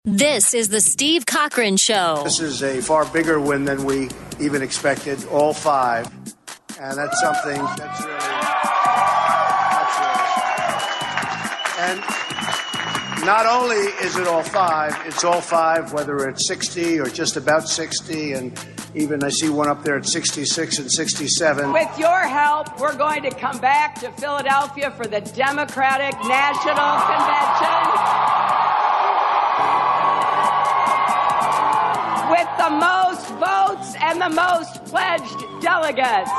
This is the Steve Cochran Show. This is a far bigger win than we even expected, all five. And that's something that's really. And not only is it all five, it's all five, whether it's 60 or just about 60. And even I see one up there at 66 and 67. With your help, we're going to come back to Philadelphia for the Democratic National Convention. With the most votes and the most pledged delegates.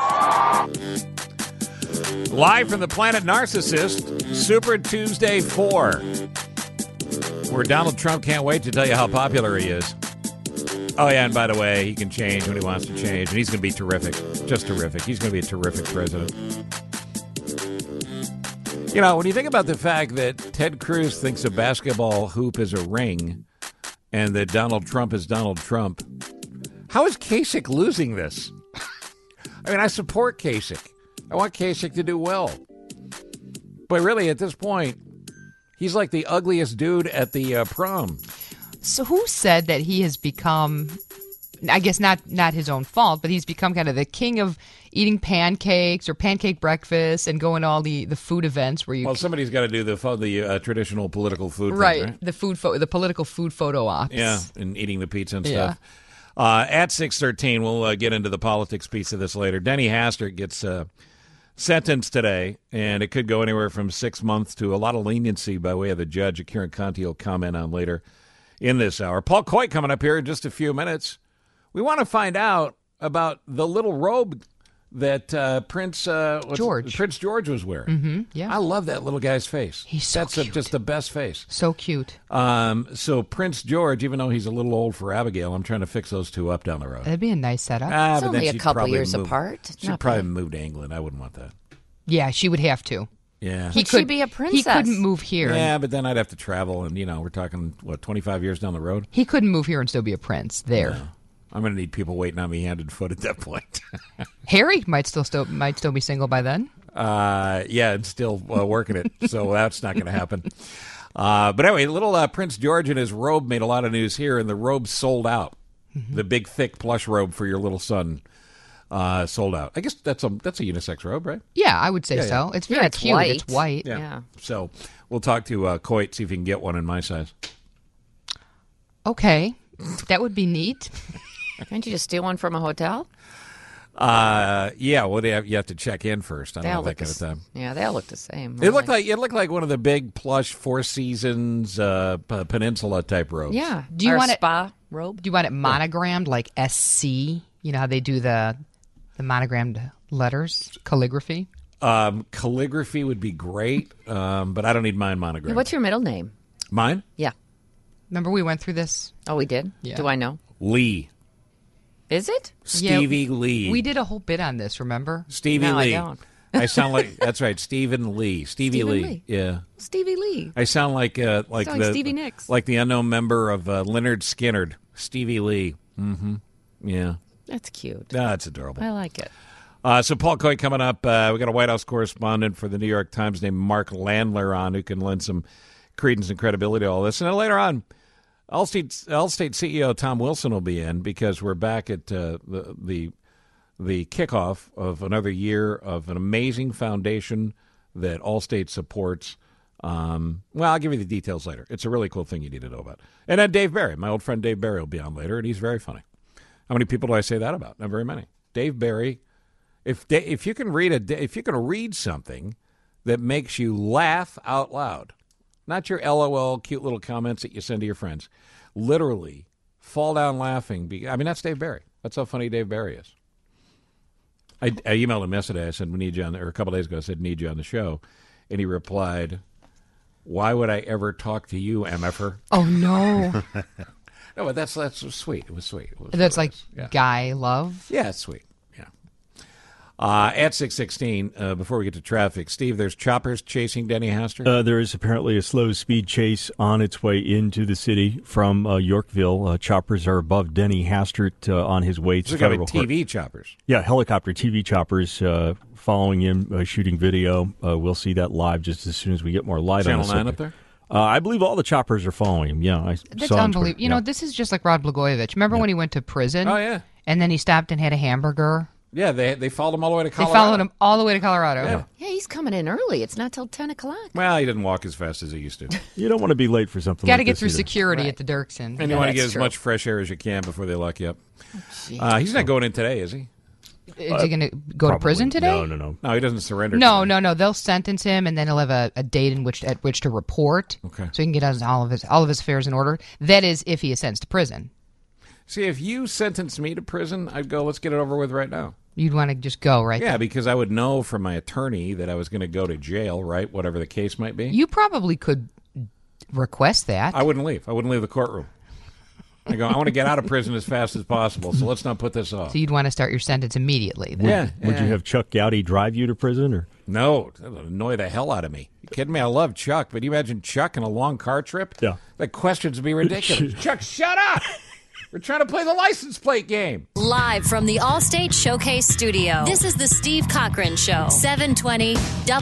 Live from the Planet Narcissist, Super Tuesday 4, where Donald Trump can't wait to tell you how popular he is. Oh, yeah, and by the way, he can change when he wants to change, and he's going to be terrific. Just terrific. He's going to be a terrific president. You know, when you think about the fact that Ted Cruz thinks a basketball hoop is a ring and that Donald Trump is Donald Trump, how is Kasich losing this? I mean, I support Kasich. I want Kasich to do well. But really, at this point, he's like the ugliest dude at the prom. So who said that he has become, I guess not his own fault, but he's become kind of the king of eating pancakes or pancake breakfast and going to all the food events where you... Well, somebody's got to do the traditional political food right, thing, right? The political food photo ops. Yeah, and eating the pizza and stuff. At 6:13, we'll get into the politics piece of this later. Denny Hastert gets sentenced today, and it could go anywhere from 6 months to a lot of leniency by way of the judge. A Kieran Conti will comment on later in this hour. Paul Coit coming up here in just a few minutes. We want to find out about the little robe that Prince George was wearing. Mm-hmm, yeah, I love that little guy's face. He's so cute. Just the best face. So cute. So Prince George, even though he's a little old for Abigail, I'm trying to fix those two up down the road. That'd be a nice setup. It's only a couple years apart. She'd probably move to England. I wouldn't want that. Yeah, she would have to. Yeah. Would she be a princess? He couldn't move here. Yeah, but then I'd have to travel, and, we're talking, 25 years down the road? He couldn't move here and still be a prince there. No. I'm going to need people waiting on me hand and foot at that point. Harry might still be single by then. Yeah, and still working it, so that's not going to happen. But anyway, little Prince George in his robe made a lot of news here, and the robe sold out. Mm-hmm. The big, thick plush robe for your little son sold out. I guess that's a unisex robe, right? Yeah, I would say so. It's very cute. White. It's white. Yeah. So we'll talk to Coit, see if he can get one in my size. Okay, that would be neat. Can't you just steal one from a hotel? Yeah. Well, you have to check in first. I don't know that kind of time. Yeah, they all look the same. It looked like one of the big plush Four Seasons Peninsula type robes. Yeah. Do you want spa robe? Do you want it monogrammed like SC? You know how they do the monogrammed letters, calligraphy. Calligraphy would be great, but I don't need mine monogrammed. What's your middle name? Mine? Yeah. Remember we went through this? Oh, we did? Yeah. Do I know? Lee. Is it? Stevie Lee. We did a whole bit on this, remember? Stevie no, Lee. I don't. I sound like, that's right, Stephen Lee. Stevie Lee. Yeah. Stevie Lee. I sound like Stevie Nicks. Like the unknown member of Leonard Skinner. Stevie Lee. Mm-hmm. Yeah. That's cute. That's adorable. I like it. So Paul Coit coming up. We got a White House correspondent for the New York Times named Mark Landler on, who can lend some credence and credibility to all this. And then later on, Allstate CEO Tom Wilson will be in, because we're back at the kickoff of another year of an amazing foundation that Allstate supports. Well, I'll give you the details later. It's a really cool thing you need to know about. And then Dave Barry, my old friend Dave Barry, will be on later, and he's very funny. How many people do I say that about? Not very many. Dave Barry. If you can read something that makes you laugh out loud, not your LOL cute little comments that you send to your friends, literally fall down laughing. That's Dave Barry. That's how funny Dave Barry is. I emailed him yesterday. I said, we need you on, or a couple days ago, I said, need you on the show. And he replied, why would I ever talk to you, MFer? Oh, no. No, but that's sweet. It was sweet. That's like guy love? Yeah, it's sweet. Yeah. At 6:16, before we get to traffic, Steve, there's choppers chasing Denny Hastert? There is apparently a slow-speed chase on its way into the city from Yorkville. Choppers are above Denny Hastert on his way to federal court. TV choppers. Yeah, helicopter TV choppers following him, shooting video. We'll see that live just as soon as we get more light on the Channel 9 up there? I believe all the choppers are following him. Yeah, That's saw on unbelievable. Twitter. You know, this is just like Rod Blagojevich. Remember when he went to prison? Oh, yeah. And then he stopped and had a hamburger? Yeah, they followed him all the way to Colorado. They followed him all the way to Colorado. Yeah. Yeah, he's coming in early. It's not till 10 o'clock. Well, he didn't walk as fast as he used to. You don't want to be late for something Got like to get this through either. security Right. at the Dirksen. And you want to get that's as true. much fresh air as you can before they lock you up. He's not going in today, is he? Is he going to go to prison today? No. No, he doesn't surrender. No, today. no. They'll sentence him, and then he'll have a date at which to report. Okay. So he can get all of his affairs in order. That is, if he is sentenced to prison. See, if you sentenced me to prison, I'd go, let's get it over with right now. You'd want to just go right Yeah, there. because I would know from my attorney that I was going to go to jail, right? Whatever the case might be. You probably could request that. I wouldn't leave. I wouldn't leave the courtroom. I go, I want to get out of prison as fast as possible, so let's not put this off. So you'd want to start your sentence immediately. Then. Yeah. Would you have Chuck Gowdy drive you to prison? Or No, that would annoy the hell out of me. You kidding me? I love Chuck, but you imagine Chuck in a long car trip? Yeah. The questions would be ridiculous. Chuck, shut up! We're trying to play the license plate game. Live from the Allstate Showcase Studio. This is the Steve Cochran Show. 720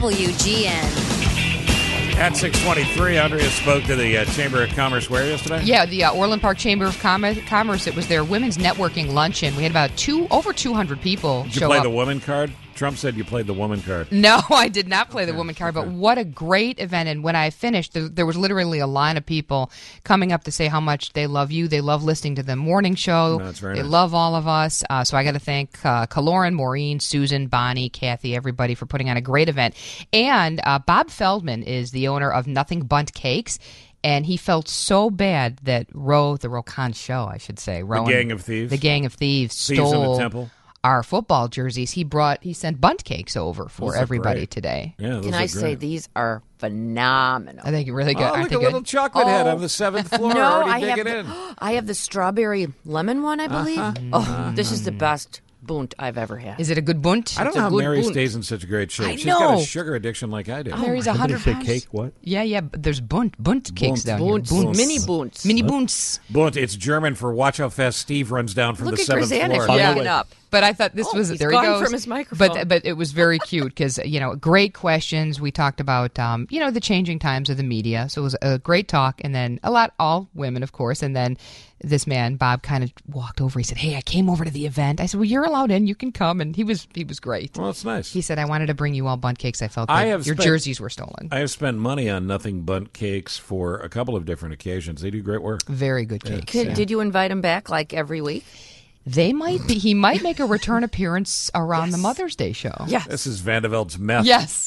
WGN. At 6:23, Andrea spoke to the Chamber of Commerce where yesterday? Yeah, the Orland Park Chamber of Commerce. It was their women's networking luncheon. We had about over 200 people Did you show play up. the woman card? Trump said you played the woman card. No, I did not play the woman card, but what a great event. And when I finished, there was literally a line of people coming up to say how much they love you. They love listening to the morning show. That's very They nice. love all of us. So I got to thank Kaloran, Maureen, Susan, Bonnie, Kathy, everybody for putting on a great event. And Bob Feldman is the owner of Nothing Bundt Cakes. And he felt so bad that the Rokan show, I should say. The Gang of Thieves. The Gang of Thieves Thieves in the stole Temple. our football jerseys. He sent Bundt cakes over for Those are everybody great. today. Yeah, those Can are I say great. these are phenomenal? I think it really good. Oh, Aren't look, they a little good? chocolate head on the 7th floor. No, already I have digging in. I have the strawberry lemon one, I believe. Oh, this is the best Bundt I've ever had. Is it a good bunt? I don't It's know a how good Mary Bundt. stays in such great shape. I She's got a know. sugar addiction like I do. Mary's somebody 100 say pounds. cake? What? Yeah, but there's bunt cakes Bundt. down Bundt. here. Bunts. Mini Bundts. Mini bunts. Blunt, it's German for watch how fast Steve runs down from Look the at 7th Krasanik floor. looking up. But I thought this Oh, was he's there he gone goes from his microphone. But it was very cute because great questions. We talked about the changing times of the media, so it was a great talk, and then all women, of course, and then this man Bob kind of walked over. He said, "Hey, I came over to the event." I said, "Well, you're allowed in. You can come." And he was great. Well, it's nice. He said, "I wanted to bring you all Bundt cakes. I felt I that have your spent- jerseys were stolen." I have spent money on Nothing Bundt cakes for a couple of different occasions. They do great work. Very good cakes. Did you invite him back like every week? They might be. He might make a return appearance around the Mother's Day show. Yes. This is Vandervelt's meth. Yes.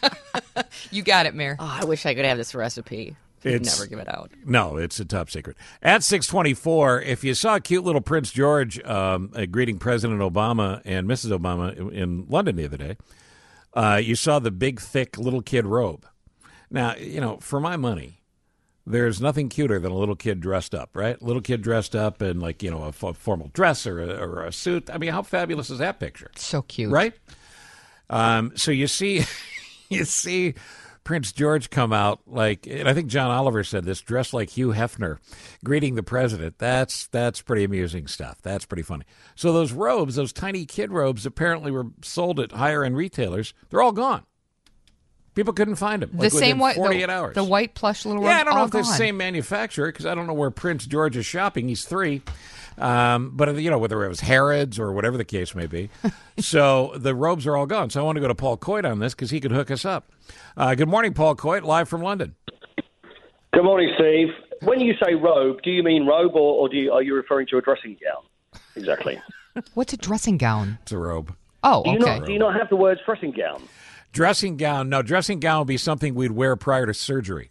You got it, Mayor. Oh, I wish I could have this recipe. You'd never give it out. No, it's a top secret. At 6:24, if you saw cute little Prince George greeting President Obama and Mrs. Obama in London the other day, you saw the big, thick little kid robe. Now, for my money, there's nothing cuter than a little kid dressed up, right? Little kid dressed up in a formal dress or a suit. I mean, how fabulous is that picture? So cute. Right? So you see Prince George come out and I think John Oliver said this, dressed like Hugh Hefner, greeting the president. That's pretty amusing stuff. That's pretty funny. So those robes, those tiny kid robes, apparently were sold at higher-end retailers. They're all gone. People couldn't find them. The same within white, 48 hours. The white plush little. Yeah, I don't know all if they're the gone. same manufacturer because I don't know where Prince George is shopping. He's 3. But, whether it was Harrods or whatever the case may be. So the robes are all gone. So I want to go to Paul Coit on this because he could hook us up. Good morning, Paul Coit, live from London. Good morning, Steve. When you say robe, do you mean robe or are you referring to a dressing gown? Exactly. What's a dressing gown? It's a robe. Oh, Do you, okay. do you not have the words dressing gown? Dressing gown. No, dressing gown would be something we'd wear prior to surgery.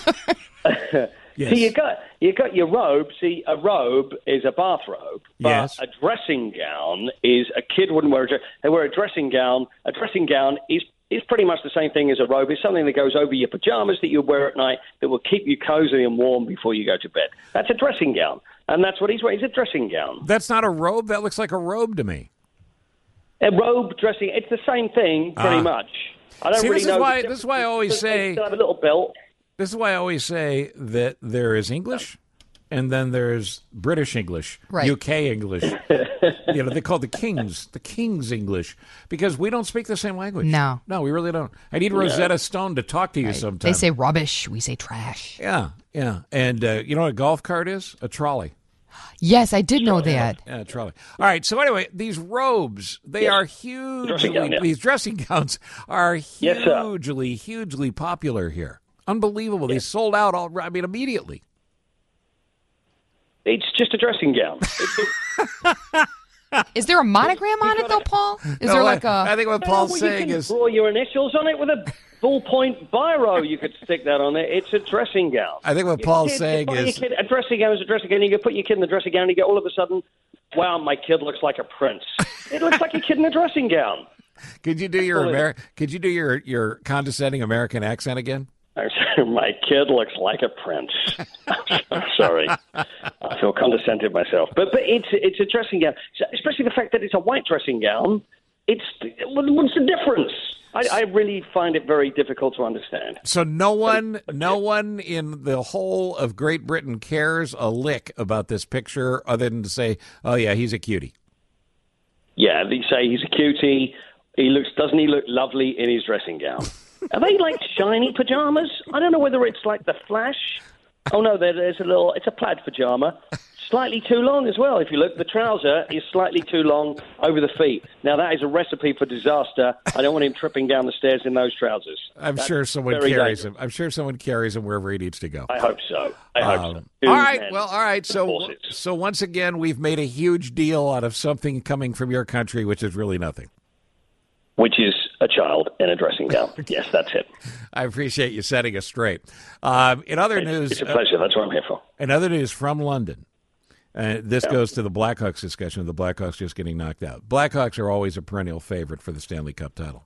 Yes. See, you got your robe. See, a robe is a bathrobe, but Yes. a dressing gown is a kid wouldn't wear. They wear a dressing gown. A dressing gown is pretty much the same thing as a robe. It's something that goes over your pajamas that you wear at night that will keep you cozy and warm before you go to bed. That's a dressing gown, and that's what he's wearing. It's a dressing gown. That's not a robe. That looks like a robe to me. A robe, dressing, it's the same thing, pretty much. I don't See, really this is know. why- the this is why I always difference. say- They still have a little belt. This is why I always say that there is English and then there's British English, Right. UK English. They call it the King's English, because we don't speak the same language. No, we really don't. I need Rosetta Stone to talk to you sometime. They say rubbish. We say trash. Yeah. And you know what a golf cart is? A trolley. Yes, I did know that. Yeah, trolley. All right. So anyway, these robes, they are hugely. These dressing gowns are hugely popular here. Unbelievable. They sold out immediately. It's just a dressing gown. Is there a monogram on it, though, Paul? I think what Paul's saying you can is... draw your initials on it with a ballpoint biro. You could stick that on there. It's a dressing gown. I think what Paul's saying is... A dressing gown is a dressing gown. You can put your kid in the dressing gown and you get all of a sudden, wow, my kid looks like a prince. It looks like a kid in a dressing gown. Could you do your condescending American accent again? My kid looks like a prince. I'm sorry. I feel condescended myself. But it's a dressing gown, especially the fact that it's a white dressing gown. What's the difference? I really find it very difficult to understand. So no one in the whole of Great Britain cares a lick about this picture other than to say, oh, yeah, he's a cutie. Yeah, they say he's a cutie. Doesn't he look lovely in his dressing gown? Are they like shiny pajamas? I don't know whether it's like the Flash. Oh, no, there's it's a plaid pajama. Slightly too long as well. If you look, the trouser is slightly too long over the feet. Now, that is a recipe for disaster. I don't want him tripping down the stairs in those trousers. I'm sure someone carries him. I'm sure someone carries him wherever he needs to go. I hope so. All right. So once again, we've made a huge deal out of something coming from your country, which is really nothing. Which is a child in a dressing gown. Yes, that's it. I appreciate you setting us straight. In other news... It's a pleasure. That's what I'm here for. In other news from London, this goes to the Blackhawks discussion. The Blackhawks just getting knocked out. Blackhawks are always a perennial favorite for the Stanley Cup title.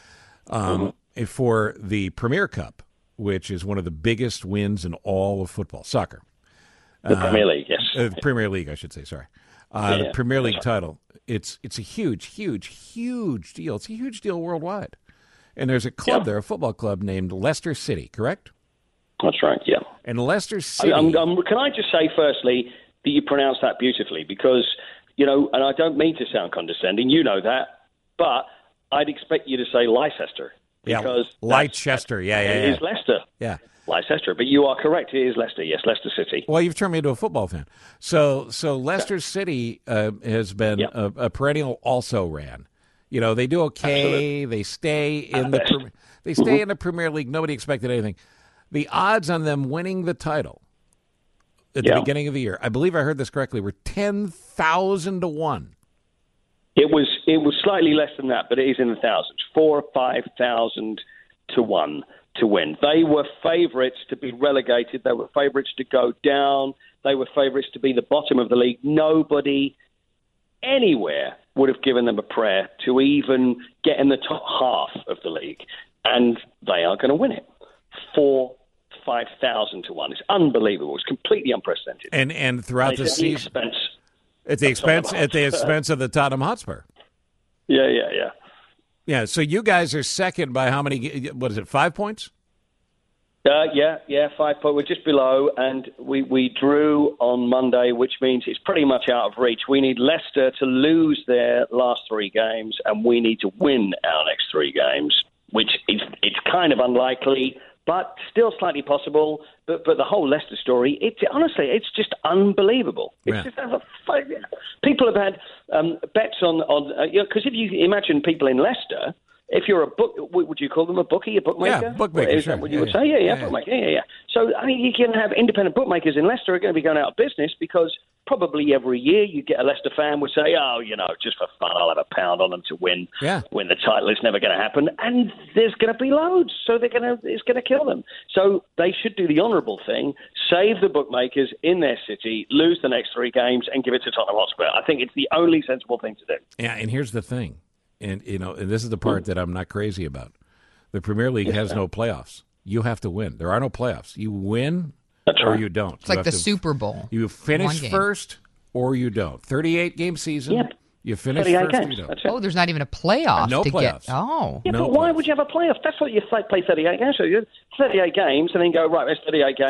For the Premier Cup, which is one of the biggest wins in all of football, soccer. The Premier League, yes. The Premier League, I should say, sorry. The Premier League title. It's a huge deal. It's a huge deal worldwide. And there's a club there, a football club named Leicester City, correct? That's right, yeah. And Leicester City... can I just say, firstly, that you pronounce that beautifully? Because, and I don't mean to sound condescending, you know that, but I'd expect you to say Leicester. Because Leicester, It is Leicester. Yeah. Leicester, but you are correct. It is Leicester. Yes, Leicester City. Well, you've turned me into a football fan. So Leicester City has been a perennial also ran. They do okay. Absolutely. They stay in the Premier League. Nobody expected anything. The odds on them winning the title at the beginning of the year, I believe I heard this correctly, were 10,000 to 1. It was slightly less than that, but it is in the thousands, 4,000 or 5,000 to 1. To win. They were favourites to be relegated. They were favourites to go down. They were favourites to be the bottom of the league. Nobody anywhere would have given them a prayer to even get in the top half of the league. And they are going to win it. 5,000 to 1. It's unbelievable. It's completely unprecedented. And throughout the season, at the expense of the Tottenham Hotspur. Yeah. Yeah, so you guys are second by how many? What is it, 5 points? 5 points. We're just below, and we drew on Monday, which means it's pretty much out of reach. We need Leicester to lose their last 3 games, and we need to win our next 3 games, which it's kind of unlikely, but still slightly possible. But the whole Leicester story, it's just unbelievable. It's just people have had bets on because if you imagine people in Leicester, if you're would you call them a bookie, a bookmaker? Yeah, bookmaker. Is that what you would say? Yeah, bookmaker. Yeah. So you can have independent bookmakers in Leicester are going to be going out of business because probably every year you get a Leicester fan would say, just for fun, I'll have a pound on them to win the title. It's never going to happen, and there's going to be loads, so it's going to kill them. So they should do the honourable thing, save the bookmakers in their city, lose the next 3 games, and give it to Tottenham Hotspur. I think it's the only sensible thing to do. Yeah, and here's the thing. And this is the part that I'm not crazy about. The Premier League has no playoffs. You have to win. There are no playoffs. You win or you don't. It's like the Super Bowl. You finish first or you don't. 38-game season. Yep. You finish first or you don't. Oh, there's not even a playoff no to playoffs. Get. Oh. Yeah, but why would you have a playoff? That's what you play 38 games. So you 38 games and then go, right, there's 38 games.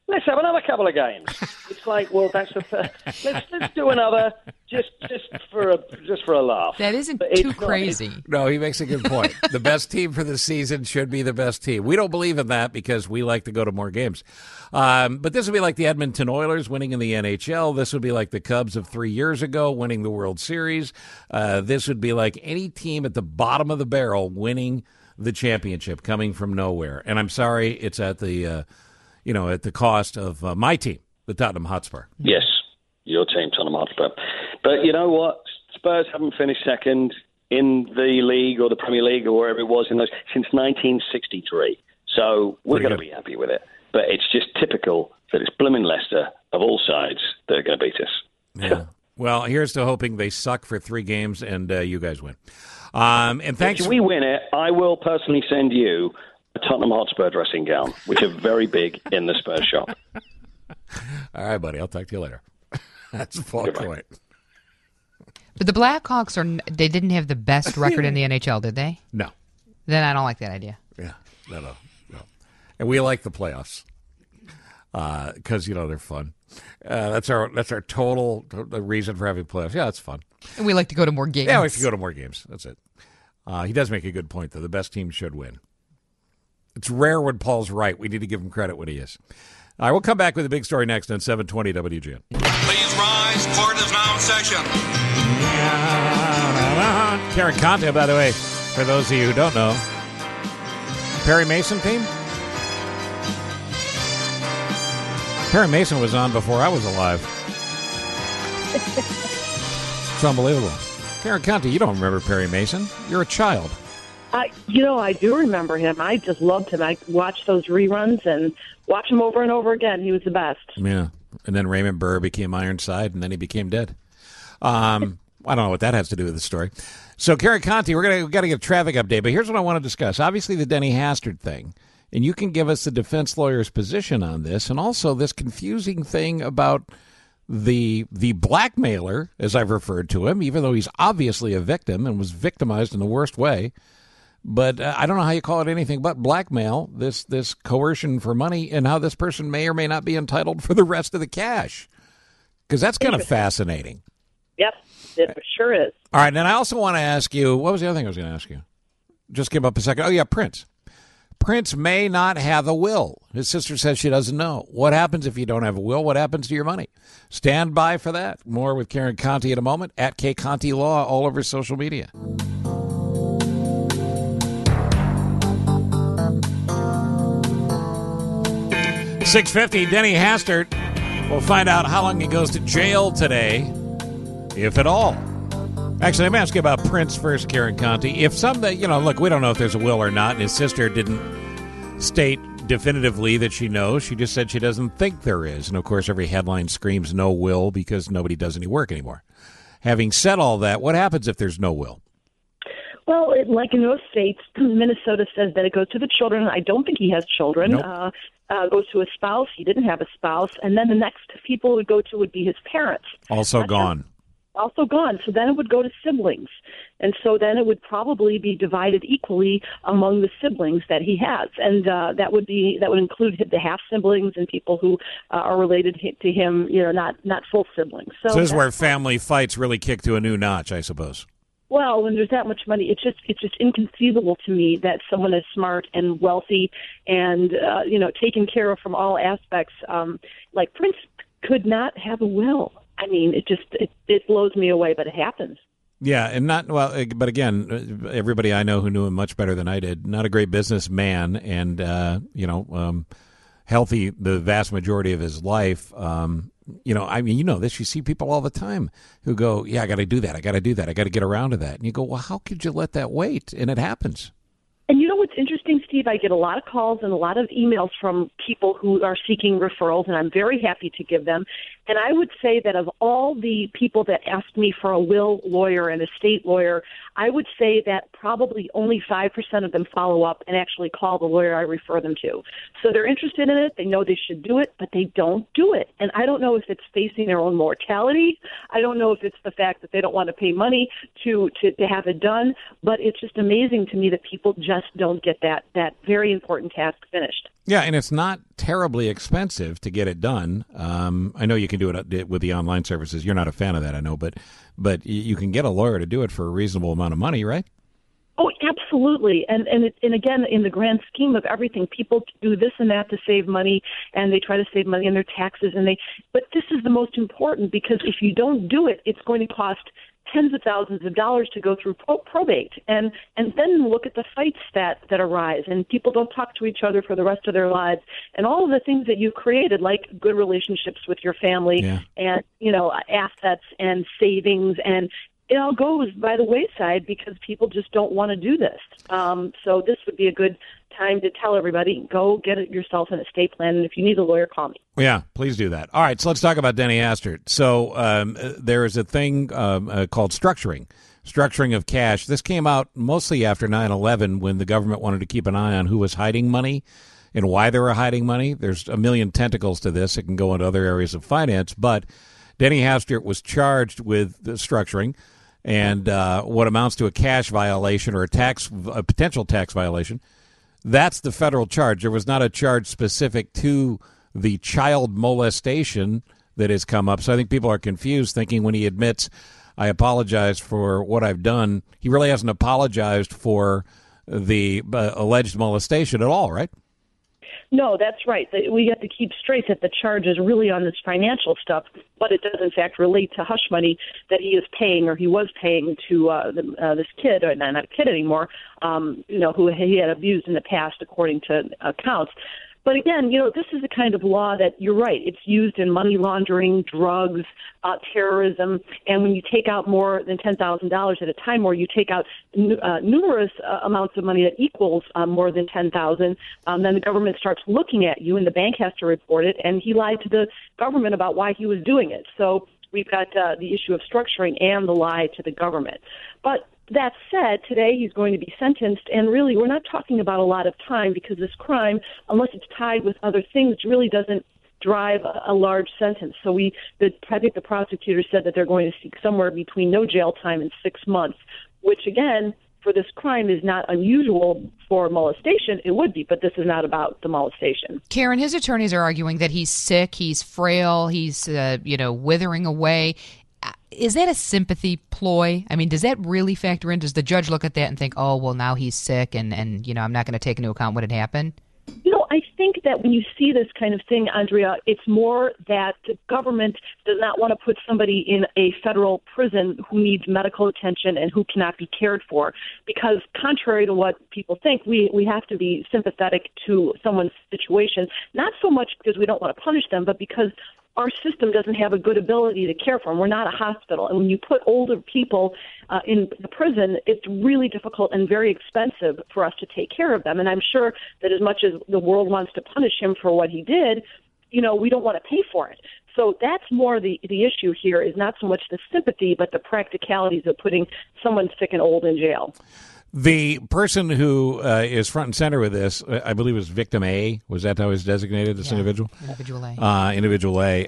let's have another couple of games. It's like, well, that's let's do another just for a laugh. That isn't But too it's not- crazy. No, he makes a good point. The best team for the season should be the best team. We don't believe in that because we like to go to more games. But this would be like the Edmonton Oilers winning in the NHL. This would be like the Cubs of 3 years ago winning the World Series. This would be like any team at the bottom of the barrel winning the championship, coming from nowhere. And I'm sorry, it's at the at the cost of my team, the Tottenham Hotspur. Yes, your team, Tottenham Hotspur. But you know what? Spurs haven't finished second in the league or the Premier League or wherever it was since 1963. So we're going to be happy with it. But it's just typical that it's blooming Leicester of all sides that are going to beat us. Yeah. Well, here's to hoping they suck for 3 games and you guys win. And thanks. If we win it, I will personally send you a Tottenham Hotspur dressing gown, which are very big in the Spurs shop. All right, buddy. I'll talk to you later. That's a fault point. But the Blackhawks they didn't have the best record in the NHL, did they? No. Then I don't like that idea. Yeah. No. And we like the playoffs because they're fun. That's our total reason for having playoffs. Yeah, it's fun. And we like to go to more games. Yeah, we should go to more games. That's it. He does make a good point, though. The best team should win. It's rare when Paul's right. We need to give him credit when he is. All right, we'll come back with a big story next on 720 WGN. Please rise. Court is now in session. Karen Conte, by the way, for those of you who don't know, Perry Mason team? Perry Mason was on before I was alive. It's unbelievable. Karen Conte, you don't remember Perry Mason. You're a child. I do remember him. I just loved him. I watched those reruns and watched him over and over again. He was the best. Yeah. And then Raymond Burr became Ironside, and then he became dead. I don't know what that has to do with the story. So, Karen Conte, we got to get a traffic update, but here's what I want to discuss. Obviously, the Denny Hastert thing, and you can give us the defense lawyer's position on this, and also this confusing thing about the blackmailer, as I've referred to him, even though he's obviously a victim and was victimized in the worst way. But I don't know how you call it anything but blackmail, this coercion for money, and how this person may or may not be entitled for the rest of the cash. Because that's kind of fascinating. Yep, it sure is. All right, and I also want to ask you, what was the other thing I was going to ask you? Just give up a second. Oh, yeah, Prince. Prince may not have a will. His sister says she doesn't know. What happens if you don't have a will? What happens to your money? Stand by for that. More with Karen Conte in a moment. At K Conte Law all over social media. $650, Denny Hastert. We'll find out how long he goes to jail today, if at all. Actually, let me ask you about Prince first, Karen Conte. If look, we don't know if there's a will or not, and his sister didn't state definitively that she knows. She just said she doesn't think there is. And, of course, every headline screams no will because nobody does any work anymore. Having said all that, what happens if there's no will? Well, like in most states, Minnesota says that it goes to the children. I don't think he has children. Nope. Goes to a spouse. He didn't have a spouse. And then the next people it would go to would be his parents. Also gone. Also gone. So then it would go to siblings. And so then it would probably be divided equally among the siblings that he has. And that would include the half siblings and people who are related to him, not full siblings. So this is where family fights really kick to a new notch, I suppose. Well, when there's that much money, it's just inconceivable to me that someone as smart and wealthy and taken care of from all aspects, like Prince, could not have a will. I mean, it blows me away, but it happens. Yeah, and but again, everybody I know who knew him much better than I did, not a great businessman, and healthy the vast majority of his life. This, you see people all the time who go, yeah, I got to do that. I got to do that. I got to get around to that. And you go, well, how could you let that wait? And it happens. And you know what's interesting, Steve? I get a lot of calls and a lot of emails from people who are seeking referrals, and I'm very happy to give them. And I would say that of all the people that asked me for a will lawyer and estate lawyer, I would say that probably only 5% of them follow up and actually call the lawyer I refer them to. So they're interested in it. They know they should do it, but they don't do it. And I don't know if it's facing their own mortality. I don't know if it's the fact that they don't want to pay money to have it done. But it's just amazing to me that people just don't get that very important task finished. Yeah, and it's not terribly expensive to get it done. I know you can do it with the online services. You're not a fan of that, I know, but you can get a lawyer to do it for a reasonable amount of money, right? Oh, absolutely. And again, in the grand scheme of everything, people do this and that to save money, and they try to save money on their taxes. But this is the most important, because if you don't do it, it's going to cost tens of thousands of dollars to go through probate, and then look at the fights that arise, and people don't talk to each other for the rest of their lives, and all of the things that you've created, like good relationships with your family, and assets and savings, and it all goes by the wayside because people just don't want to do this. So this would be a good time to tell everybody, go get yourself an estate plan, and if you need a lawyer, call me. Yeah, please do that. All right, so let's talk about Denny Hastert. So there is a thing called structuring of cash. This came out mostly after 9/11, when the government wanted to keep an eye on who was hiding money and why they were hiding money. There's a million tentacles to this. It can go into other areas of finance, but Denny Hastert was charged with the structuring and what amounts to a cash violation or a potential tax violation. That's the federal charge. There was not a charge specific to the child molestation that has come up. So I think people are confused, thinking when he admits, I apologize for what I've done, he really hasn't apologized for the alleged molestation at all, right? No, that's right. We have to keep straight that the charge is really on this financial stuff, but it does in fact relate to hush money that he is paying, or he was paying to this kid, or not a kid anymore, who he had abused in the past, according to accounts. But again, this is the kind of law that, you're right, it's used in money laundering, drugs, terrorism, and when you take out more than $10,000 at a time, or you take out numerous amounts of money that equals more than $10,000, then the government starts looking at you, and the bank has to report it, and he lied to the government about why he was doing it. So we've got the issue of structuring and the lie to the government. But that said, today he's going to be sentenced, and really we're not talking about a lot of time, because this crime, unless it's tied with other things, really doesn't drive a large sentence. So I think the prosecutor said that they're going to seek somewhere between no jail time and 6 months, which again, for this crime is not unusual. For molestation, it would be, but this is not about the molestation. Karen, his attorneys are arguing that he's sick, he's frail, he's withering away. Is that a sympathy ploy? I mean, does that really factor in? Does the judge look at that and think, oh, well, now he's sick and I'm not going to take into account what had happened? I think that when you see this kind of thing, Andrea, it's more that the government does not want to put somebody in a federal prison who needs medical attention and who cannot be cared for. Because contrary to what people think, we have to be sympathetic to someone's situation, not so much because we don't want to punish them, but because our system doesn't have a good ability to care for them. We're not a hospital. And when you put older people in the prison, it's really difficult and very expensive for us to take care of them. And I'm sure that as much as the world wants to punish him for what he did, we don't want to pay for it. So that's more the issue here, is not so much the sympathy, but the practicalities of putting someone sick and old in jail. The person who is front and center with this, I believe, was victim A. Was that how he's designated, this individual? Individual A. Individual A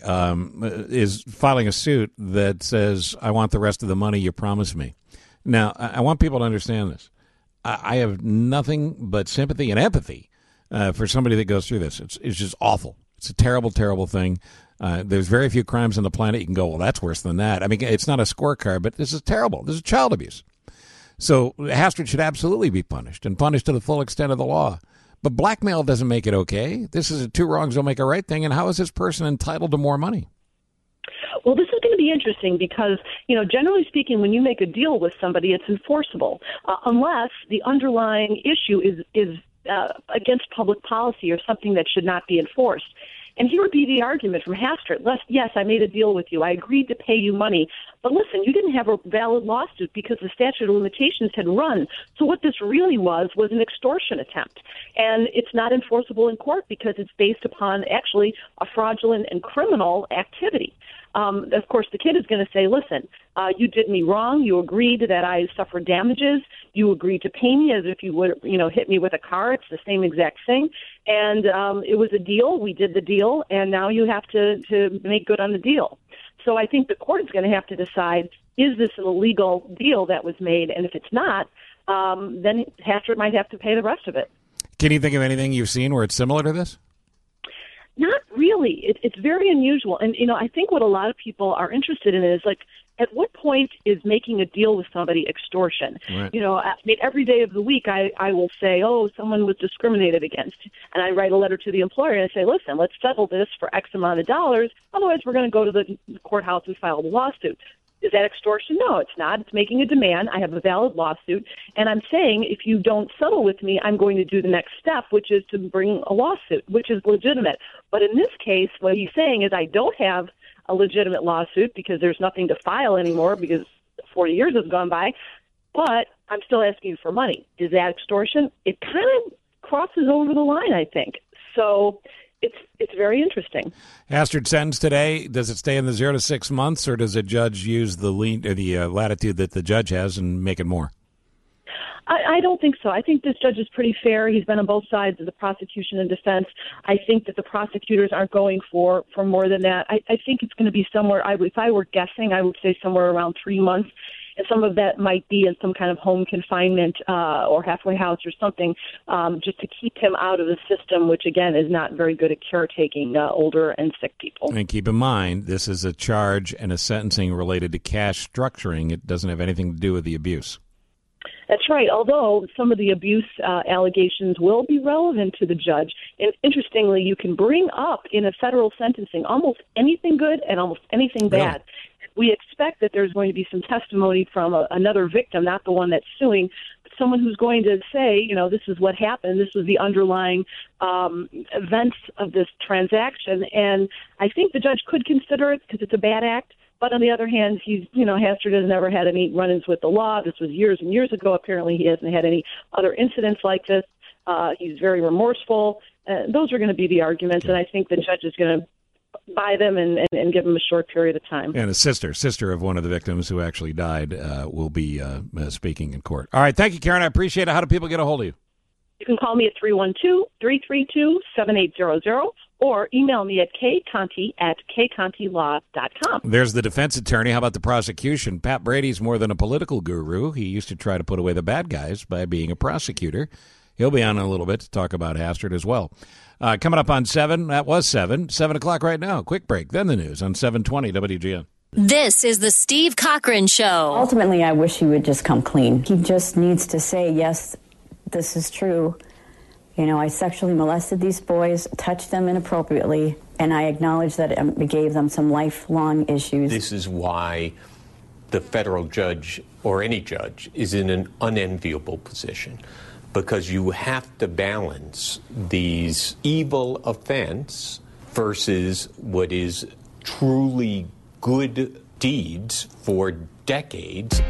is filing a suit that says, I want the rest of the money you promised me. Now, I want people to understand this. I have nothing but sympathy and empathy for somebody that goes through this. It's just awful. It's a terrible, terrible thing. There's very few crimes on the planet you can go, well, that's worse than that. I mean, it's not a scorecard, but this is terrible. This is child abuse. So Hastert should absolutely be punished, and punished to the full extent of the law. But blackmail doesn't make it okay. This is two wrongs don't make a right thing. And how is this person entitled to more money? Well, this is going to be interesting because, generally speaking, when you make a deal with somebody, it's enforceable unless the underlying issue is against public policy or something that should not be enforced. And here would be the argument from Hastert. Yes, I made a deal with you. I agreed to pay you money. But listen, you didn't have a valid lawsuit because the statute of limitations had run. So what this really was an extortion attempt. And it's not enforceable in court because it's based upon actually a fraudulent and criminal activity. Of course, the kid is going to say, listen, you did me wrong. You agreed that I suffered damages. You agreed to pay me as if you would, hit me with a car. It's the same exact thing. And it was a deal. We did the deal. And now you have to make good on the deal. So I think the court is going to have to decide, is this an illegal deal that was made? And if it's not, then Hastert might have to pay the rest of it. Can you think of anything you've seen where it's similar to this? Not really. It's very unusual. And, I think what a lot of people are interested in is, like, at what point is making a deal with somebody extortion? Right. Every day of the week I will say, someone was discriminated against. And I write a letter to the employer and I say, listen, let's settle this for X amount of dollars. Otherwise, we're going to go to the courthouse and file a lawsuit. Is that extortion? No, it's not. It's making a demand. I have a valid lawsuit. And I'm saying if you don't settle with me, I'm going to do the next step, which is to bring a lawsuit, which is legitimate. But in this case, what he's saying is I don't have a legitimate lawsuit because there's nothing to file anymore because 40 years has gone by, but I'm still asking you for money. Is that extortion? It kind of crosses over the line, I think. So it's very interesting. Hastert sentence today, does it stay in the 0 to 6 months, or does the judge use the latitude that the judge has and make it more? I don't think so. I think this judge is pretty fair. He's been on both sides of the prosecution and defense. I think that the prosecutors aren't going for more than that. I think it's going to be somewhere, if I were guessing, I would say somewhere around 3 months. And some of that might be in some kind of home confinement or halfway house or something, just to keep him out of the system, which, again, is not very good at caretaking older and sick people. And keep in mind, this is a charge and a sentencing related to cash structuring. It doesn't have anything to do with the abuse. That's right, although some of the abuse allegations will be relevant to the judge. And interestingly, you can bring up in a federal sentencing almost anything good and almost anything bad. Really? We expect that there's going to be some testimony from another victim, not the one that's suing, but someone who's going to say, this is what happened. This was the underlying events of this transaction. And I think the judge could consider it because it's a bad act. But on the other hand, Hastert has never had any run-ins with the law. This was years and years ago. Apparently, he hasn't had any other incidents like this. He's very remorseful. Those are going to be the arguments, and I think the judge is going to buy them and give him a short period of time. And a sister of one of the victims who actually died, will be speaking in court. All right, thank you, Karen. I appreciate it. How do people get a hold of you? You can call me at 312-332-7800 or email me at kconti@kcontilaw.com. There's the defense attorney. How about the prosecution? Pat Brady's more than a political guru. He used to try to put away the bad guys by being a prosecutor. He'll be on in a little bit to talk about Hastert as well. Coming up on 7, that was 7 o'clock right now. Quick break, then the news on 720 WGN. This is the Steve Cochran Show. Ultimately, I wish he would just come clean. He just needs to say, yes, this is true. I sexually molested these boys, touched them inappropriately, and I acknowledge that it gave them some lifelong issues. This is why the federal judge, or any judge, is in an unenviable position, because you have to balance these evil offense versus what is truly good deeds for decades.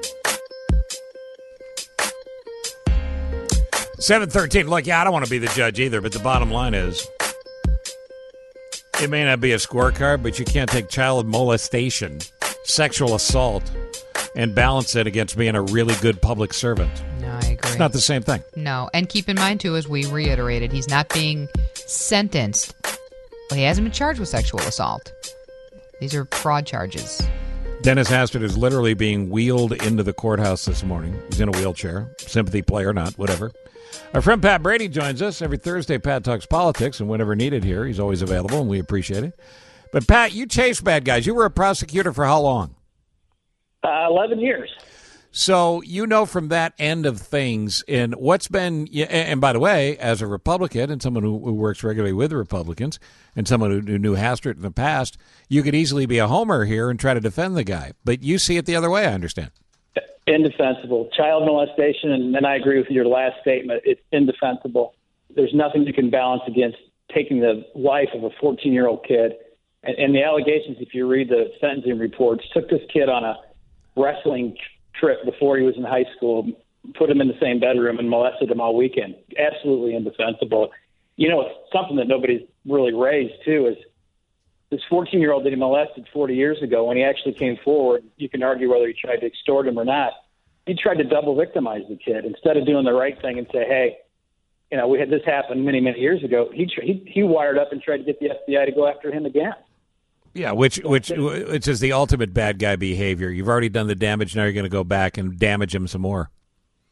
7:13. Look, I don't want to be the judge either, but the bottom line is, it may not be a scorecard, but you can't take child molestation, sexual assault, and balance it against being a really good public servant. No, I agree. It's not the same thing. No, and keep in mind, too, as we reiterated, he's not being sentenced. Well, he hasn't been charged with sexual assault. These are fraud charges. Dennis Hastert is literally being wheeled into the courthouse this morning. He's in a wheelchair. Sympathy play or not, whatever. Our friend Pat Brady joins us every Thursday. Pat talks politics, and whenever needed here, he's always available, and we appreciate it. But, Pat, you chase bad guys. You were a prosecutor for how long? 11 years. So from that end of things, and what's been, and by the way, as a Republican and someone who works regularly with Republicans and someone who knew Hastert in the past, you could easily be a homer here and try to defend the guy. But you see it the other way, I understand. Indefensible. Child molestation, and I agree with your last statement, it's indefensible. There's nothing you can balance against taking the life of a 14-year-old kid. And the allegations, if you read the sentencing reports, took this kid on a wrestling trip before he was in high school, put him in the same bedroom and molested him all weekend. Absolutely indefensible. It's something that nobody's really raised, too, is this 14-year-old that he molested 40 years ago, when he actually came forward, you can argue whether he tried to extort him or not. He tried to double victimize the kid instead of doing the right thing and say, hey, we had this happen many, many years ago. He wired up and tried to get the FBI to go after him again. Yeah, which is the ultimate bad guy behavior. You've already done the damage. Now you're going to go back and damage him some more.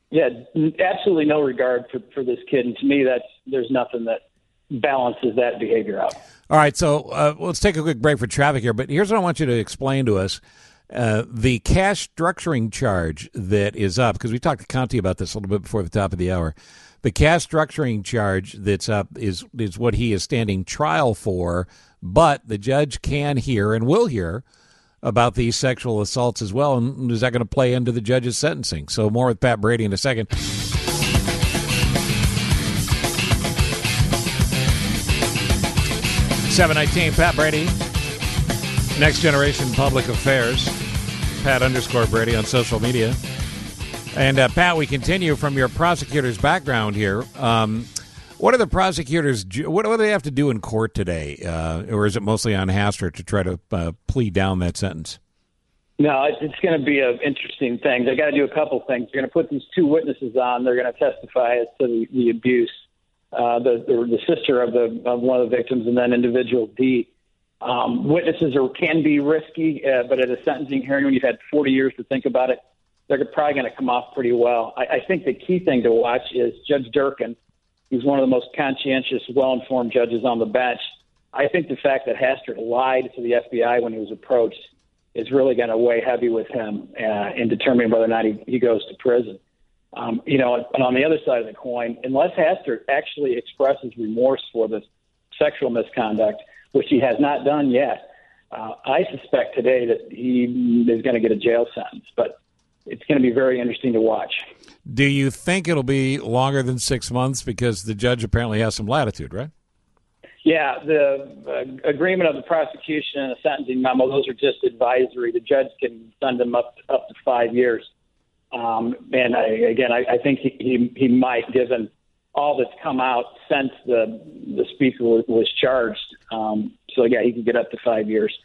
Yeah, absolutely no regard for this kid. And to me, there's nothing that balances that behavior out. All right, so let's take a quick break for traffic here. But here's what I want you to explain to us. The cash structuring charge that is up, because we talked to Conti about this a little bit before the top of the hour. The cash structuring charge that's up is what he is standing trial for, but the judge can hear and will hear about these sexual assaults as well, and is that going to play into the judge's sentencing? So more with Pat Brady in a second. .719, Pat Brady, Next Generation Public Affairs, Pat_Brady on social media. And Pat, we continue from your prosecutor's background here. What are the prosecutors? What do they have to do in court today, or is it mostly on Hastert to try to plead down that sentence? No, it's going to be an interesting thing. They got to do a couple things. They're going to put these two witnesses on. They're going to testify as to the abuse. The sister of one of the victims, and then individual D. Witnesses can be risky, but at a sentencing hearing, when you've had 40 years to think about it, they're probably going to come off pretty well. I think the key thing to watch is Judge Durkin. He's one of the most conscientious, well-informed judges on the bench. I think the fact that Hastert lied to the FBI when he was approached is really going to weigh heavy with him in determining whether or not he goes to prison. And on the other side of the coin, unless Hastert actually expresses remorse for the sexual misconduct, which he has not done yet, I suspect today that he is going to get a jail sentence. But it's going to be very interesting to watch. Do you think it'll be longer than 6 months? Because the judge apparently has some latitude, right? Yeah, the agreement of the prosecution and the sentencing memo, those are just advisory. The judge can send them up to 5 years. And I think he might, given all that's come out since the speaker was charged. He could get up to 5 years.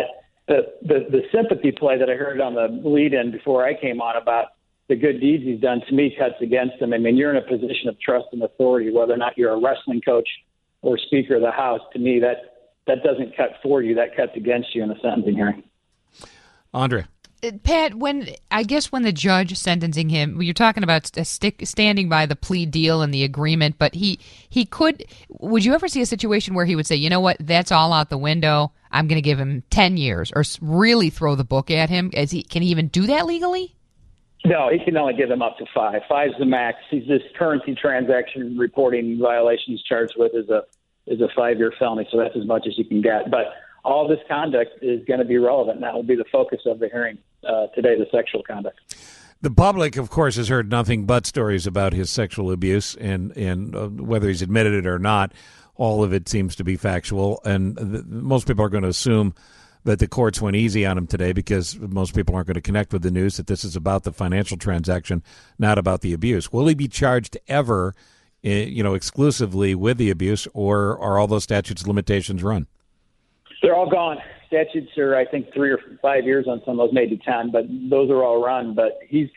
The sympathy play that I heard on the lead-in before I came on about the good deeds he's done, to me, cuts against him. I mean, you're in a position of trust and authority, whether or not you're a wrestling coach or Speaker of the House. To me, that doesn't cut for you. That cuts against you in a sentencing hearing. Andre. Pat, when the judge sentencing him, you're talking about standing by the plea deal and the agreement, but he could. Would you ever see a situation where he would say, you know what, that's all out the window, I'm going to give him 10 years, or really throw the book at him? Can he even do that legally? No, he can only give him up to 5. 5's the max. This currency transaction reporting violation he's charged with is a 5-year felony, so that's as much as you can get. But all this conduct is going to be relevant. That will be the focus of the hearing today, the sexual conduct. The public, of course, has heard nothing but stories about his sexual abuse, and whether he's admitted it or not, all of it seems to be factual. And most people are going to assume that the courts went easy on him today because most people aren't going to connect with the news that this is about the financial transaction, not about the abuse. Will he be charged ever, exclusively with the abuse, or are all those statutes of limitations run? They're all gone. Statutes are, I think, 3 or 5 years on some of those, maybe 10, but those are all run. But he's,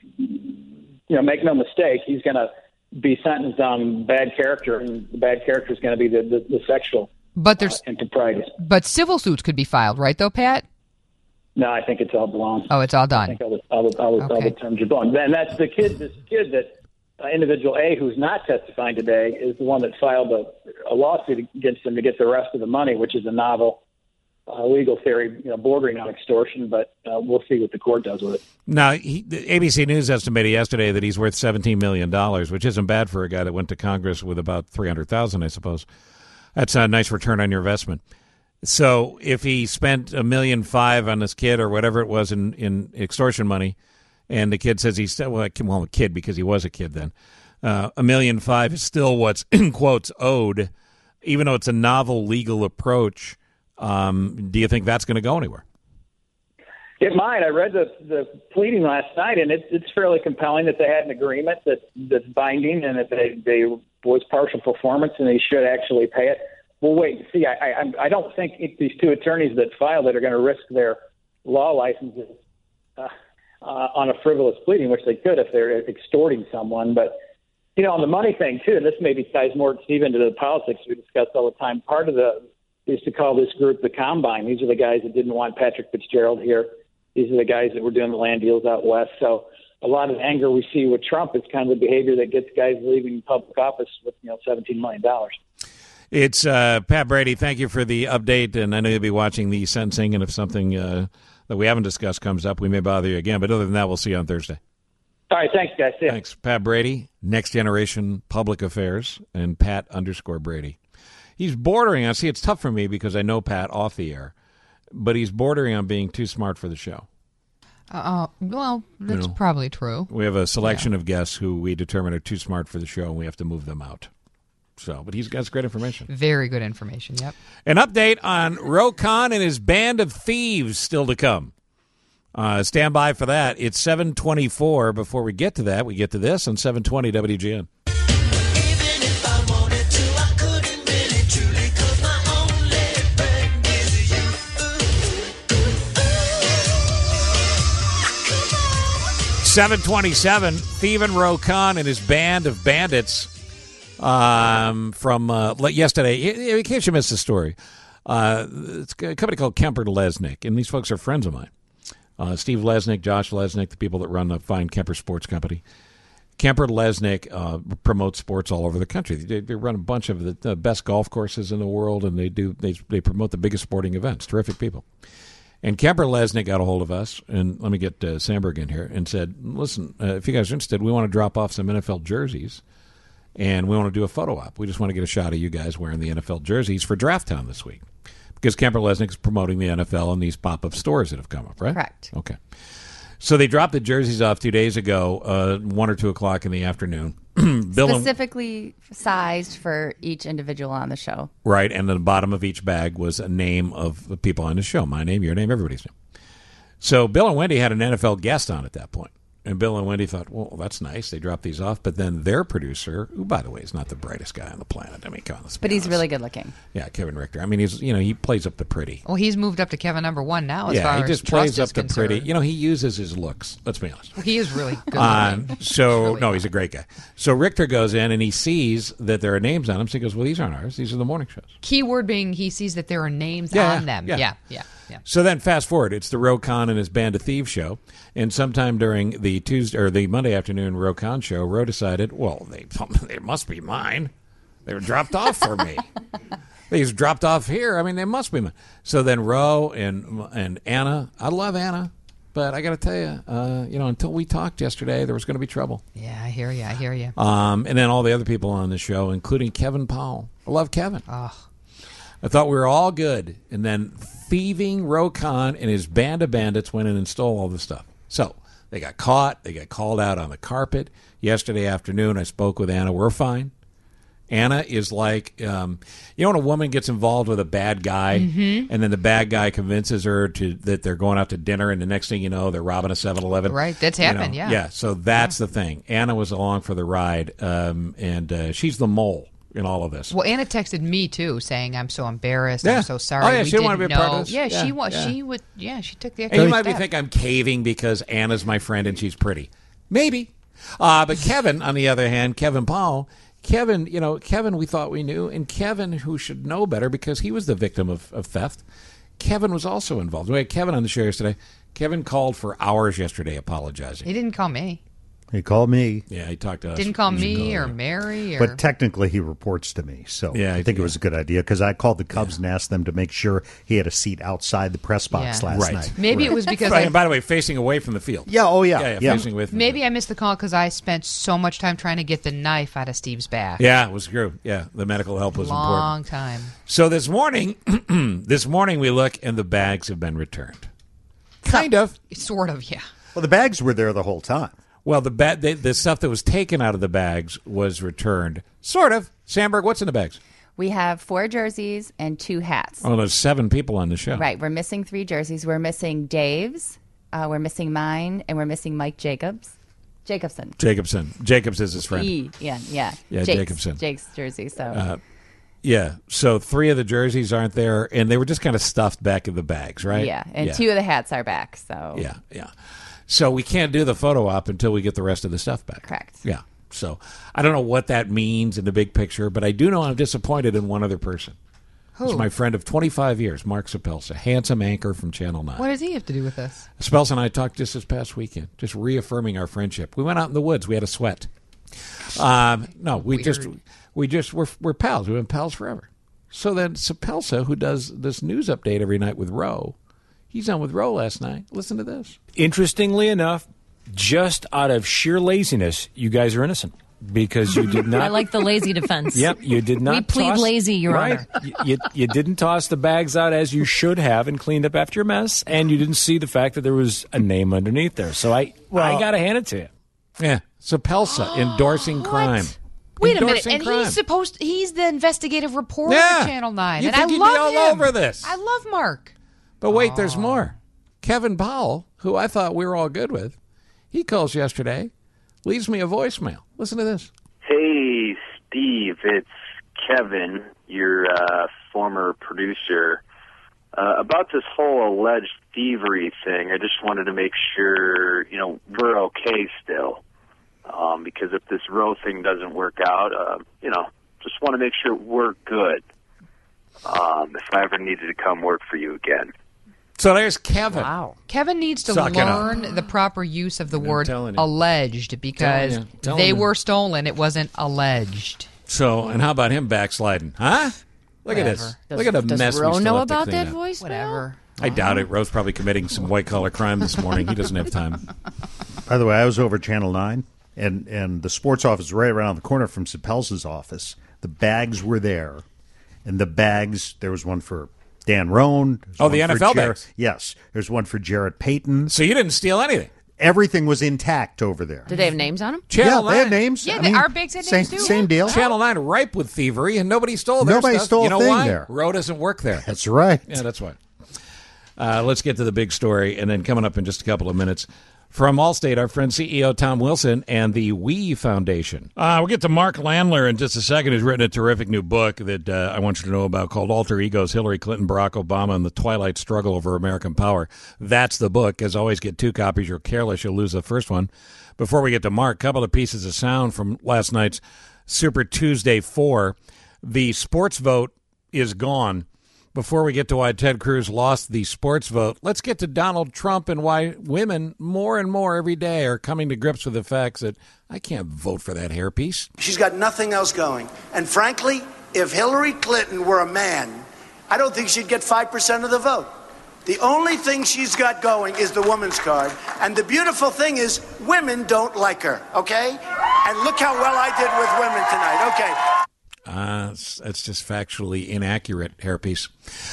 make no mistake, he's going to be sentenced on bad character, and the bad character is going to be the sexual improprieties. But civil suits could be filed, right, though, Pat? No, I think it's all blown. Oh, it's all done. I think all the terms are blown. And that's this kid that individual A, who's not testifying today, is the one that filed a lawsuit against him to get the rest of the money, which is a novel legal theory, bordering on extortion, but we'll see what the court does with it. Now, the ABC News estimated yesterday that he's worth $17 million, which isn't bad for a guy that went to Congress with about $300,000, I suppose. That's a nice return on your investment. So if he spent $1.5 million on this kid or whatever it was in extortion money, and the kid says he's still, a kid because he was a kid then, $1.5 million is still what's, in quotes, owed, even though it's a novel legal approach. Do you think that's going to go anywhere? It might. I read the pleading last night, and it's fairly compelling that they had an agreement that's binding and that they was partial performance, and they should actually pay it. We'll wait and see. I don't think these two attorneys that filed it are going to risk their law licenses on a frivolous pleading, which they could if they're extorting someone. But, on the money thing, too, and this maybe ties more, Steve, into the politics we discuss all the time, part of we used to call this group the Combine. These are the guys that didn't want Patrick Fitzgerald here. These are the guys that were doing the land deals out west. So a lot of the anger we see with Trump is kind of the behavior that gets guys leaving public office with, $17 million. It's Pat Brady. Thank you for the update, and I know you'll be watching the sentencing, and if something that we haven't discussed comes up, we may bother you again. But other than that, we'll see you on Thursday. All right, thanks, guys. See ya. Thanks. Pat Brady, Next Generation Public Affairs, and Pat_Brady. He's bordering on, see, it's tough for me because I know Pat off the air, but he's bordering on being too smart for the show. Well, that's probably true. We have a selection of guests who we determine are too smart for the show, and we have to move them out. So, but he's got great information. Very good information, yep. An update on Ro Khan and his band of thieves still to come. Stand by for that. It's 7:24. Before we get to that, we get to this on 720 WGN. $7:27, thieving Ro Khan and his band of bandits from yesterday. In case you missed the story, it's a company called Kemper Lesnick, and these folks are friends of mine. Steve Lesnick, Josh Lesnick, the people that run the fine Kemper Sports Company. Kemper Lesnick promotes sports all over the country. They run a bunch of the best golf courses in the world, and they promote the biggest sporting events. Terrific people. And Kemper Lesnick got a hold of us, and let me get Sandberg in here, and said, listen, if you guys are interested, we want to drop off some NFL jerseys, and we want to do a photo op. We just want to get a shot of you guys wearing the NFL jerseys for Draft Town this week. Because Kemper Lesnick is promoting the NFL in these pop-up stores that have come up, right? Correct. Okay. So they dropped the jerseys off 2 days ago, 1 or 2 o'clock in the afternoon. Specifically sized for each individual on the show. Right, and at the bottom of each bag was a name of the people on the show. My name, your name, everybody's name. So Bill and Wendy had an NFL guest on at that point. And Bill and Wendy thought, well, that's nice. They dropped these off. But then their producer, who, by the way, is not the brightest guy on the planet. I mean, come on, let's be But he's honest. really good looking. Yeah, Kevin Richter. I mean, he plays up the pretty. Well, he's moved up to Kevin number 1 now as Yeah, far he as just trust plays up is the concerned. pretty. He uses his looks. Let's be honest. Well, he is really good looking. He's a great guy. So Richter goes in and he sees that there are names on them. So he goes, well, these aren't ours. These are the morning shows. Keyword being he sees that there are names on them. Yeah. So then fast forward, it's the Ro Khan and his Band of Thieves show. And sometime during the the Monday afternoon Ro Khan show, Ro decided, well, they must be mine. They were dropped off for me. These dropped off here. I mean, they must be mine. So then Ro and Anna, I love Anna, but I got to tell you, until we talked yesterday, there was going to be trouble. Yeah, I hear you. And then all the other people on the show, including Kevin Powell. I love Kevin. Oh. I thought we were all good. And then thieving Ro Khan and his band of bandits went in and stole all the stuff. So they got caught. They got called out on the carpet. Yesterday afternoon, I spoke with Anna. We're fine. Anna is like, when a woman gets involved with a bad guy, and then the bad guy convinces her that they're going out to dinner, and the next thing you know, they're robbing a 7-Eleven. Right, that's happened, yeah. Yeah, so that's the thing. Anna was along for the ride, and she's the mole in all of this. Well, Anna texted me too, saying, "I'm so embarrassed. Yeah. I'm so sorry. Oh, yeah, we she didn't want to be a part of know." this. Yeah, Yeah, she was. yeah. She would. Yeah, she took the. And you extra might be step. thinking I'm caving because Anna's my friend and she's pretty. Maybe. But Kevin, on the other hand, Kevin Powell, Kevin, we thought we knew, and Kevin, who should know better because he was the victim of theft, Kevin was also involved. We had Kevin on the show yesterday. Kevin called for hours yesterday apologizing. He didn't call me. He called me. Yeah, he talked to us. Didn't call me or Mary. Or... But technically, he reports to me. So yeah, I think it was a good idea because I called the Cubs and asked them to make sure he had a seat outside the press box last night. Maybe it was because and by the way, facing away from the field. Yeah, oh yeah. Facing away from Maybe I missed the call because I spent so much time trying to get the knife out of Steve's back. Yeah, it was true. Yeah, the medical help was important. Long time. So this morning, we look and the bags have been returned. Kind of. Sort of, yeah. Well, the bags were there the whole time. Well, the stuff that was taken out of the bags was returned. Sort of. Sandberg, what's in the bags? We have 4 jerseys and 2 hats. Oh, there's 7 people on the show. Right. We're missing 3 jerseys. We're missing Dave's. We're missing mine. And we're missing Mike Jacobson. Jacobs is his friend. Yeah, Jacobson. Jake's jersey. So. Yeah. So 3 of the jerseys aren't there, and they were just kind of stuffed back in the bags, right? Yeah. And 2 of the hats are back. So. Yeah. So we can't do the photo op until we get the rest of the stuff back. Correct. Yeah. So I don't know what that means in the big picture, but I do know I'm disappointed in one other person. He's my friend of 25 years, Mark Sapelsa, handsome anchor from Channel 9. What does he have to do with this? Sapelsa and I talked just this past weekend, just reaffirming our friendship. We went out in the woods. We had a sweat. No, we're pals. We've been pals forever. So then Sapelsa, who does this news update every night with Roe, he's on with Roe last night. Listen to this. Interestingly enough, just out of sheer laziness, you guys are innocent. Because you did not. I like the lazy defense. Yep, you did not. We plead lazy, Your Honor. You didn't toss the bags out as you should have and cleaned up after your mess, and you didn't see the fact that there was a name underneath there. So I got to hand it to you. Yeah, Sapelsa endorsing crime. Wait a Endorsing minute, crime. he's the investigative reporter Yeah. for Channel 9. You and think I he'd love be all him. over this. I love Mark. But wait, there's more. Kevin Powell, who I thought we were all good with, he calls yesterday, leaves me a voicemail. Listen to this. Hey, Steve, it's Kevin, your former producer. About this whole alleged thievery thing, I just wanted to make sure, we're okay still. Because if this Roe thing doesn't work out, just want to make sure we're good. If I ever needed to come work for you again. So there's Kevin. Wow. Kevin needs to Suck it up. learn the proper use of the word telling you. alleged because Telling they you. were stolen. It wasn't alleged. So, and how about him backsliding? Huh? Look at this. Look at the mess we Ro still know have to about clean that up. voicemail? Whatever. I doubt it. Roe's probably committing some white-collar crime this morning. He doesn't have time. By the way, I was over at Channel 9, and the sports office is right around the corner from Sapelsa's office. The bags were there. And the bags, there was one for Dan Roan. Oh, the NFL bags? Yes. There's one for Jarrett Payton. So you didn't steal anything? Everything was intact over there. Did they have names on them? Channel They had 9. names. Yeah, I mean, our bags had names too. Same deal. Channel 9 ripe with thievery, and nobody stole their Nobody stuff. stole you know a thing why? there. Roe doesn't work there. That's right. Yeah, that's why. Let's get to the big story, and then coming up in just a couple of minutes, from Allstate, our friend CEO Tom Wilson and the We Foundation. We'll get to Mark Landler in just a second, who's written a terrific new book that I want you to know about called Alter Egos, Hillary Clinton, Barack Obama, and the Twilight Struggle Over American Power. That's the book. As always, get 2 copies. You're careless, you'll lose the first one. Before we get to Mark, a couple of pieces of sound from last night's Super Tuesday 4. The sports vote is gone. Before we get to why Ted Cruz lost the sports vote, let's get to Donald Trump and why women more and more every day are coming to grips with the facts that I can't vote for that hairpiece. She's got nothing else going. And frankly, if Hillary Clinton were a man, I don't think she'd get 5% of the vote. The only thing she's got going is the woman's card. And the beautiful thing is women don't like her, okay? And look how well I did with women tonight, okay? That's just factually inaccurate, hairpiece.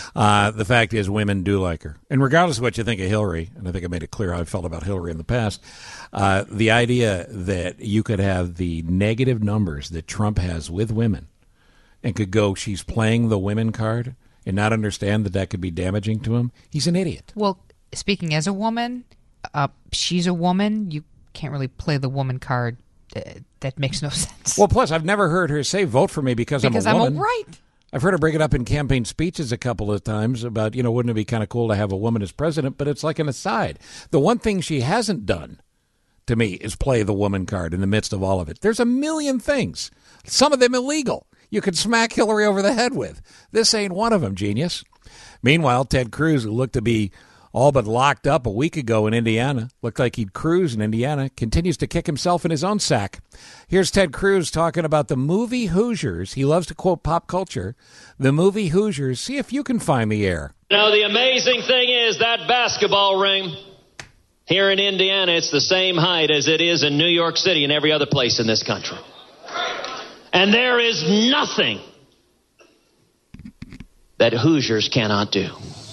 The fact is women do like her. And regardless of what you think of Hillary, and I think I made it clear how I felt about Hillary in the past, the idea that you could have the negative numbers that Trump has with women and could go, she's playing the women card and not understand that that could be damaging to him, he's an idiot. Well, speaking as a woman, she's a woman. You can't really play the woman card. That makes no sense. Well, plus, I've never heard her say, vote for me because I'm a woman. Right. I've heard her bring it up in campaign speeches a couple of times about, wouldn't it be kind of cool to have a woman as president? But it's like an aside. The one thing she hasn't done, to me, is play the woman card in the midst of all of it. There's a million things, some of them illegal, you could smack Hillary over the head with. This ain't one of them, genius. Meanwhile, Ted Cruz, who looked to be all but locked up a week ago in Indiana, looked like he'd cruise in Indiana, continues to kick himself in his own sack. Here's Ted Cruz talking about the movie Hoosiers. He loves to quote pop culture. The movie Hoosiers. See if you can find the air. Now, the amazing thing is that basketball ring here in Indiana, it's the same height as it is in New York City and every other place in this country. And there is nothing that Hoosiers cannot do.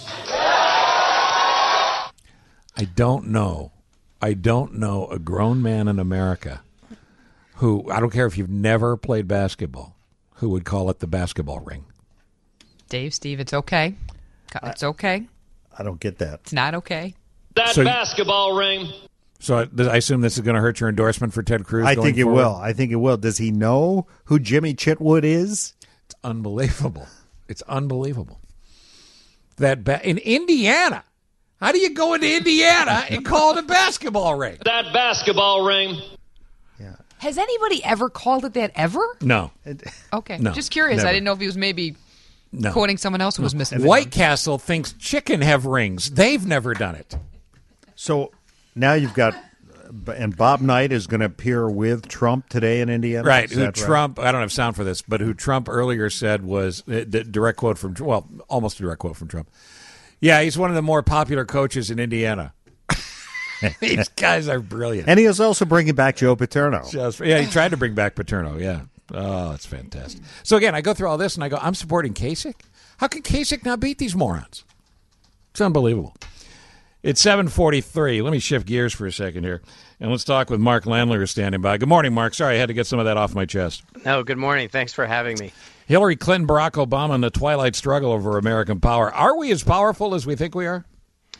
I don't know a grown man in America who, I don't care if you've never played basketball, who would call it the basketball ring. Dave, Steve, it's okay. It's okay. I don't get that. It's not okay. That basketball ring. So I assume this is going to hurt your endorsement for Ted Cruz I going think it forward? will. I think it will. Does he know who Jimmy Chitwood is? It's unbelievable. It's unbelievable. In Indiana. How do you go into Indiana and call it a basketball ring? That basketball ring. Has anybody ever called it that ever? No. Okay. No, Just curious. never. I didn't know if he was maybe No. Quoting someone else who was missing. White Castle thinks chicken have rings. They've never done it. So now you've got, and Bob Knight is going to appear with Trump today in Indiana. Right. Who Trump, I don't have sound for this, but who Trump earlier said was, the direct quote from, well, almost a direct quote from Trump. Yeah, he's one of the more popular coaches in Indiana. These guys are brilliant. And he is also bringing back Joe Paterno. Yeah, he tried to bring back Paterno, yeah. Oh, that's fantastic. So again, I go through all this and I go, I'm supporting Kasich? How can Kasich not beat these morons? It's unbelievable. It's 7:43. Let me shift gears for a second here, and let's talk with Mark Landler, who's standing by. Good morning, Mark. Sorry, I had to get some of that off my chest. No, good morning. Thanks for having me. Hillary Clinton, Barack Obama, and the twilight struggle over American power. Are we as powerful as we think we are?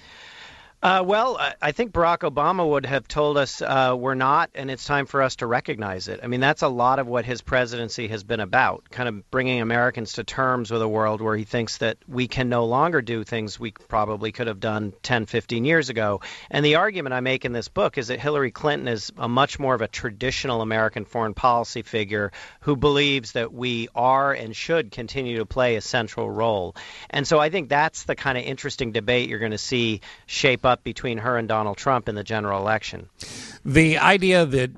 Well, I think Barack Obama would have told us we're not, and it's time for us to recognize it. I mean, that's a lot of what his presidency has been about, kind of bringing Americans to terms with a world where he thinks that we can no longer do things we probably could have done 10, 15 years ago. And the argument I make in this book is that Hillary Clinton is a much more of a traditional American foreign policy figure who believes that we are and should continue to play a central role. And so I think that's the kind of interesting debate you're going to see shape up between her and Donald Trump in the general election. The idea that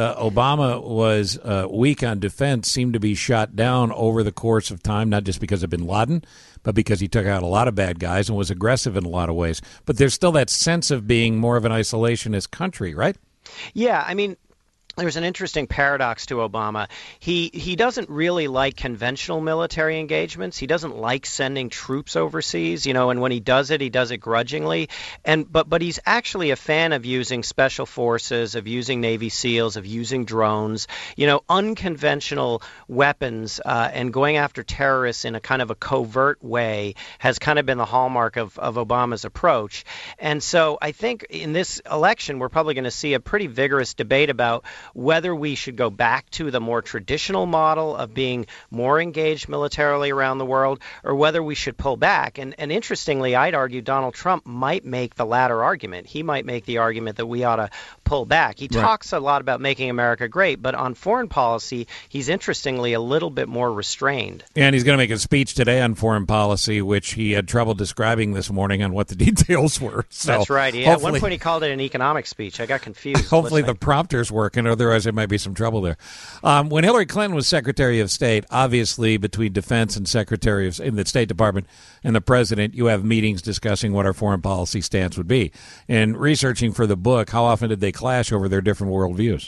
Obama was weak on defense seemed to be shot down over the course of time, not just because of bin Laden, but because he took out a lot of bad guys and was aggressive in a lot of ways. But there's still that sense of being more of an isolationist country, right? Yeah, I mean, there's an interesting paradox to Obama. He doesn't really like conventional military engagements. He doesn't like sending troops overseas, and when he does it grudgingly. But he's actually a fan of using special forces, of using Navy SEALs, of using drones, unconventional weapons, and going after terrorists in a kind of a covert way has kind of been the hallmark of Obama's approach. And so I think in this election, we're probably going to see a pretty vigorous debate about whether we should go back to the more traditional model of being more engaged militarily around the world, or whether we should pull back. And interestingly, I'd argue Donald Trump might make the latter argument. He might make the argument that we ought to pull back. He talks a lot about making America great, but on foreign policy, he's interestingly a little bit more restrained. And he's going to make a speech today on foreign policy, which he had trouble describing this morning on what the details were. So that's right. Yeah, at one point he called it an economic speech. I got confused. Hopefully the prompter's working, otherwise there might be some trouble there. When Hillary Clinton was Secretary of State, obviously between Defense and Secretary in the State Department and the President, you have meetings discussing what our foreign policy stance would be. And researching for the book, how often did they clash over their different worldviews?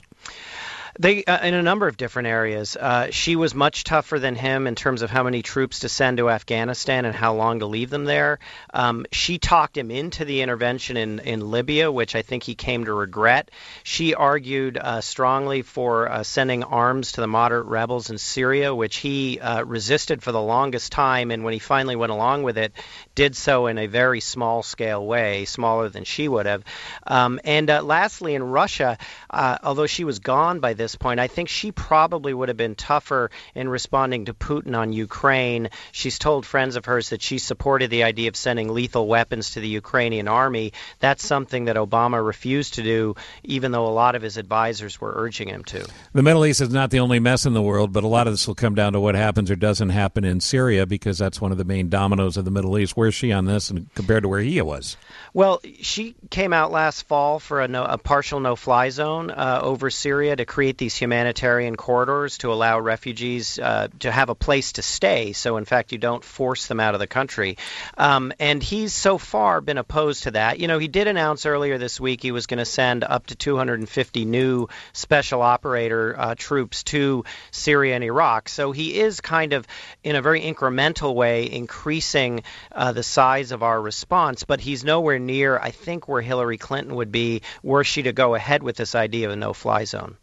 They in a number of different areas. She was much tougher than him in terms of how many troops to send to Afghanistan and how long to leave them there. She talked him into the intervention in Libya, which I think he came to regret. She argued strongly for sending arms to the moderate rebels in Syria, which he resisted for the longest time, and when he finally went along with it, did so in a very small-scale way, smaller than she would have. And lastly, in Russia, although she was gone by this point, I think she probably would have been tougher in responding to Putin on Ukraine. She's told friends of hers that she supported the idea of sending lethal weapons to the Ukrainian army. That's something that Obama refused to do, even though a lot of his advisors were urging him to. The Middle East is not the only mess in the world, but a lot of this will come down to what happens or doesn't happen in Syria, because that's one of the main dominoes of the Middle East. Where's she on this and compared to where he was? Well, she came out last fall for a partial no-fly zone over Syria to create these humanitarian corridors to allow refugees to have a place to stay. So, in fact, you don't force them out of the country. And he's so far been opposed to that. He did announce earlier this week he was going to send up to 250 new special operator troops to Syria and Iraq. So he is kind of, in a very incremental way, increasing the size of our response. But he's nowhere near, I think, where Hillary Clinton would be were she to go ahead with this idea of a no-fly zone.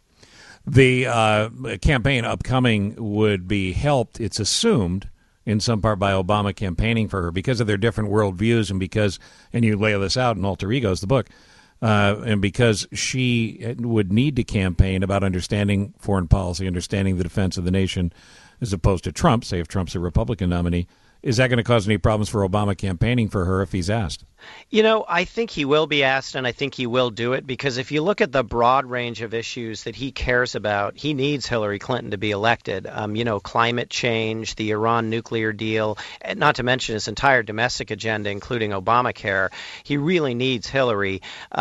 The campaign upcoming would be helped, it's assumed, in some part by Obama campaigning for her because of their different worldviews and because, and you lay this out in Alter Egos, the book, and because she would need to campaign about understanding foreign policy, understanding the defense of the nation, as opposed to Trump, say if Trump's a Republican nominee. Is that going to cause any problems for Obama campaigning for her if he's asked? You know, I think he will be asked, and I think he will do it, because if you look at the broad range of issues that he cares about, he needs Hillary Clinton to be elected. Climate change, the Iran nuclear deal, and not to mention his entire domestic agenda, including Obamacare. He really needs Hillary.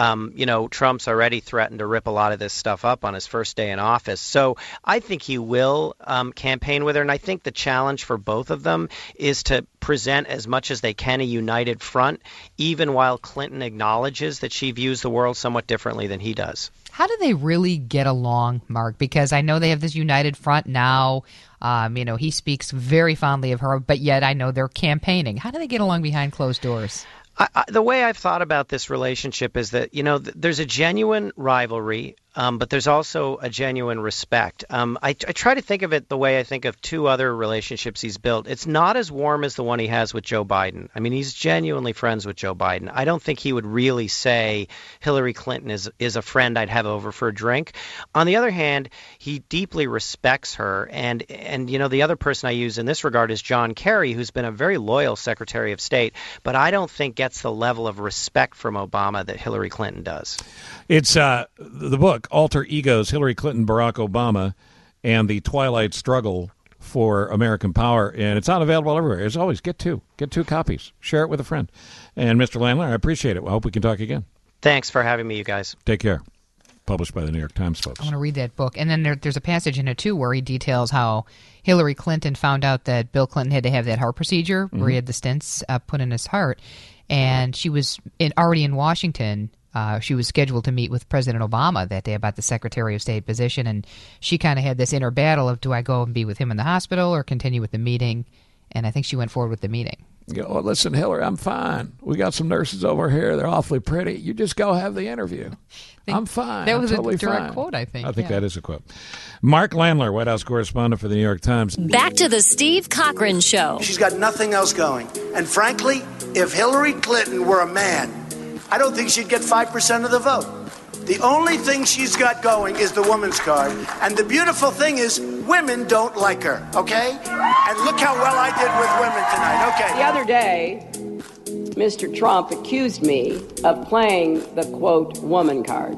Trump's already threatened to rip a lot of this stuff up on his first day in office. So I think he will campaign with her, and I think the challenge for both of them is to present as much as they can a united front, even while Clinton acknowledges that she views the world somewhat differently than he does. How do they really get along, Mark? Because I know they have this united front now. He speaks very fondly of her, but yet I know they're campaigning. How do they get along behind closed doors? The way I've thought about this relationship is that, there's a genuine rivalry, but there's also a genuine respect. I try to think of it the way I think of two other relationships he's built. It's not as warm as the one he has with Joe Biden. I mean, he's genuinely friends with Joe Biden. I don't think he would really say Hillary Clinton is a friend I'd have over for a drink. On the other hand, he deeply respects her. And the other person I use in this regard is John Kerry, who's been a very loyal Secretary of State, but I don't think gets the level of respect from Obama that Hillary Clinton does. It's the book, Alter Egos, Hillary Clinton, Barack Obama, and the Twilight Struggle for American Power. And it's not available everywhere. As always, get two copies. Share it with a friend. And Mr. Landler, I appreciate it. I hope we can talk again. Thanks for having me, you guys. Take care. Published by the New York Times, folks. I want to read that book. And then there's a passage in it, too, where he details how Hillary Clinton found out that Bill Clinton had to have that heart procedure where he had the stents put in his heart. And she was already in Washington. She was scheduled to meet with President Obama that day about the Secretary of State position. And she kind of had this inner battle of, do I go and be with him in the hospital or continue with the meeting? And I think she went forward with the meeting. Oh, listen, Hillary, I'm fine. We got some nurses over here. They're awfully pretty. You just go have the interview. I'm fine. That was totally a direct fine. quote, I think. I think that is a quote. Mark Landler, White House correspondent for the New York Times. Back to the Steve Cochran Show. She's got nothing else going. And frankly, if Hillary Clinton were a man, I don't think she'd get 5% of the vote. The only thing she's got going is the woman's card. And the beautiful thing is women don't like her, okay? And look how well I did with women tonight, okay? The other day, Mr. Trump accused me of playing the, quote, woman card.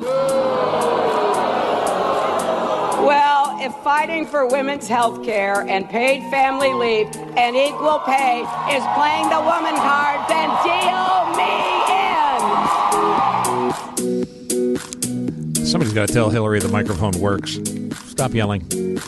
Well, if fighting for women's health care and paid family leave and equal pay is playing the woman card, then deal me in. Somebody's got to tell Hillary the microphone works. Stop yelling.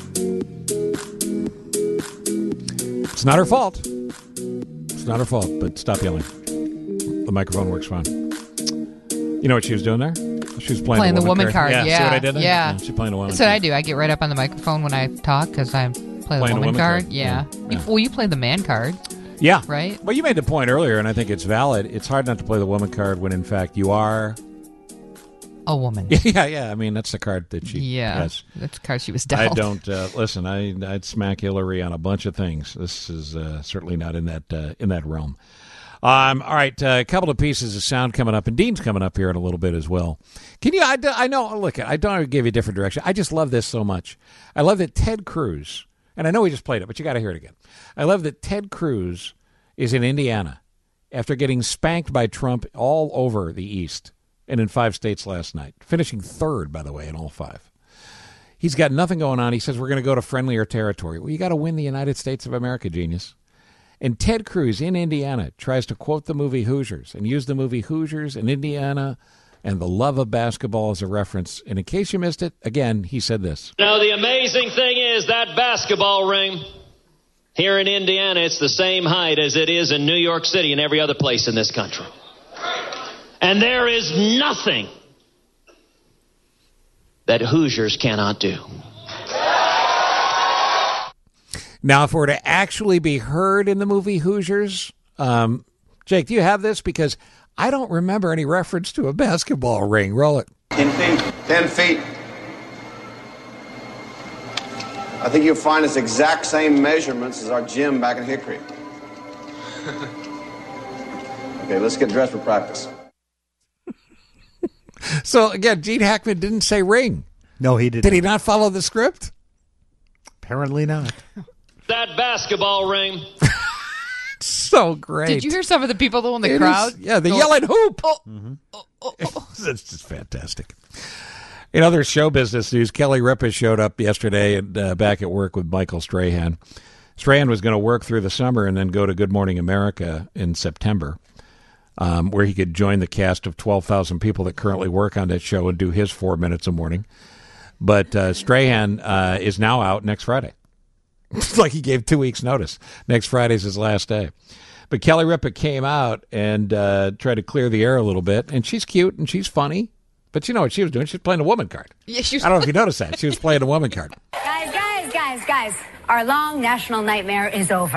It's not her fault. It's not her fault, but stop yelling. The microphone works fine. You know what she was doing there? She was playing the woman card. Yeah. See what I did there? Yeah. She's playing the woman That's card. what I do. I get right up on the microphone when I talk because I play the woman card. Yeah. You play the man card. Yeah. Right? Well, you made the point earlier, and I think it's valid. It's hard not to play the woman card when, in fact, you are a woman. Yeah. I mean, that's the card that she has. That's the card she was dealt. I don't listen. I'd smack Hillary on a bunch of things. This is certainly not in that realm. All right, a couple of pieces of sound coming up, and Dean's coming up here in a little bit as well. Can you? I know. Look, I don't want to give you a different direction. I just love this so much. I love that Ted Cruz, and I know we just played it, but you got to hear it again. I love that Ted Cruz is in Indiana after getting spanked by Trump all over the East and in 5 states last night, finishing third, by the way, in all 5. He's got nothing going on. He says we're going to go to friendlier territory. Well, you got to win the United States of America, genius. And Ted Cruz in Indiana tries to quote the movie Hoosiers and use the movie Hoosiers in Indiana and the love of basketball as a reference. And in case you missed it, again, he said this. Now, the amazing thing is that basketball ring here in Indiana, it's the same height as it is in New York City and every other place in this country. And there is nothing that Hoosiers cannot do. Now, if it were to actually be heard in the movie Hoosiers, Jake, do you have this? Because I don't remember any reference to a basketball ring. Roll it. 10 feet. 10 feet. I think you'll find it's exact same measurements as our gym back in Hickory. Okay, let's get dressed for practice. So, again, Gene Hackman didn't say ring. No, he didn't. Did he not follow the script? Apparently not. That basketball ring So great. Did you hear some of the people though in the It crowd? is- yeah, they yell at hoop. It's just fantastic. In other show business news, Kelly Ripa showed up yesterday and back at work with Michael Strahan. Strahan was going to work through the summer and then go to Good Morning America in September, where he could join the cast of 12,000 people that currently work on that show and do his 4 minutes a morning. But Strahan is now out next Friday. It's like he gave 2 weeks' notice. Next Friday's his last day. But Kelly Ripa came out and tried to clear the air a little bit. And she's cute and she's funny. But you know what she was doing? She was playing a woman card. Yeah, she was. I don't know if you noticed that. She was playing a woman card. Guys, our long national nightmare is over.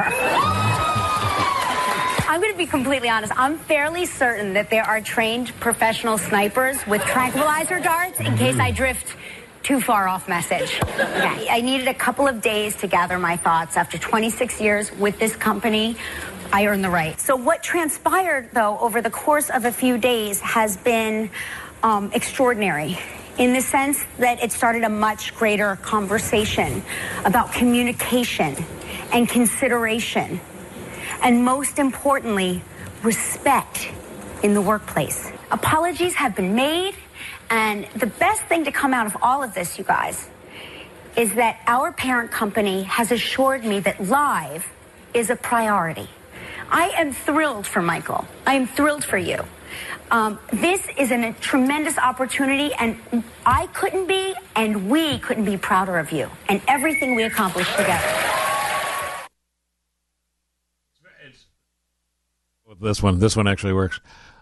I'm going to be completely honest. I'm fairly certain that there are trained professional snipers with tranquilizer darts in case I drift too far off message. Yeah, I needed a couple of days to gather my thoughts. After 26 years with this company, I earned the right. So what transpired, though, over the course of a few days has been extraordinary in the sense that it started a much greater conversation about communication and consideration, and most importantly, respect in the workplace. Apologies have been made. And the best thing to come out of all of this, you guys, is that our parent company has assured me that live is a priority. I am thrilled for Michael. I am thrilled for you. This is a tremendous opportunity, and I couldn't be, and we couldn't be prouder of you and everything we accomplished together. This one actually works.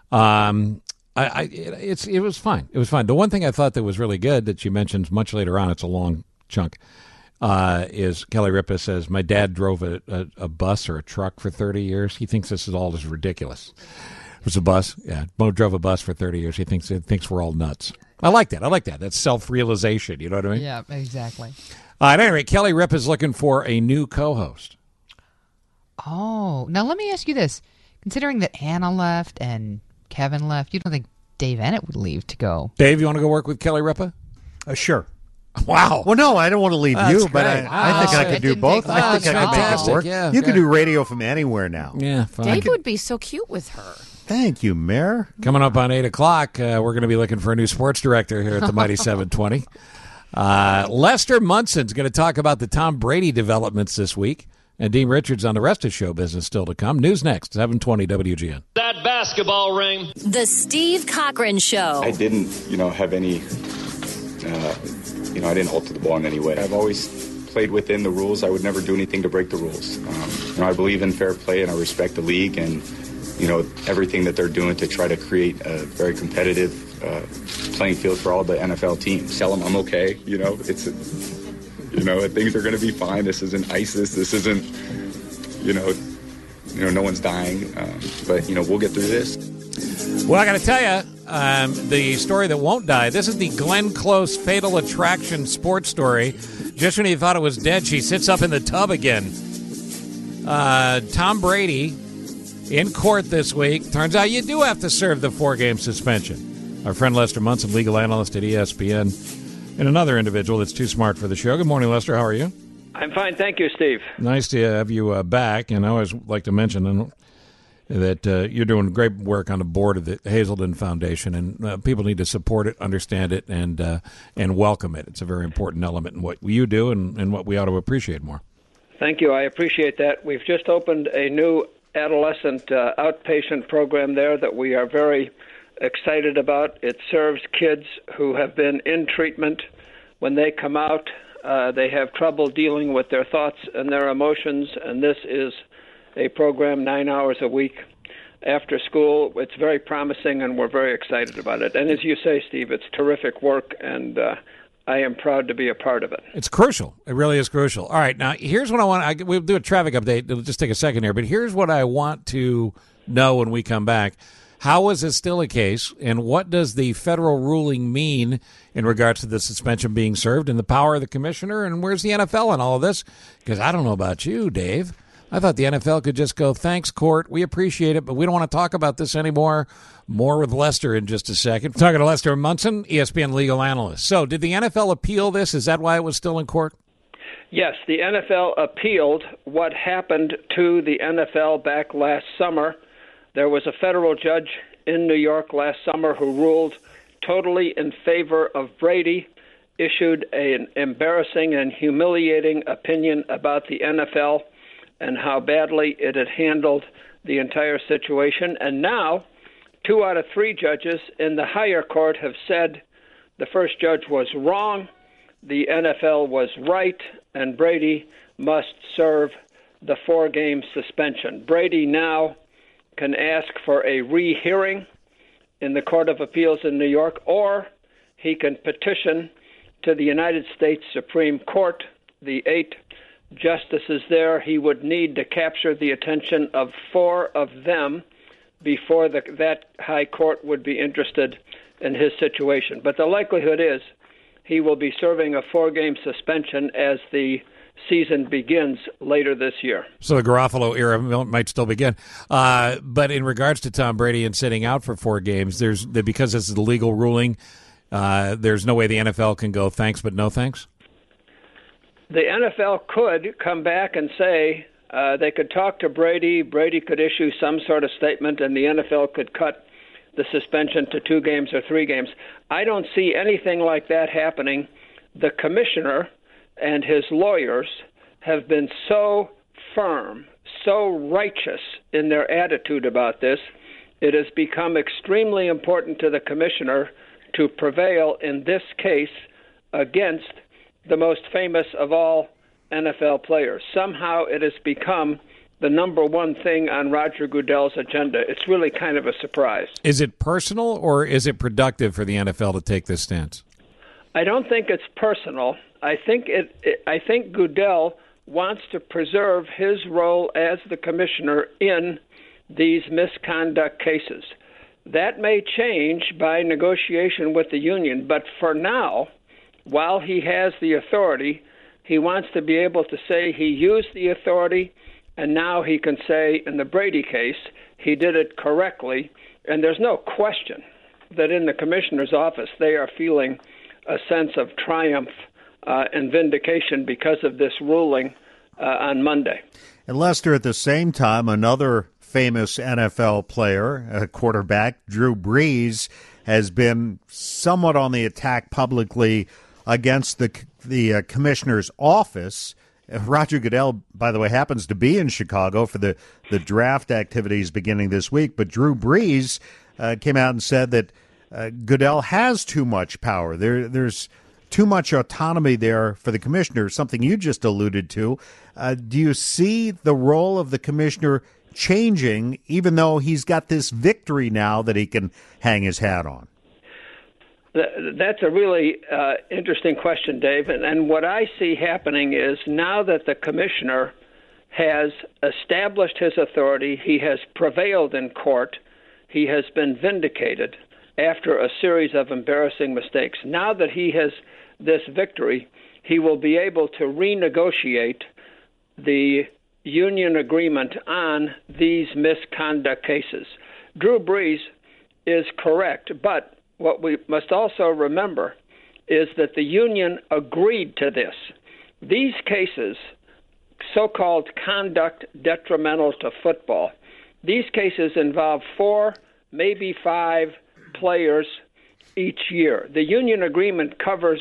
It was fine. It was fine. The one thing I thought that was really good that she mentions much later on, it's a long chunk, is Kelly Ripa says, my dad drove a bus or a truck for 30 years. He thinks this is all just ridiculous. It was a bus. Yeah, Mo drove a bus for 30 years. He thinks we're all nuts. I like that. That's self-realization. You know what I mean? Yeah, exactly. At any rate, Kelly Ripa is looking for a new co-host. Oh, now let me ask you this. Considering that Anna left and Kevin left, you don't think Dave Ennett would leave to go? Dave, you want to go work with Kelly Ripa? Sure. Wow. Well, no, I don't want to leave you, but I think I could do both. I think I could make it work. Yeah, you can do radio from anywhere now. Yeah, fine. Dave would be so cute with her. Thank you, Mayor. Coming up on 8 o'clock, we're going to be looking for a new sports director here at the Mighty 720. Lester Munson's going to talk about the Tom Brady developments this week. And Dean Richards on the rest of show business still to come. News next, 720 WGN. That basketball ring. The Steve Cochran Show. I didn't, have any, I didn't alter the ball in any way. I've always played within the rules. I would never do anything to break the rules. I believe in fair play, and I respect the league and, everything that they're doing to try to create a very competitive playing field for all the NFL teams. Tell them I'm okay. Things are going to be fine. This isn't ISIS. This isn't, no one's dying. But we'll get through this. Well, I got to tell you, the story that won't die, this is the Glenn Close Fatal Attraction sports story. Just when you thought it was dead, she sits up in the tub again. Tom Brady in court this week. Turns out you do have to serve the 4-game suspension. Our friend Lester Munson, legal analyst at ESPN, and another individual that's too smart for the show. Good morning, Lester. How are you? I'm fine. Thank you, Steve. Nice to have you back. And I always like to mention that you're doing great work on the board of the Hazelden Foundation, and people need to support it, understand it, and welcome it. It's a very important element in what you do and what we ought to appreciate more. Thank you. I appreciate that. We've just opened a new adolescent outpatient program there that we are very excited about. It serves kids who have been in treatment. When they come out, they have trouble dealing with their thoughts and their emotions, and this is a program 9 hours a week after school. It's very promising, and we're very excited about it. And as you say, Steve, it's terrific work, and I am proud to be a part of it. It's crucial. It really is crucial. All right, now here's what I want. We'll do a traffic update. It'll just take a second here, but here's what I want to know when we come back. How is this still a case, and what does the federal ruling mean in regards to the suspension being served and the power of the commissioner, and where's the NFL in all of this? Because I don't know about you, Dave. I thought the NFL could just go, thanks, court, we appreciate it, but we don't want to talk about this anymore. More with Lester in just a second. We're talking to Lester Munson, ESPN legal analyst. So did the NFL appeal this? Is that why it was still in court? Yes, the NFL appealed what happened to the NFL back last summer. There was a federal judge in New York last summer who ruled totally in favor of Brady, issued an embarrassing and humiliating opinion about the NFL and how badly it had handled the entire situation. And now, 2 out of 3 judges in the higher court have said the first judge was wrong, the NFL was right, and Brady must serve the 4-game suspension. Brady now can ask for a rehearing in the Court of Appeals in New York, or he can petition to the United States Supreme Court, the 8 justices there. He would need to capture the attention of 4 of them before that high court would be interested in his situation. But the likelihood is he will be serving a 4-game suspension as the season begins later this year. So the Garofalo era might still begin. But in regards to Tom Brady and sitting out for 4 games, because this is the legal ruling, there's no way the NFL can go thanks but no thanks? The NFL could come back and say they could talk to Brady. Brady could issue some sort of statement, and the NFL could cut the suspension to 2 games or 3 games. I don't see anything like that happening. The commissioner and his lawyers have been so firm, so righteous in their attitude about this. It has become extremely important to the commissioner to prevail in this case against the most famous of all NFL players. Somehow it has become the number one thing on Roger Goodell's agenda. It's really kind of a surprise. Is it personal or is it productive for the NFL to take this stance? I don't think it's personal. I think Goodell wants to preserve his role as the commissioner in these misconduct cases. That may change by negotiation with the union, but for now, while he has the authority, he wants to be able to say he used the authority, and now he can say in the Brady case he did it correctly. And there's no question that in the commissioner's office they are feeling a sense of triumph and vindication because of this ruling on Monday. And Lester, at the same time, another famous NFL player, a quarterback, Drew Brees, has been somewhat on the attack publicly against the commissioner's office. Roger Goodell, by the way, happens to be in Chicago for the draft activities beginning this week, but Drew Brees came out and said that Goodell has too much power. There's too much autonomy there for the commissioner, something you just alluded to. Do you see the role of the commissioner changing, even though he's got this victory now that he can hang his hat on? That's a really interesting question, Dave. And what I see happening is now that the commissioner has established his authority, he has prevailed in court, he has been vindicated after a series of embarrassing mistakes. Now that he has this victory, he will be able to renegotiate the union agreement on these misconduct cases. Drew Brees is correct, but what we must also remember is that the union agreed to this. These cases, so-called conduct detrimental to football, these cases involve 4, maybe 5 players each year. The union agreement covers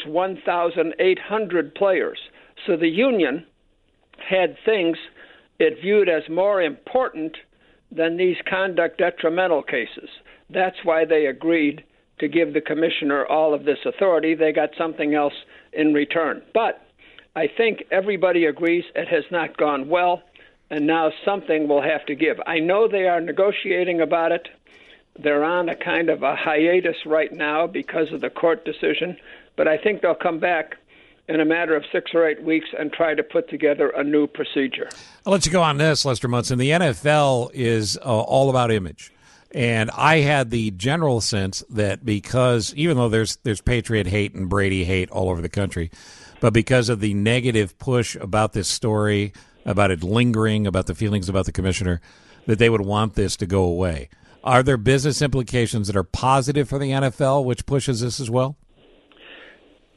1,800 players. So the union had things it viewed as more important than these conduct detrimental cases. That's why they agreed to give the commissioner all of this authority. They got something else in return. But I think everybody agrees it has not gone well, and now something will have to give. I know they are negotiating about it. They're on a kind of a hiatus right now because of the court decision, but I think they'll come back in a matter of 6 or 8 weeks and try to put together a new procedure. I'll let you go on this, Lester Munson. The NFL is all about image. And I had the general sense that because, even though there's Patriot hate and Brady hate all over the country, but because of the negative push about this story, about it lingering, about the feelings about the commissioner, that they would want this to go away. Are there business implications that are positive for the NFL, which pushes this as well?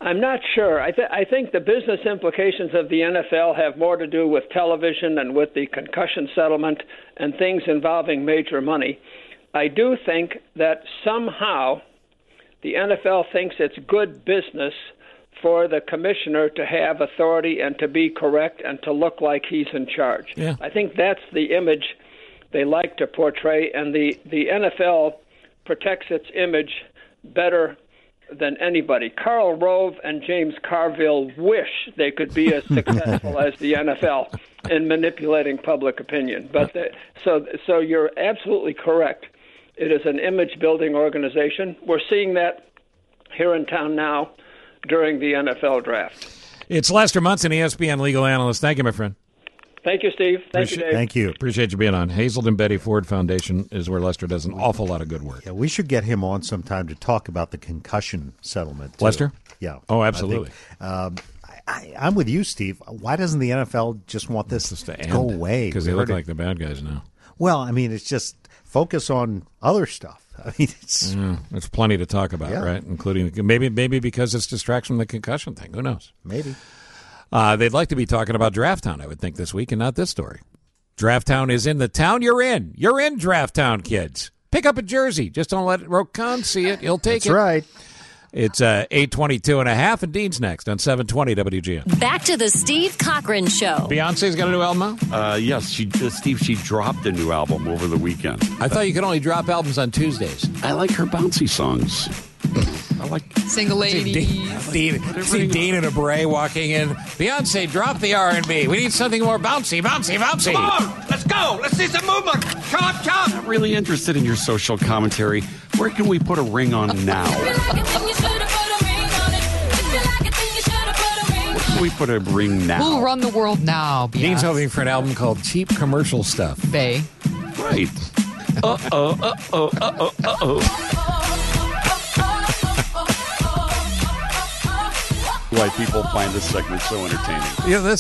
I'm not sure. I think the business implications of the NFL have more to do with television and with the concussion settlement and things involving major money. I do think that somehow the NFL thinks it's good business for the commissioner to have authority and to be correct and to look like he's in charge. Yeah. I think that's the image they like to portray, and the NFL protects its image better than anybody. Karl Rove and James Carville wish they could be as successful as the NFL in manipulating public opinion. But so you're absolutely correct. It is an image-building organization. We're seeing that here in town now during the NFL draft. It's Lester Munson, ESPN legal analyst. Thank you, my friend. Thank you, Steve. Thank you, Dave. Thank you. Appreciate you being on. Hazelden Betty Ford Foundation is where Lester does an awful lot of good work. Yeah, we should get him on sometime to talk about the concussion settlement, too. Lester? Yeah. Oh, absolutely. I'm with you, Steve. Why doesn't the NFL just want this to go away? Because they look like the bad guys now. Well, I mean, it's just focus on other stuff. I mean, there's plenty to talk about, right? Including maybe because it's distraction from the concussion thing. Who knows? Maybe. They'd like to be talking about Draft Town, I would think, this week, and not this story. Draft Town is in the town you're in. You're in Draft Town, kids. Pick up a jersey. Just don't let Rokan see it. He'll take That's right. It's 8:22.5, and Dean's next on 720 WGN. Back to the Steve Cochran Show. Beyonce's got a new album out? Yes, Steve, she dropped a new album over the weekend. I thought you could only drop albums on Tuesdays. I like her bouncy songs. I like Single Ladies. See Dean in a beret walking in. Beyonce, drop the R&B. We need something more bouncy, bouncy, bouncy. Come on, let's go. Let's see some movement. Chop, chop. I'm really interested in your social commentary. Where can we put a ring on now? Where can we put a ring now? We'll run the world now, Beyonce. Dean's hoping for an album called Cheap Commercial Stuff. Bay. Right. Why people find this segment so entertaining. Yeah, this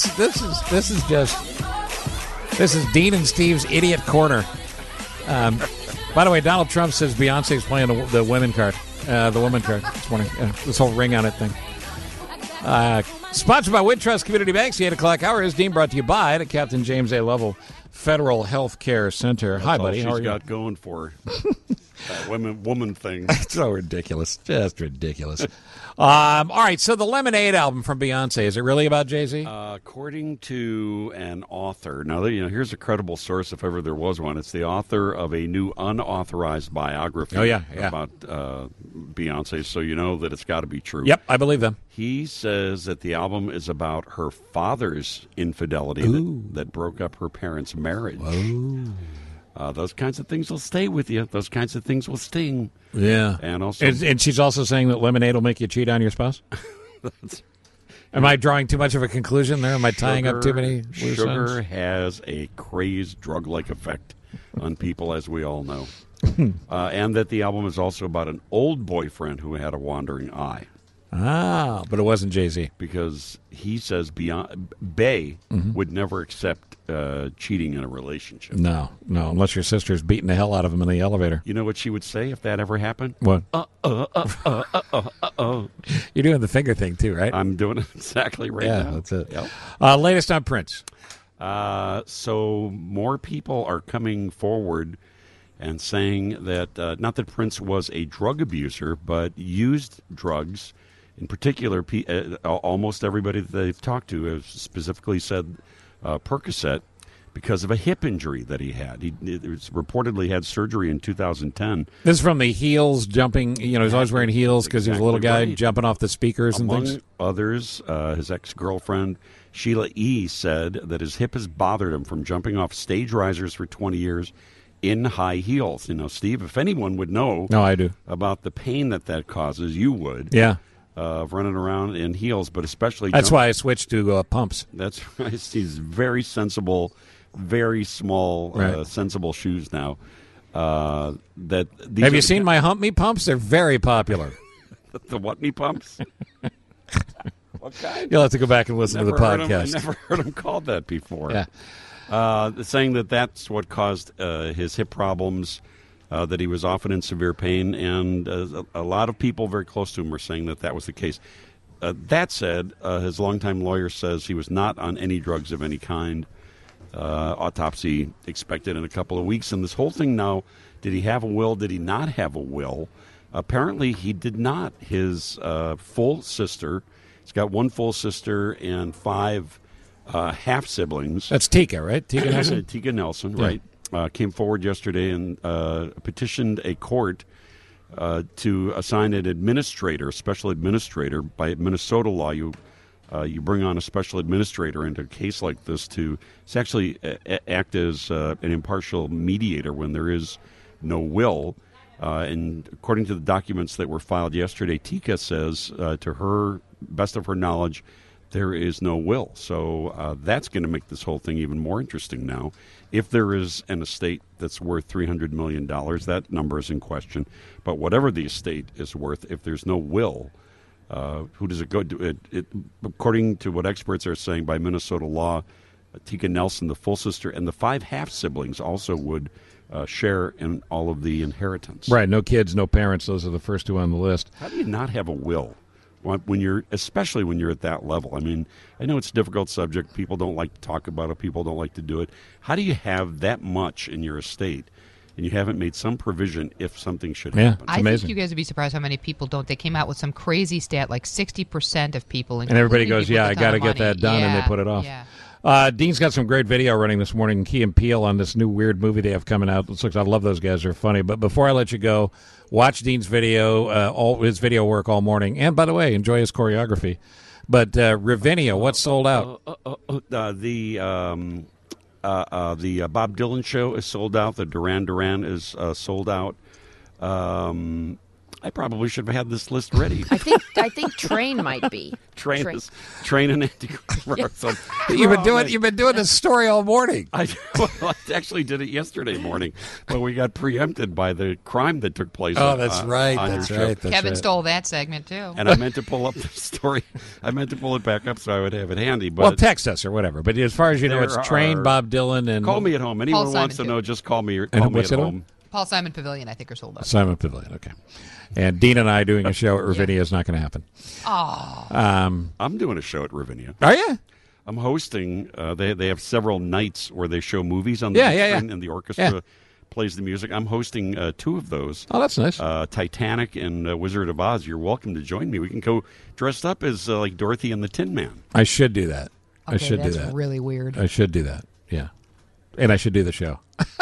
is Dean and Steve's Idiot Corner. By the way, Donald Trump says Beyonce's playing the women card, the woman card this morning. This whole ring on it thing. Sponsored by Wintrust Community Banks. The 8 o'clock hour is Dean, brought to you by the Captain James A. Lovell Federal Health Care Center. That's Hi, buddy. All How are she's you? got going for her. That woman thing. It's so ridiculous. Just ridiculous. All right, so the Lemonade album from Beyonce, is it really about Jay-Z? According to an author, now here's a credible source if ever there was one. It's the author of a new unauthorized biography about Beyonce, so you know that it's got to be true. Yep, I believe them. He says that the album is about her father's infidelity that broke up her parents' marriage. Those kinds of things will stay with you. Those kinds of things will sting. Yeah. And also, and she's also saying that lemonade will make you cheat on your spouse? Am I drawing too much of a conclusion there? Am I tying up too many loose ends? Sugar has a crazed drug-like effect on people, as we all know. And that the album is also about an old boyfriend who had a wandering eye. Ah, but it wasn't Jay-Z. Because he says Bey would never accept cheating in a relationship. No, unless your sister's beating the hell out of him in the elevator. You know what she would say if that ever happened? What? You're doing the finger thing too, right? I'm doing it exactly right now. Yeah, that's it. Yep. Latest on Prince. So more people are coming forward and saying that, not that Prince was a drug abuser, but used drugs. In particular, almost everybody that they've talked to has specifically said Percocet because of a hip injury that he had. He reportedly had surgery in 2010. This is from the heels jumping. He was always wearing heels because he was a little guy jumping off the speakers and things. Among others, his ex-girlfriend, Sheila E., said that his hip has bothered him from jumping off stage risers for 20 years in high heels. Steve, if anyone would know I do. about the pain that causes, you would. Yeah. Of running around in heels, but especially... That's why I switched to pumps. That's right. He's very sensible, very small, sensible shoes now. Have you seen my Hump Me pumps? They're very popular. The what me pumps? What kind? You'll have to go back and listen to the podcast. I never heard him called that before. Yeah. Saying that's what caused his hip problems, that he was often in severe pain, and a lot of people very close to him were saying that was the case. That said, his longtime lawyer says he was not on any drugs of any kind. Autopsy expected in a couple of weeks. And this whole thing now, did he have a will? Did he not have a will? Apparently he did not. His full sister, he's got one full sister and 5 half-siblings. That's Tika, right? Tika Nelson? Tika Nelson, Yeah. right. Came forward yesterday and petitioned a court to assign an administrator, a special administrator. By Minnesota law, you bring on a special administrator into a case like this to actually act as an impartial mediator when there is no will. And according to the documents that were filed yesterday, Tika says, to her best of her knowledge, there is no will. So that's going to make this whole thing even more interesting now. If there is an estate that's worth $300 million, that number is in question. But whatever the estate is worth, if there's no will, who does it go to? According to what experts are saying by Minnesota law, Tika Nelson, the full sister, and the 5 half-siblings also would share in all of the inheritance. Right, no kids, no parents. Those are the first 2 on the list. How do you not have a will? Especially when you're at that level. I mean, I know it's a difficult subject. People don't like to talk about it. People don't like to do it. How do you have that much in your estate and you haven't made some provision if something should happen? I think you guys would be surprised how many people don't. They came out with some crazy stat, like 60% of people. And everybody goes, I got to get that done, and they put it off. Yeah. Dean's got some great video running this morning, Key and Peele, on this new weird movie they have coming out. I love those guys. They're funny. But before I let you go, watch Dean's video, all his video work all morning. And, by the way, enjoy his choreography. But Ravinia, what's sold out? The Bob Dylan show is sold out. The Duran Duran is sold out. I probably should have had this list ready. I think Train might be. Train and Andy. So, you've been doing this story all morning. I actually did it yesterday morning, but we got preempted by the crime that took place. That's right. That's right. Kevin stole that segment too. And I meant to pull up the story. I meant to pull it back up so I would have it handy. But well, text us or whatever. But as far as you know, it's Train, Bob Dylan, and call me at home. Anyone wants to know, just call me. Or call me at home. Paul Simon Pavilion, I think, are sold out. Simon Pavilion, okay. And Dean and I doing a show at Ravinia is not going to happen. Oh. I'm doing a show at Ravinia. Are you? I'm hosting. They have several nights where they show movies on the screen, and the orchestra plays the music. I'm hosting 2 of those. Oh, that's nice. Titanic and Wizard of Oz. You're welcome to join me. We can go dressed up as like Dorothy and the Tin Man. I should do that. Okay, I should do that. That's really weird. I should do that. Yeah. And I should do the show.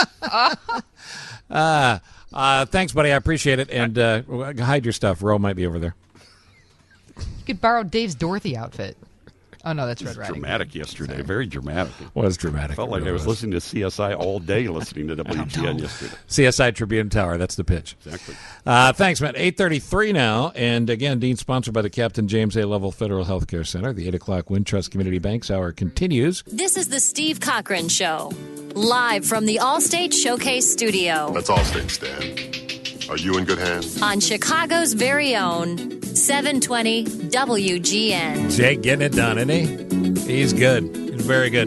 Thanks, buddy. I appreciate it. And hide your stuff. Ro might be over there. You could borrow Dave's Dorothy outfit. Oh, no, that's Red Riding. Dramatic yesterday. Very dramatic. Was dramatic. Felt like I was listening to CSI all day listening to WGN yesterday. CSI Tribune Tower. That's the pitch. Exactly. Thanks, Matt. 8:33 now. And again, Dean, sponsored by the Captain James A. Level Federal Health Care Center. The 8 o'clock Wintrust Community Banks Hour continues. This is the Steve Cochran Show. Live from the Allstate Showcase Studio. That's Allstate, Stan. Are you in good hands? On Chicago's very own 720 WGN. Jake getting it done, isn't he? He's good. He's very good.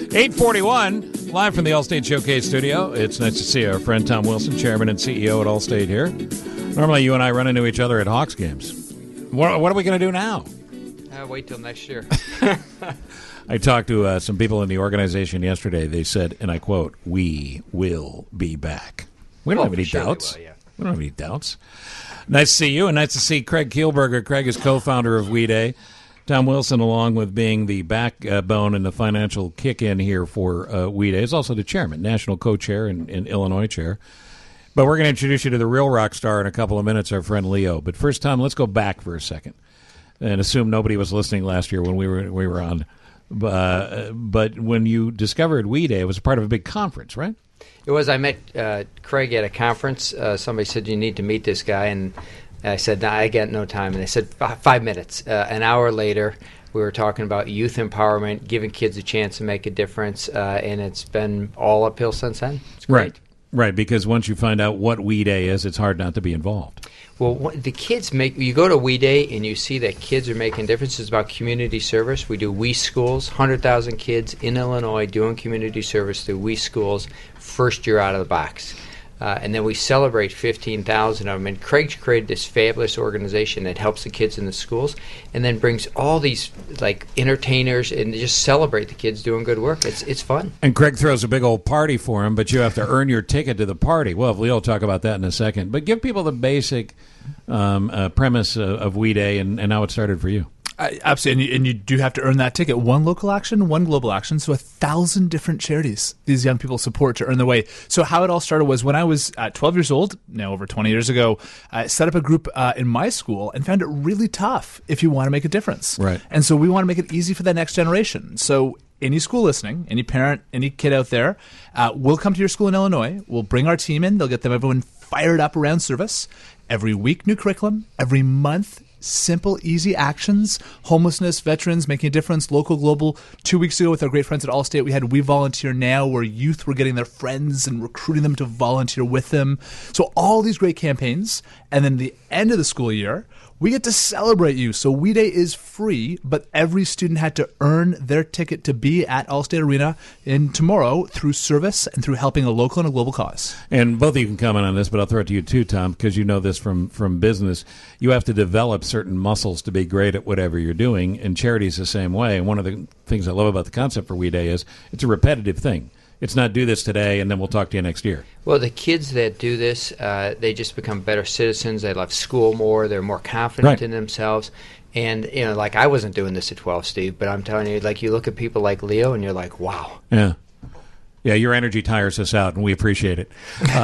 8:41, live from the Allstate Showcase Studio. It's nice to see our friend Tom Wilson, Chairman and CEO at Allstate here. Normally you and I run into each other at Hawks games. What are we going to do now? Wait till next year. I talked to some people in the organization yesterday. They said, and I quote, "We will be back." We don't have any doubts. Will, yeah. We don't have any doubts. Nice to see you, and nice to see Craig Kielberger. Craig is co-founder of We Day. Tom Wilson, along with being the backbone and the financial kick-in here for We Day, is also the chairman, national co-chair and Illinois chair. But we're going to introduce you to the real rock star in a couple of minutes, our friend Leo. But first, Tom, let's go back for a second and assume nobody was listening last year when we were on. But when you discovered We Day, it was a part of a big conference, right? It was. I met Craig at a conference. Somebody said, you need to meet this guy. And I said, I got no time. And they said, 5 minutes. An hour later, we were talking about youth empowerment, giving kids a chance to make a difference. And it's been all uphill since then. It's great. Right, because once you find out what We Day is, it's hard not to be involved. Well, the kids you go to We Day and you see that kids are making differences. It's about community service. We do We Schools, 100,000 kids in Illinois doing community service through We Schools, first year out of the box. and then we celebrate 15,000 of them. And Craig's created this fabulous organization that helps the kids in the schools, and then brings all these like entertainers and just celebrate the kids doing good work. It's fun. And Craig throws a big old party for him, but you have to earn your ticket to the party. Well, Leo will talk about that in a second. But give people the basic premise of We Day and how it started for you. Absolutely, and you do have to earn that ticket. One local action, one global action, so 1,000 different charities these young people support to earn their way. So how it all started was when I was 12 years old, now over 20 years ago, I set up a group in my school and found it really tough if you want to make a difference. Right. And so we want to make it easy for the next generation. So any school listening, any parent, any kid out there, we'll come to your school in Illinois. We'll bring our team in. They'll get everyone fired up around service. Every week, new curriculum. Every month, simple, easy actions. Homelessness, veterans, making a difference, local, global. 2 weeks ago with our great friends at Allstate, we had We Volunteer Now, where youth were getting their friends and recruiting them to volunteer with them. So all these great campaigns. And then the end of the school year, we get to celebrate you. So We Day is free, but every student had to earn their ticket to be at Allstate Arena tomorrow through service and through helping a local and a global cause. And both of you can comment on this, but I'll throw it to you too, Tom, because you know this from business. You have to develop certain muscles to be great at whatever you're doing, and charity's the same way. And one of the things I love about the concept for We Day is it's a repetitive thing. It's not do this today and then we'll talk to you next year. Well, the kids that do this, they just become better citizens. They love school more. They're more confident in themselves. And, you know, like I wasn't doing this at 12, Steve, but I'm telling you, like you look at people like Leo and you're like, wow. Yeah. Yeah, your energy tires us out, and we appreciate it.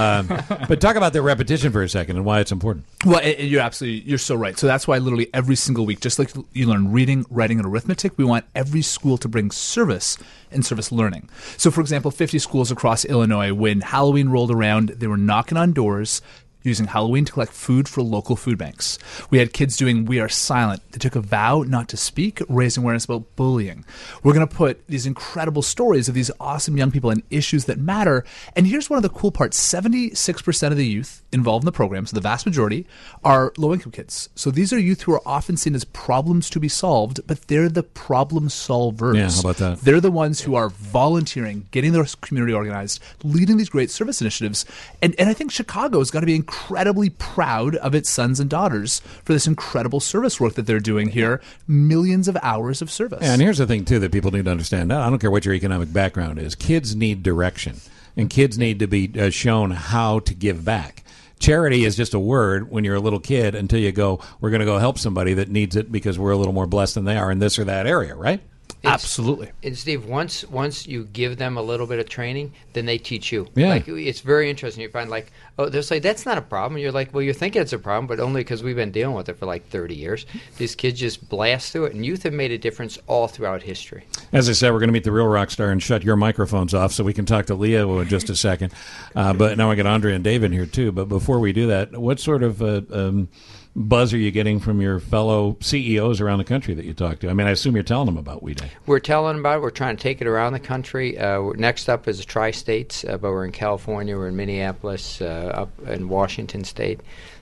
But talk about the repetition for a second and why it's important. Well, you're so right. So that's why literally every single week, just like you learn reading, writing, and arithmetic, we want every school to bring service and service learning. So, for example, 50 schools across Illinois, when Halloween rolled around, they were knocking on doors, using Halloween to collect food for local food banks. We had kids doing We Are Silent. They took a vow not to speak, raising awareness about bullying. We're going to put these incredible stories of these awesome young people and issues that matter. And here's one of the cool parts. 76% of the youth involved in the program, so the vast majority, are low-income kids. So these are youth who are often seen as problems to be solved, but they're the problem solvers. Yeah, how about that? They're the ones who are volunteering, getting their community organized, leading these great service initiatives. And I think Chicago's got to be incredibly proud of its sons and daughters for this incredible service work that they're doing here. Millions of hours of service. Yeah, and here's the thing, too, that people need to understand. I don't care what your economic background is. Kids need direction, and kids need to be shown how to give back. Charity is just a word when you're a little kid until you go, we're going to go help somebody that needs it because we're a little more blessed than they are in this or that area, right? Absolutely. And Steve, once you give them a little bit of training, then they teach you. Yeah. Like, it's very interesting. You find like, oh, they're like, that's not a problem. And you're like, well, you're thinking it's a problem, but only because we've been dealing with it for like 30 years. These kids just blast through it, and youth have made a difference all throughout history. As I said, we're going to meet the real rock star and shut your microphones off so we can talk to Leo in just a second. But now I got Andre and Dave in here too. But before we do that, what sort of buzz are you getting from your fellow CEOs around the country that you talk to? I mean, I assume you're telling them about We Day. We're telling them about it. We're trying to take it around the country. Next up is the Tri-States, but we're in California, we're in Minneapolis, up in Washington State.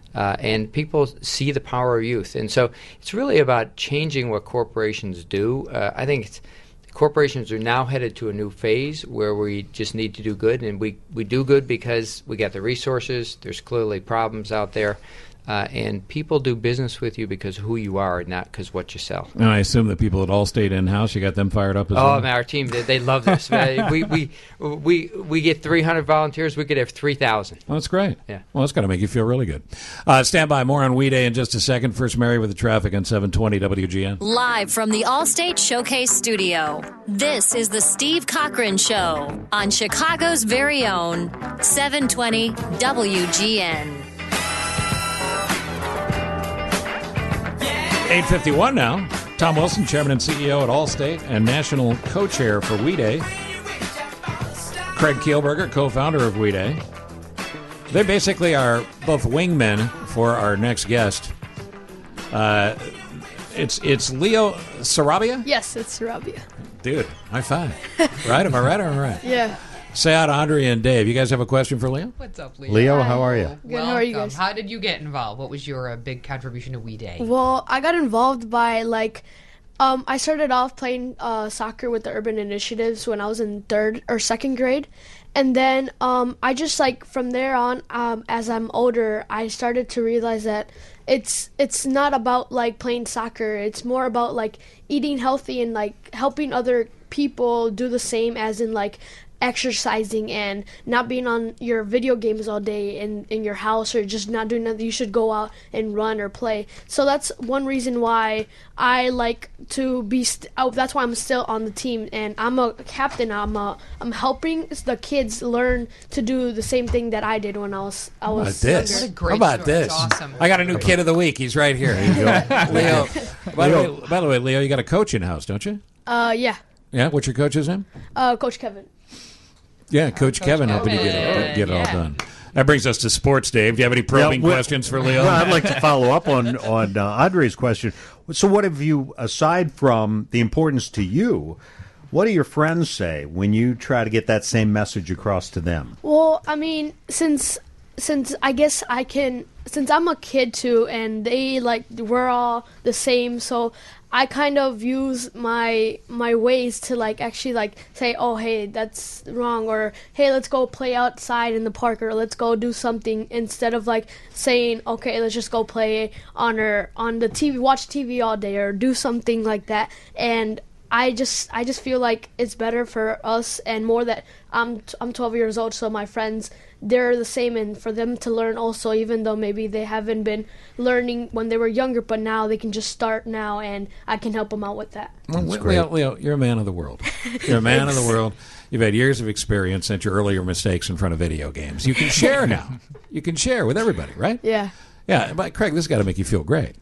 And people see the power of youth. And so it's really about changing what corporations do. I think corporations are now headed to a new phase where we just need to do good. And we do good because we got the resources. There's clearly problems out there. And people do business with you because of who you are, not because what you sell. And I assume that people at Allstate in-house, you got them fired up as well? Oh, man, our team, they love this. we get 300 volunteers. We could have 3,000. Oh, that's great. Yeah. Well, that's got to make you feel really good. Stand by. More on We Day in just a second. First, Mary with the traffic on 720 WGN. Live from the Allstate Showcase Studio, this is the Steve Cochran Show on Chicago's very own 720 WGN. 8:51 now. Tom Wilson, Chairman and CEO at Allstate and National Co-Chair for We Day. Craig Kielburger, co-founder of We Day. They basically are both wingmen for our next guest. It's Leo Sarabia? Yes, it's Sarabia. Dude, high five. Right? Am I right or am I right? Yeah. Say out to Andre and Dave. You guys have a question for Leo? What's up, Leo? Leo, how are you? Good, how are you guys? How did you get involved? What was your big contribution to We Day? Well, I got involved by, I started off playing soccer with the Urban Initiatives when I was in 3rd or 2nd grade. And then I just like from there on, as I'm older, I started to realize that it's not about like playing soccer. It's more about like eating healthy and like helping other people do the same, as in like exercising and not being on your video games all day in your house, or just not doing nothing. You should go out and run or play. So that's one reason why I like to be that's why I'm still on the team, and I'm a captain. I'm helping the kids learn to do the same thing that I did when I was How about younger. this? How about this? Awesome. I got a new kid of the week. He's right here. There you go. Leo. By the way, Leo, you got a coach in house, don't you? Yeah. Yeah. What's your coach's name? Coach Kevin. Yeah, Coach Kevin helping you get it all done. That brings us to sports, Dave. Do you have any probing questions for Leo? Well, I'd like to follow up on Andre's question. So what have you, aside from the importance to you, what do your friends say when you try to get that same message across to them? Well, I mean, since I guess I can, since I'm a kid too, and they we're all the same, so I kind of use my ways to actually say, oh, hey, that's wrong, or hey, let's go play outside in the park, or let's go do something, instead of saying, okay, let's just go play on the TV, watch TV all day, or do something like that. And I just feel like it's better for us, and more that I'm 12 years old, so my friends, they're the same, and for them to learn also, even though maybe they haven't been learning when they were younger, but now they can just start now, and I can help them out with that. Leo, you're a man of the world. You're a man of the world. You've had years of experience since your earlier mistakes in front of video games. You can share now. You can share with everybody, right? Yeah. Yeah, but Craig, this has got to make you feel great.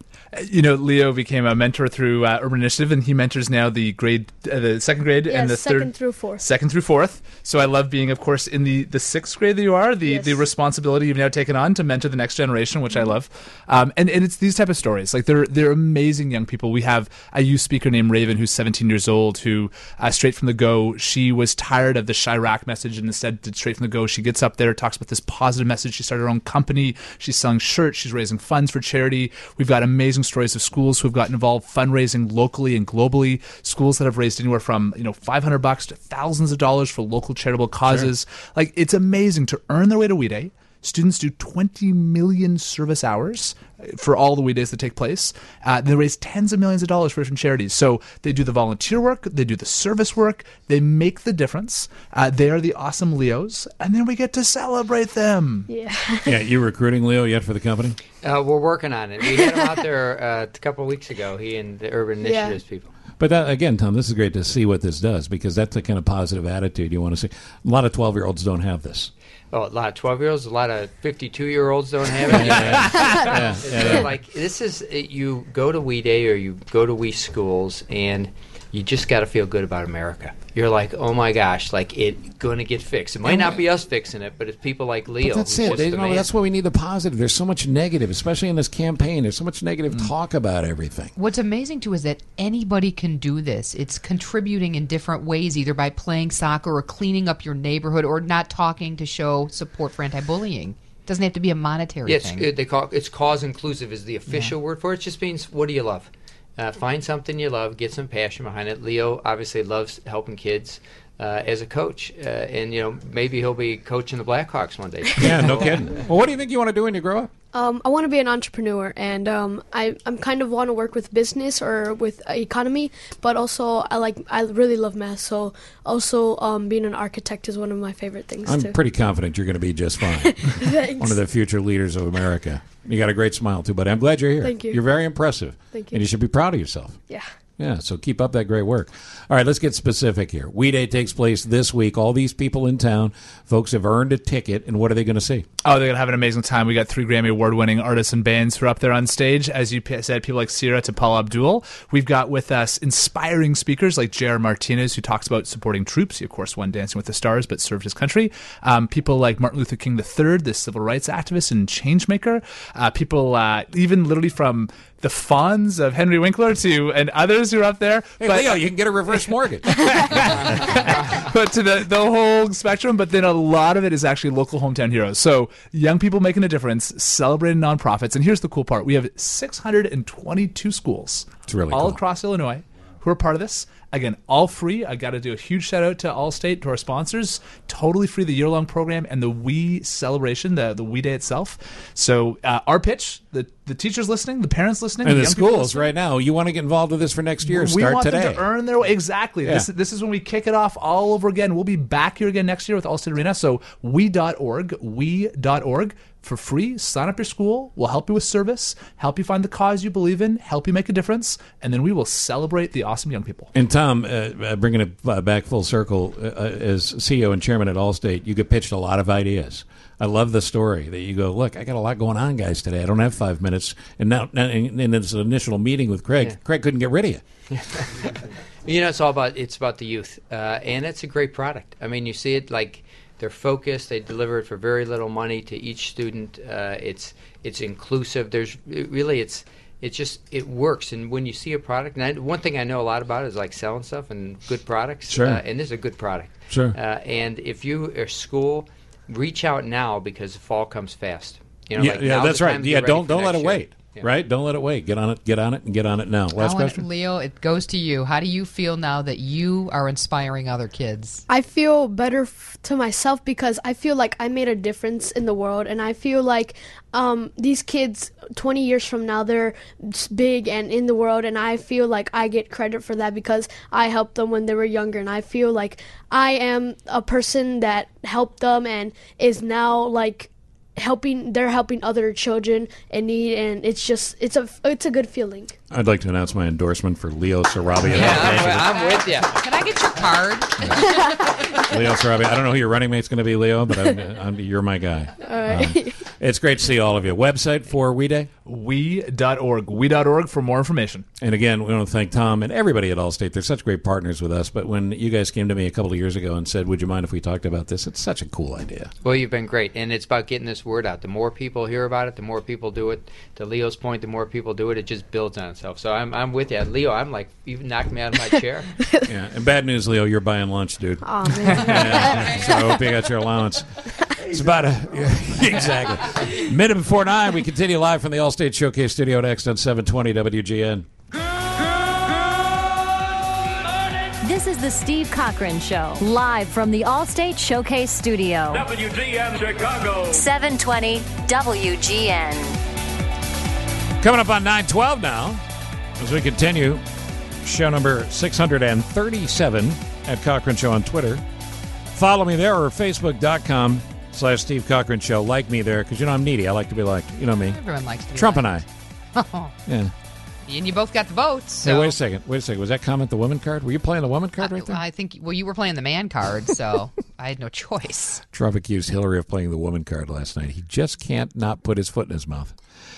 Leo became a mentor through Urban Initiative, and he mentors now the second grade and the second through fourth. Second through fourth. So I love being, of course, in the sixth grade that you are, the responsibility you've now taken on to mentor the next generation, which I love. And it's these type of stories. They're amazing young people. We have a youth speaker named Raven, who's 17 years old, who straight from the go, she was tired of the Chirac message and instead did straight from the go. She gets up there, talks about this positive message. She started her own company. She's selling shirts. She's raising funds for charity. We've got amazing stories of schools who have gotten involved fundraising locally and globally, schools that have raised anywhere from $500 to thousands of dollars for local charitable causes. Sure. It's amazing to earn their way to We Day. Students do 20 million service hours for all the We Days that take place. They raise tens of millions of dollars for different charities. So they do the volunteer work, they do the service work, they make the difference. They are the awesome Leos, and then we get to celebrate them. Yeah. Yeah, you recruiting Leo yet for the company? We're working on it. We had him out there a couple of weeks ago, he and the Urban Initiatives people. But that, again, Tom, this is great to see what this does, because that's the kind of positive attitude you want to see. A lot of 12-year-olds don't have this. Oh, a lot of 12-year-olds, a lot of 52-year-olds don't have it. Yeah. This is, you go to We Day or you go to We Schools, and you just got to feel good about America. You're like, oh my gosh, it's going to get fixed. It might not be us fixing it, but it's people like Leo. But that's it. That's why we need the positive. There's so much negative, especially in this campaign. There's so much negative talk about everything. What's amazing, too, is that anybody can do this. It's contributing in different ways, either by playing soccer or cleaning up your neighborhood or not talking to show support for anti-bullying. It doesn't have to be a monetary thing. It's cause inclusive is the official word for it. It just means, what do you love? Find something you love, get some passion behind it. Leo obviously loves helping kids as a coach, and maybe he'll be coaching the Blackhawks one day. Yeah, no kidding. Well, what do you think you want to do when you grow up? I want to be an entrepreneur, and I'm kind of want to work with business or with economy, but also I really love math, so also being an architect is one of my favorite things too. I'm pretty confident you're going to be just fine. Thanks. One of the future leaders of America. You got a great smile too, buddy. I'm glad you're here. Thank you. You're very impressive. Thank you. And you should be proud of yourself. Yeah. Yeah, so keep up that great work. All right, let's get specific here. We Day takes place this week. All these people in town, folks have earned a ticket, and what are they going to see? Oh, they're going to have an amazing time. We got 3 Grammy Award-winning artists and bands who are up there on stage. As you said, people like Sierra to Paula Abdul. We've got with us inspiring speakers like J.R. Martinez, who talks about supporting troops. He, of course, won Dancing with the Stars, but served his country. People like Martin Luther King III, the civil rights activist and changemaker. People even literally from the Fonz of Henry Winkler and others who are up there. Hey, Leo, you can get a reverse mortgage. But to the whole spectrum, but then a lot of it is actually local hometown heroes. So young people making a difference, celebrating nonprofits. And here's the cool part. We have 622 schools it's really all cool. across Illinois who are part of this. Again, all free. I got to do a huge shout out to Allstate, to our sponsors. Totally free, the year-long program and the We celebration, the We Day itself. So our pitch, the teachers listening, the parents listening, and the the young people schools listening, right now. You want to get involved with this for next year? we Start want today. them to earn their way. Exactly. Yeah. This is when we kick it off all over again. We'll be back here again next year with Allstate Arena. So we.org for free. Sign up your school. We'll help you with service, help you find the cause you believe in, help you make a difference, and then we will celebrate the awesome young people. And Tom, bringing it back full circle, as CEO and chairman at Allstate, you get pitched a lot of ideas. I love the story that you go, look, I got a lot going on, guys, today. I don't have 5 minutes. And now in this initial meeting with Craig, Craig couldn't get rid of you. It's about the youth, and it's a great product. I mean, you see it like they're focused. They deliver it for very little money to each student. It's inclusive. It works. And when you see a product, and one thing I know a lot about is like selling stuff and good products. Sure. And this is a good product. Sure. And if you are school, reach out now because fall comes fast. That's right. Yeah, don't let it wait. Yeah. Right? Don't let it wait. Get on it, and get on it now. Last question. Leo, it goes to you. How do you feel now that you are inspiring other kids? I feel better to myself because I feel like I made a difference in the world, and I feel like these kids 20 years from now, they're big and in the world, and I feel like I get credit for that because I helped them when they were younger, and I feel like I am a person that helped them and is now like they're helping other children in need, and it's a good feeling. I'd like to announce my endorsement for Leo Sarabia. I'm with you. Can I get your card? Leo Sarabia. I don't know who your running mate's going to be, Leo, but you're my guy. All right. It's great to see all of you. Website for We Day? We.org. We.org for more information. And again, we want to thank Tom and everybody at Allstate. They're such great partners with us. But when you guys came to me a couple of years ago and said, would you mind if we talked about this? It's such a cool idea. Well, you've been great. And it's about getting this word out. The more people hear about it, the more people do it. To Leo's point, the more people do it, it just builds on itself. So I'm with you. Leo, I'm like, you knocked me out of my chair. Yeah. And bad news, Leo, you're buying lunch, dude. Oh, man. So I hope you got your allowance. It's about exactly. Minute before 9, we continue live from the Allstate Showcase Studio next on 720 WGN. This is the Steve Cochran Show, live from the Allstate Showcase Studio. WGN Chicago. 720 WGN. Coming up on 9:12 now, as we continue, show number 637 at Cochran Show on Twitter. Follow me there or Facebook.com/Steve Cochran Show. Like me there, because I'm needy. I like to be liked. You know me. Everyone likes to be Trump liked. and I. Yeah. And you both got the votes. So. Hey, wait a second. Was that comment the woman card? Were you playing the woman card right there? I think, you were playing the man card, so I had no choice. Trump accused Hillary of playing the woman card last night. He just can't not put his foot in his mouth.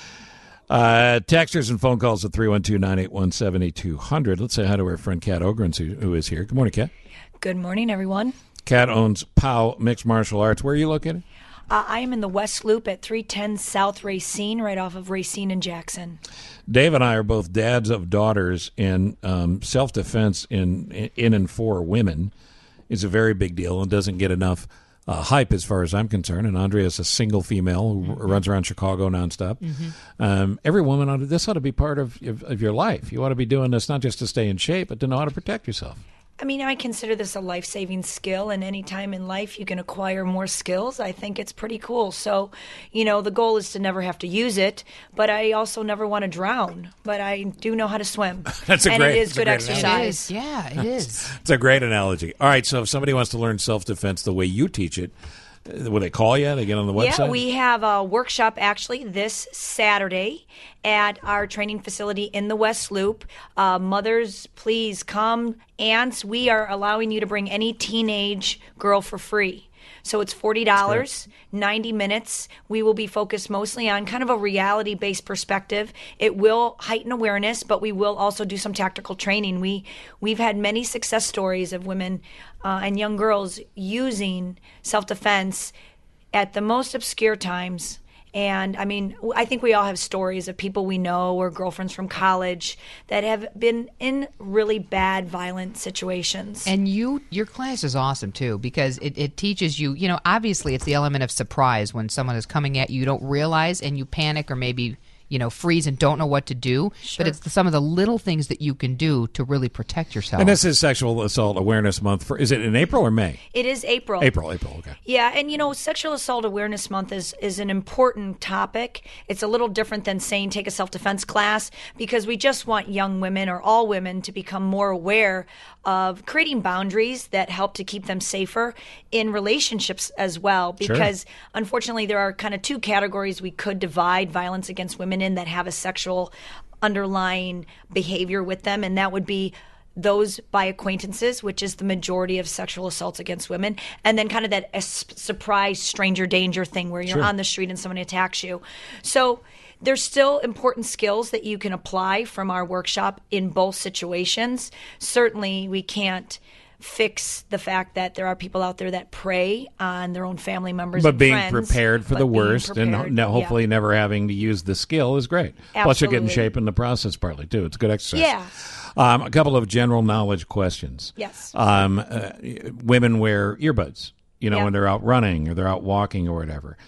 Texters and phone calls at 312-981-7200. Let's say hi to our friend Kat Ogrens, who is here. Good morning, Kat. Good morning, everyone. Kat owns POW Mixed Martial Arts. Where are you located? I am in the West Loop at 310 South Racine, right off of Racine and Jackson. Dave and I are both dads of daughters, and self-defense in and for women is a very big deal and doesn't get enough hype as far as I'm concerned. And Andrea is a single female who runs around Chicago nonstop. Mm-hmm. Every woman, this ought to be part of your life. You ought to be doing this not just to stay in shape, but to know how to protect yourself. I mean, I consider this a life-saving skill, and any time in life you can acquire more skills, I think it's pretty cool. So, the goal is to never have to use it, but I also never want to drown. But I do know how to swim. It is good exercise. It is. It's a great analogy. All right, so if somebody wants to learn self-defense the way you teach it, will they call you? They get on the website? Yeah, we have a workshop actually this Saturday at our training facility in the West Loop. Mothers, please come. Aunts, we are allowing you to bring any teenage girl for free. So it's $40, 90 minutes. We will be focused mostly on kind of a reality-based perspective. It will heighten awareness, but we will also do some tactical training. We've had many success stories of women and young girls using self-defense at the most obscure times. And, I mean, I think we all have stories of people we know or girlfriends from college that have been in really bad, violent situations. And your class is awesome, too, because it teaches you, obviously it's the element of surprise when someone is coming at you, you don't realize, and you panic or maybe freeze and don't know what to do. Sure. But it's some of the little things that you can do to really protect yourself. And this is Sexual Assault Awareness Month. Is it in April or May? It is April. April, okay. Yeah, and Sexual Assault Awareness Month is an important topic. It's a little different than saying take a self-defense class, because we just want young women or all women to become more aware of creating boundaries that help to keep them safer in relationships as well. Because unfortunately, there are kind of two categories we could divide violence against women in that have a sexual underlying behavior with them, and that would be those by acquaintances, which is the majority of sexual assaults against women, and then kind of that surprise stranger danger thing where you're on the street and someone attacks you. So there's still important skills that you can apply from our workshop in both situations. Certainly, we can't fix the fact that there are people out there that prey on their own family members but and being friends, prepared for the worst and hopefully yeah. never having to use the skill is great. Absolutely. Plus, you get in shape in the process partly, too. It's a good exercise. Yeah. A couple of general knowledge questions. Yes. Women wear earbuds, when they're out running or they're out walking or whatever.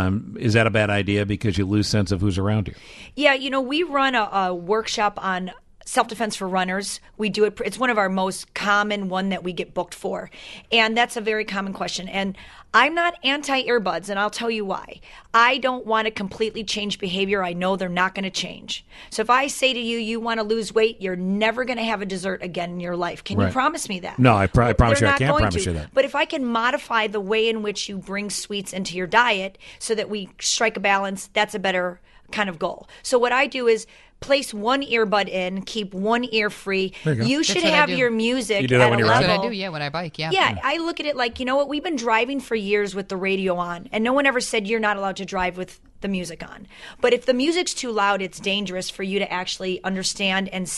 Is that a bad idea because you lose sense of who's around you? Yeah, we run a workshop on self-defense for runners. We do it. It's one of our most common one that we get booked for. And that's a very common question. And I'm not anti-earbuds, and I'll tell you why. I don't want to completely change behavior. I know they're not going to change. So if I say to you, you want to lose weight, you're never going to have a dessert again in your life. Can you promise me that? No, I promise you I can't promise to. you that. But if I can modify the way in which you bring sweets into your diet so that we strike a balance, that's a better kind of goal. So what I do is place one earbud in, keep one ear free. You should have your music you do that at when a you're level. That's what I do, yeah, when I bike, yeah. Yeah, I look at it like, we've been driving for years with the radio on, and no one ever said you're not allowed to drive with the music on. But if the music's too loud, it's dangerous for you to actually understand and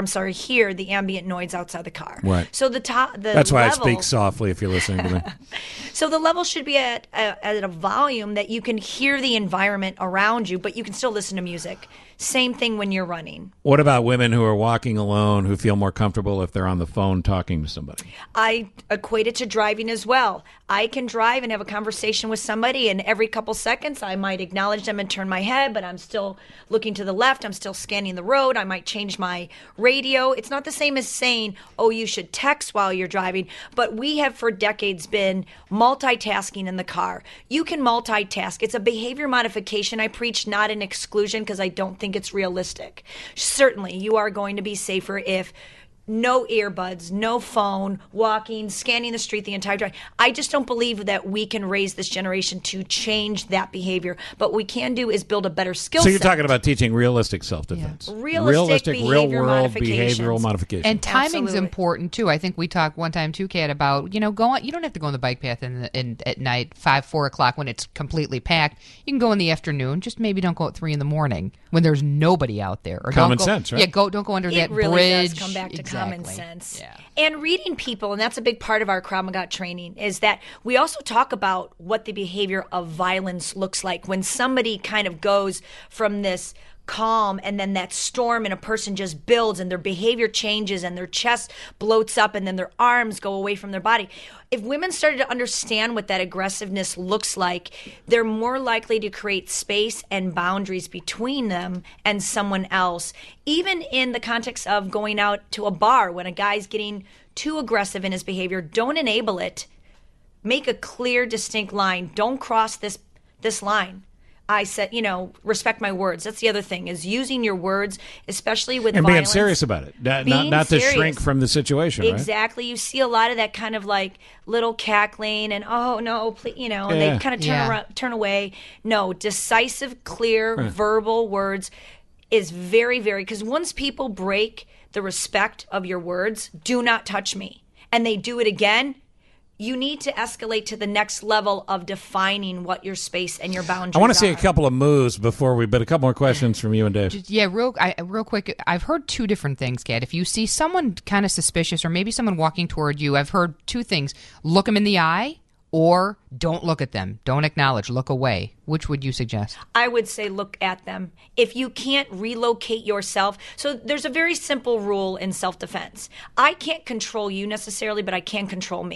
hear the ambient noise outside the car. Right. So that's why I speak softly if you're listening to me. So the level should be at a volume that you can hear the environment around you, but you can still listen to music. Same thing when you're running. What about women who are walking alone who feel more comfortable if they're on the phone talking to somebody? I equate it to driving as well. I can drive and have a conversation with somebody, and every couple seconds I might acknowledge them and turn my head, but I'm still looking to the left. I'm still scanning the road. I might change my radio. It's not the same as saying, oh, you should text while you're driving, but we have for decades been multitasking in the car. You can multitask. It's a behavior modification I preach, not an exclusion, because I don't think it's realistic. Certainly, you are going to be safer if no earbuds, no phone, walking, scanning the street the entire time. I just don't believe that we can raise this generation to change that behavior. But what we can do is build a better skill set. So you're talking about teaching realistic self-defense. Yeah. Realistic real-world behavioral modification. And timing's important, too. I think we talked one time, too, Kat, about, you don't have to go on the bike path at night, 5, 4 o'clock when it's completely packed. You can go in the afternoon. Just maybe don't go at 3 in the morning when there's nobody out there. Or common sense, right? Yeah, don't go under that really bridge. Does come back to common sense. Yeah. And reading people, and that's a big part of our Krav Maga training, is that we also talk about what the behavior of violence looks like when somebody kind of goes from this calm and then that storm and a person just builds and their behavior changes and their chest bloats up and then their arms go away from their body. If women started to understand what that aggressiveness looks like, they're more likely to create space and boundaries between them and someone else. Even in the context of going out to a bar when a guy's getting too aggressive in his behavior, don't enable it. Make a clear, distinct line. Don't cross this line. I said, respect my words. That's the other thing, is using your words, especially with and violence. And being serious about it. Not to shrink from the situation, Exactly. Right? You see a lot of that kind of like little cackling and, oh, no, please, and they kind of turn away. No, decisive, clear, verbal words is very, very, because once people break the respect of your words, do not touch me, and they do it again, you need to escalate to the next level of defining what your space and your boundaries are. I want to see a couple of moves before but a couple more questions from you and Dave. Yeah, real quick. I've heard two different things, Kat. If you see someone kind of suspicious or maybe someone walking toward you, I've heard two things. Look them in the eye or don't look at them. Don't acknowledge. Look away. Which would you suggest? I would say look at them. If you can't relocate yourself. So there's a very simple rule in self-defense. I can't control you necessarily, but I can control me.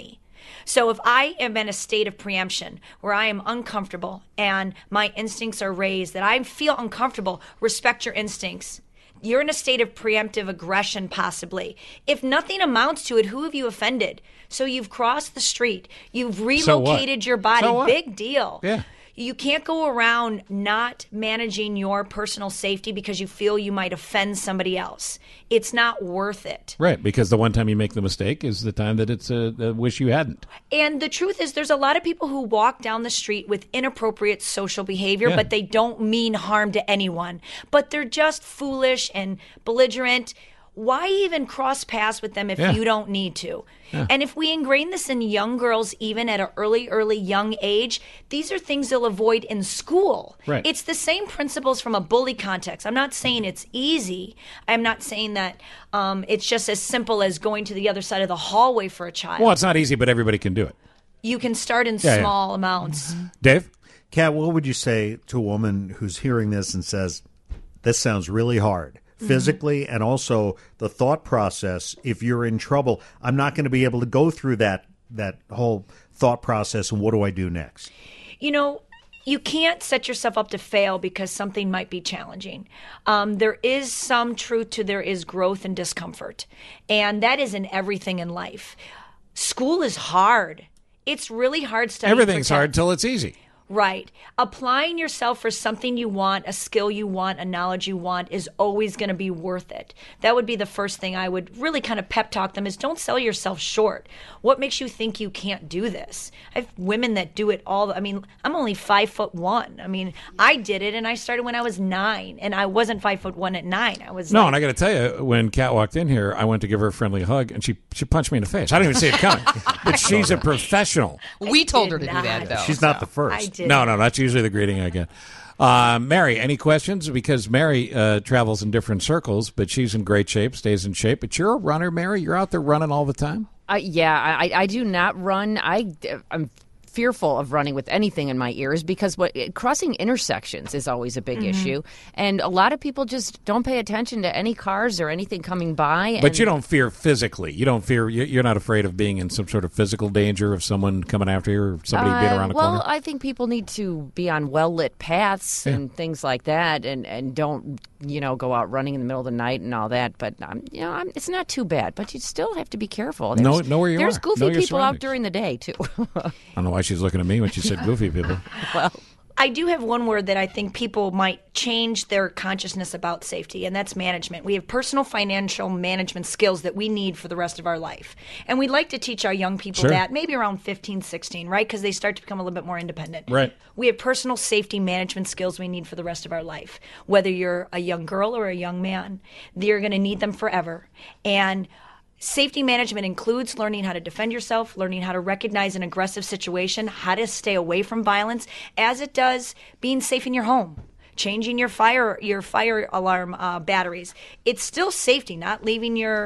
So if I am in a state of preemption where I am uncomfortable and my instincts are raised, that I feel uncomfortable, respect your instincts. You're in a state of preemptive aggression, possibly. If nothing amounts to it, who have you offended? So you've crossed the street. You've relocated your body. So what? Big deal. Yeah. You can't go around not managing your personal safety because you feel you might offend somebody else. It's not worth it. Right, because the one time you make the mistake is the time that it's a wish you hadn't. And the truth is, there's a lot of people who walk down the street with inappropriate social behavior, Yeah. but they don't mean harm to anyone. But they're just foolish and belligerent. Why even cross paths with them if Yeah. you don't need to? Yeah. And if we ingrain this in young girls, even at an early young age, these are things they'll avoid in school. Right. It's the same principles from a bully context. I'm not saying it's easy. I'm not saying that it's just as simple as going to the other side of the hallway for a child. Well, it's not easy, but everybody can do it. You can start in Yeah, yeah. small amounts. Dave? Kat, what would you say to a woman who's hearing this and says, this sounds really hard? Physically, and also the thought process. If you're in trouble, I'm not going to be able to go through that whole thought process. And what do I do next? You know, you can't set yourself up to fail because something might be challenging. There is some truth to there is growth and discomfort, and that is in everything in life. School is hard. It's really hard studying. Everything's hard till it's easy. Right. Applying yourself for something you want, a skill you want, a knowledge you want is always going to be worth it. That would be the first thing I would really kind of pep talk them is don't sell yourself short. What makes you think you can't do this? I have women that do it all. I mean, I'm only 5'1". I mean, I did it and I started when I was 9 and I wasn't 5'1" at 9. I was No, like, and I got to tell you, when Kat walked in here, I went to give her a friendly hug, and she punched me in the face. I didn't even see it coming. But she's a professional. We told her to do that, though. She's not the first. I did. No, that's usually the greeting I get. Mary, any questions? Because Mary travels in different circles, but she's in great shape, stays in shape. But you're a runner, Mary. You're out there running all the time. Yeah, I do not run. I'm fearful of running with anything in my ears because crossing intersections is always a big issue. And a lot of people just don't pay attention to any cars or anything coming by. But you don't fear physically. You don't fear. You're not afraid of being in some sort of physical danger of someone coming after you or somebody being around the corner. Well, I think people need to be on well-lit paths and things like that and don't, go out running in the middle of the night and all that. But, it's not too bad. But you still have to be careful. Know where you There's are. goofy Know your people out surroundings. during the day, too. I don't know why she's looking at me when she said goofy people. Well, I do have one word that I think people might change their consciousness about safety, and that's management. We have personal financial management skills that we need for the rest of our life. And we'd like to teach our young people that maybe around 15, 16, right? Because they start to become a little bit more independent. Right. We have personal safety management skills we need for the rest of our life. Whether you're a young girl or a young man, you're going to need them forever. And safety management includes learning how to defend yourself, learning how to recognize an aggressive situation, how to stay away from violence, as it does being safe in your home, changing your fire alarm batteries. It's still safety, not leaving your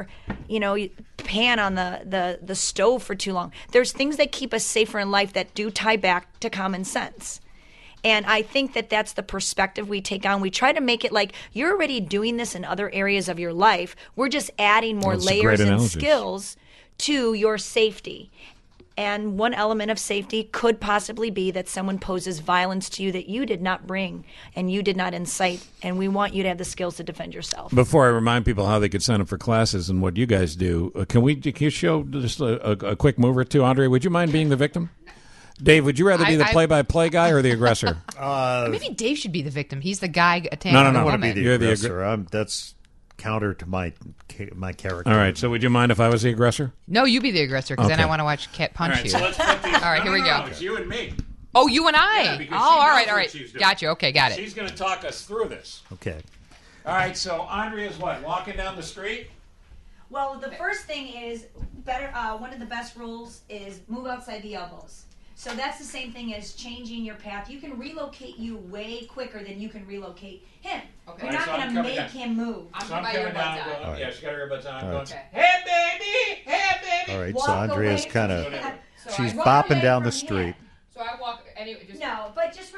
pan on the stove for too long. There's things that keep us safer in life that do tie back to common sense. And I think that that's the perspective we take on. We try to make it like you're already doing this in other areas of your life. We're just adding more layers and skills to your safety. And one element of safety could possibly be that someone poses violence to you that you did not bring and you did not incite. And we want you to have the skills to defend yourself. Before I remind people how they could sign up for classes and what you guys do, can you show just a quick move or two? Andre, would you mind being the victim? Dave, would you rather be the play-by-play guy or the aggressor? Maybe Dave should be the victim. He's the guy attacking No. the I woman. want to be the aggressor. That's counter to my character. All right, so would you mind if I was the aggressor? No, you be the aggressor, because then Okay. I want to watch Kat punch you. So let's put these, all right, here we go. It's you and me. Oh, you and I. Yeah, because oh, she all knows right. what she's doing. Gotcha. Okay, got it. She's going to talk us through this. Okay. All right, so Andrea's what, walking down the street? Well, the first thing is one of the best rules is move outside the elbows. So that's the same thing as changing your path. You can relocate you way quicker than you can relocate him. Okay. You're not So I'm going to coming make down. him move. So I'm coming down. on. Yeah, she's got her earbuds on. All Going, right. hey, baby. All right, Walk so Andrea's away kind from of, him. she's Run bopping away down the from street. him. So I walk anyway. No, but just really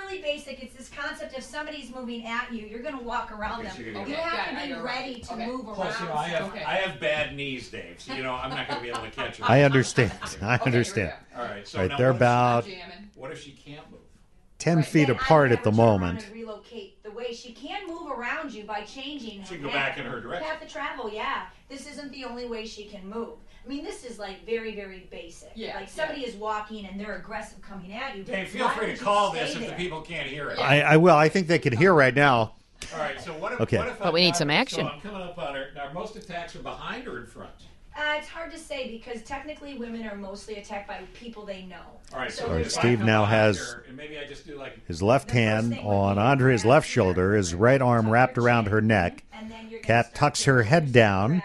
really basic. It's this concept: if somebody's moving at you, you're going to walk around them. You have to be ready to move Plus, around. I have bad knees, Dave. So I'm not going to be able to catch her. I understand. I understand. All right. So right, now they're about what if she can't move? 10 feet apart at the moment. Relocate. The way she can move around you by changing. She can go back in her direction. Have to travel. Yeah. This isn't the only way she can move. I mean, this is like very, very basic. Yeah. Like somebody is walking and they're aggressive coming at you. Dave, feel free to call this if the people can't hear it. I will. I think they can hear right now. All right. So what if? Okay. What if but we need some action. So I'm coming up on her. Now, most attacks are behind or in front? It's hard to say because technically women are mostly attacked by people they know. All right, so Steve now has his left hand on Andrea's left shoulder, his right arm wrapped around her neck. Kat tucks her head down.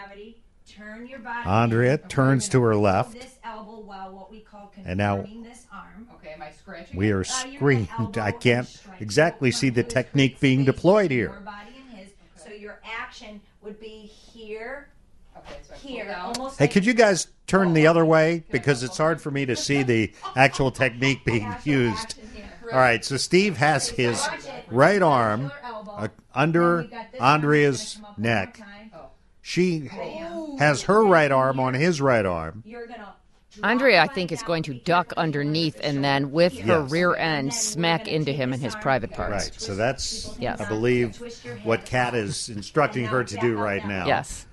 Andrea turns to her left. And now we are screened. I can't exactly see the technique being deployed here. So your action would be here. Here, almost hey, could you guys turn the other way? Because it's hard for me to see the actual technique being used. All right, so Steve has his right arm under Andrea's neck. She has her right arm on his right arm. Andrea, I think, is going to duck underneath and then, with her rear end, smack into him in his private parts. Right, so that's, I believe, what Kat is instructing her to do right now. Yes.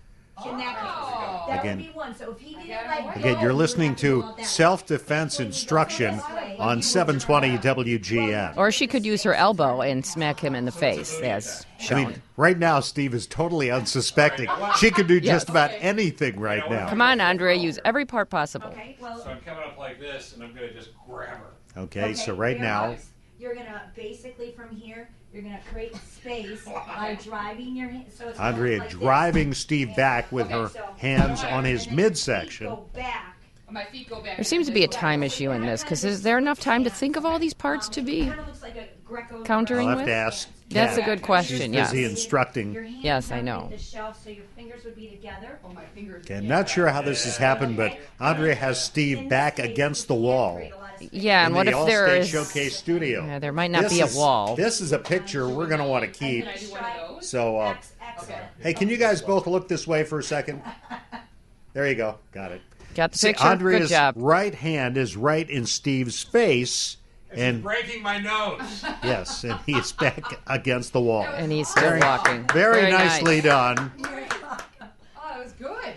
Again, you're listening to self-defense instruction on 720 WGN. Or she could use her elbow and smack him in the face, as shown. I mean, right now, Steve is totally unsuspecting. She could do just about anything right now. Come on, Andrea, use every part possible. Okay, so I'm coming up like this, and I'm going to just grab her. Okay, so right now... You're going to, basically from here, you're going to create space by driving your hand. So it's Andrea like driving Steve back with her hands on his midsection. My feet go back. There seems to be a time issue in this, because is there enough time to think of all these parts to be countering I'll have with? to ask That's a good question, She's busy instructing. Yes, I know. So your fingers would be together. My fingers. Okay, I'm not sure how this has happened, but Andrea has Steve back against the wall. Yeah, and what if there Allstate is Showcase studio? Yeah, there might not be a wall. This is a picture we're going to want to keep. So, hey, can you guys both look this way for a second? There you go. Got it. Got the picture. Andrea's Good job. right hand is right in Steve's face. And breaking my nose. Yes, and he's back against the wall. And he's still walking. Very nicely nice. done. Oh, that was good.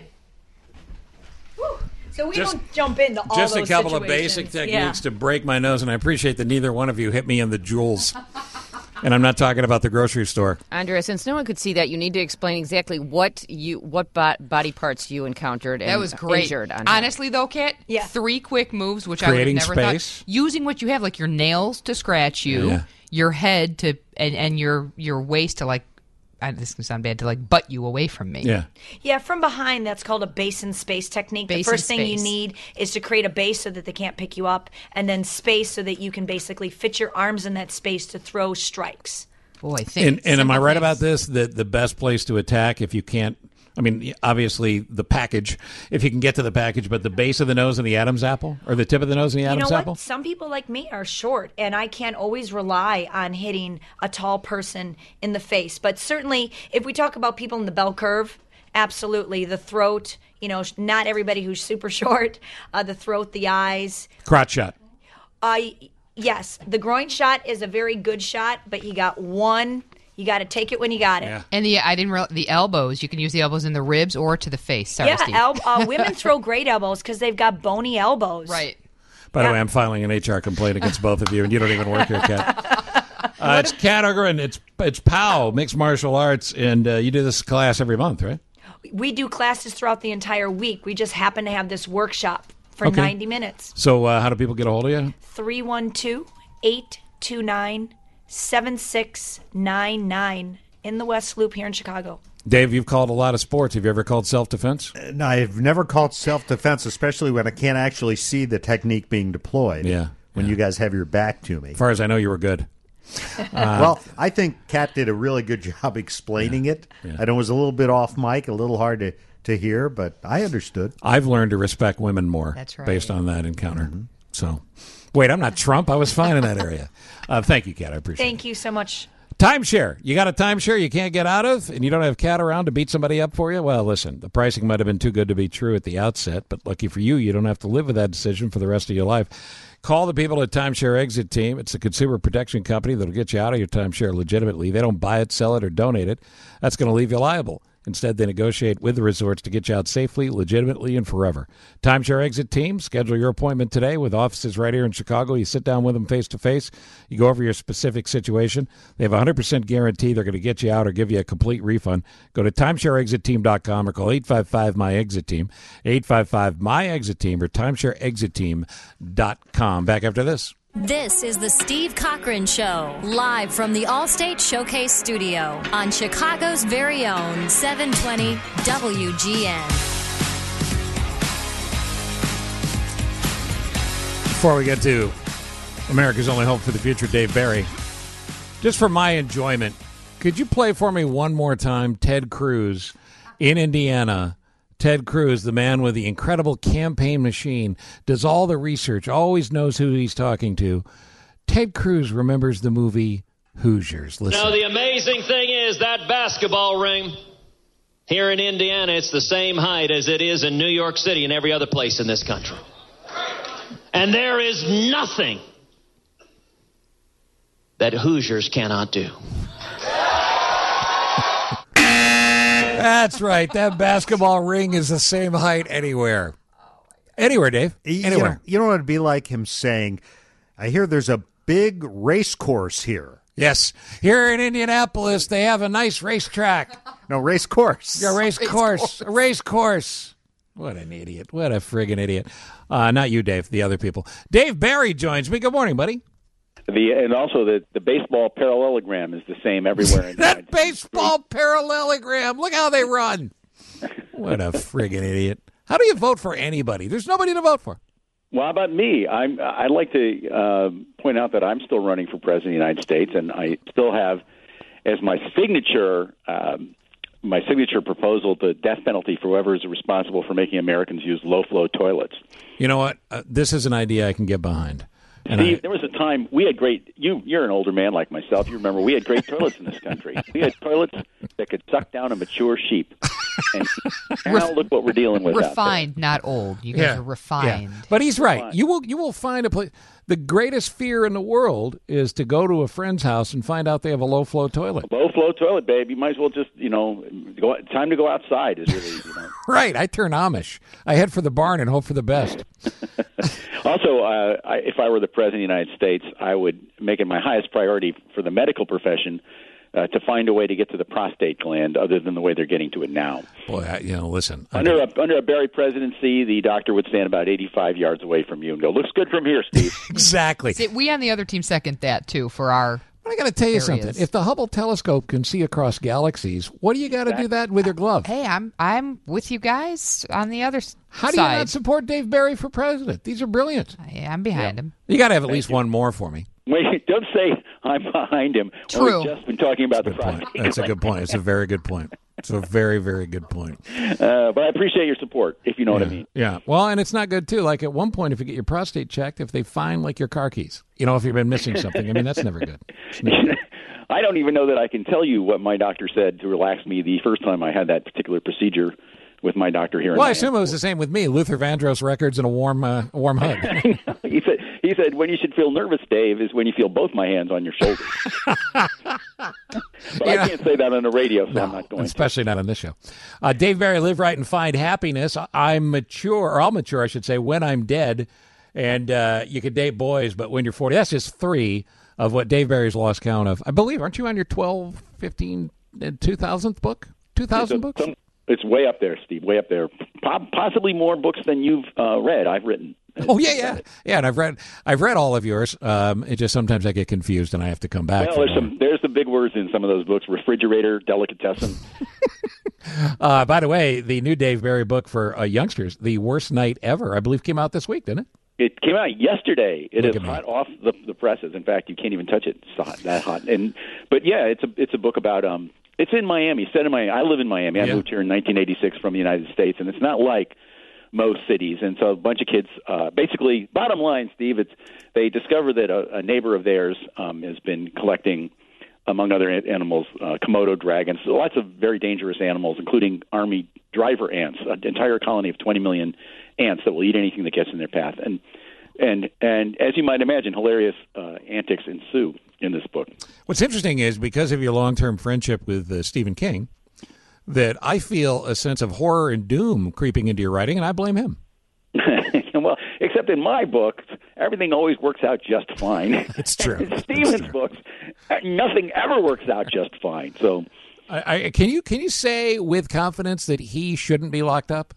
So we don't jump into all those Just a couple of situations. basic techniques to break my nose, and I appreciate that neither one of you hit me in the jewels. And I'm not talking about the grocery store. Andrea, since no one could see that, you need to explain exactly what body parts you encountered and that was great. Injured on Honestly, though, Kit, 3 quick moves, which Creating I would have never space. thought. Using what you have, like your nails to scratch you, your head to, and your waist to, like, this is going to sound bad, to like butt you away from me. Yeah, from behind, that's called a base in space technique. The first thing you need is to create a base so that they can't pick you up, and then space so that you can basically fit your arms in that space to throw strikes. Boy, think and am I right about this? That the best place to attack, if you can't, I mean, obviously the package, if you can get to the package, but the base of the nose and the Adam's apple, or the tip of the nose and the Adam's apple? Some people like me are short, and I can't always rely on hitting a tall person in the face. But certainly, if we talk about people in the bell curve, absolutely. The throat, not everybody who's super short. The throat, the eyes. Crotch shot. Yes, the groin shot is a very good shot, but you got one. You got to take it when you got it. Yeah. And I didn't realize the elbows. You can use the elbows in the ribs or to the face. Sorry, Steve. Women throw great elbows because they've got bony elbows. Right. By the way, I'm filing an HR complaint against both of you, and you don't even work here, Kat. It's Kat Ogren. It's POW, Mixed Martial Arts, and you do this class every month, right? We do classes throughout the entire week. We just happen to have this workshop for 90 minutes. So how do people get a hold of you? 312-829-7699 in the West Loop here in Chicago. Dave, you've called a lot of sports. Have you ever called self-defense? No, I've never called self-defense, especially when I can't actually see the technique being deployed. When you guys have your back to me. As far as I know, you were good. Well, I think Kat did a really good job explaining it. I know it was a little bit off mic, a little hard to hear, but I understood. I've learned to respect women more That's right. based on that encounter. So, wait, I'm not Trump. I was fine in that area. Thank you, Kat. I appreciate it. Thank you so much. Timeshare. You got a timeshare you can't get out of, and you don't have Kat around to beat somebody up for you? Well, listen, the pricing might have been too good to be true at the outset, but lucky for you, you don't have to live with that decision for the rest of your life. Call the people at Timeshare Exit Team. It's a consumer protection company that'll get you out of your timeshare legitimately. They don't buy it, sell it, or donate it. That's going to leave you liable. Instead, they negotiate with the resorts to get you out safely, legitimately, and forever. Timeshare Exit Team, schedule your appointment today with offices right here in Chicago. You sit down with them face-to-face. You go over your specific situation. They have a 100% guarantee they're going to get you out or give you a complete refund. Go to timeshareexitteam.com or call 855-MY-EXIT-TEAM, 855-MY-EXIT-TEAM, or timeshareexitteam.com. Back after this. This is the Steve Cochran Show, live from the Allstate Showcase Studio on Chicago's very own 720 WGN. Before we get to America's Only Hope for the Future, Dave Barry, just for my enjoyment, could you play for me one more time Ted Cruz in Indiana? Ted Cruz, the man with the incredible campaign machine, does all the research, always knows who he's talking to. Ted Cruz remembers the movie Hoosiers. Listen. Now, the amazing thing is that basketball ring here in Indiana, it's the same height as it is in New York City and every other place in this country. And there is nothing that Hoosiers cannot do. That's right. That basketball ring is the same height anywhere. Anywhere, Dave. Anywhere. You know what it'd be like him saying, I hear there's a big race course here. Yes. Here in Indianapolis, they have a nice racetrack. No, race course. Yeah, race course. A race course. What an idiot. What a friggin' idiot. Not you, Dave, the other people. Dave Barry joins me. Good morning, buddy. And also the baseball parallelogram is the same everywhere. In that baseball parallelogram. Look how they run. What a friggin' idiot. How do you vote for anybody? There's nobody to vote for. Well, how about me? I'd like to point out that I'm still running for president of the United States, and I still have as my signature proposal the death penalty for whoever is responsible for making Americans use low-flow toilets. You know what? This is an idea I can get behind. Steve, there was a time we had great. You're an older man like myself. You remember we had great toilets in this country. We had toilets that could suck down a mature sheep. And now look what we're dealing with. Refined, not old. You guys are refined. Yeah. But he's right. You will find a place. The greatest fear in the world is to go to a friend's house and find out they have a low-flow toilet. Low-flow toilet, babe. You might as well just, time to go outside is really, Right. I turn Amish. I head for the barn and hope for the best. Also, if I were the president of the United States, I would make it my highest priority for the medical profession to find a way to get to the prostate gland other than the way they're getting to it now. Boy, listen. Under a Barry presidency, the doctor would stand about 85 yards away from you and go, looks good from here, Steve. Exactly. See, we on the other team second that, too, for our But I got to tell you something. If the Hubble telescope can see across galaxies, what do you got to do that with your glove? Hey, I'm with you guys on the other side. How do you not support Dave Barry for president? These are brilliant. I'm behind him. You got to have at least one more for me. Wait, don't say I'm behind him. True. We've just been talking about the prostate. That's a good point. It's a very good point. It's a very, very good point. But I appreciate your support, if you know what I mean. Yeah. Well, and it's not good, too. Like, at one point, if you get your prostate checked, if they find, like, your car keys, if you've been missing something, I mean, that's never good. I don't even know that I can tell you what my doctor said to relax me the first time I had that particular procedure with my doctor here. Well, I assume it was the same with me. Luther Vandross records and a warm hug. He said, when you should feel nervous, Dave, is when you feel both my hands on your shoulders. But I can't say that on the radio, so I'm not going especially not on this show. Dave Barry, Live Right and Find Happiness. I'll mature, I should say, when I'm dead. And you could date boys, but when you're 40, that's just 3 of what Dave Barry's lost count of. I believe, aren't you on your 12, 15, 2000th book? 2,000 books? It's way up there, Steve, way up there. Possibly more books than you've read, I've written. Oh, yeah. Yeah, and I've read all of yours. It just sometimes I get confused and I have to come back. Well, there's some big words in some of those books. Refrigerator, delicatessen. By the way, the new Dave Barry book for youngsters, The Worst Night Ever, I believe came out this week, didn't it? It came out yesterday. It is hot off the presses. In fact, you can't even touch it. It's that hot. But yeah, it's a book about it's in Miami. Set in Miami. I live in Miami. I moved here in 1986 from the United States, and it's not like most cities. And so a bunch of kids, basically, bottom line, Steve, they discover that a neighbor of theirs has been collecting, among other animals, Komodo dragons, lots of very dangerous animals, including army driver ants, an entire colony of 20 million ants that will eat anything that gets in their path. And as you might imagine, hilarious antics ensue in this book. What's interesting is, because of your long-term friendship with Stephen King, that I feel a sense of horror and doom creeping into your writing, and I blame him. Well, except in my books, everything always works out just fine. It's true. In Stephen's books, nothing ever works out just fine. So, can you say with confidence that he shouldn't be locked up?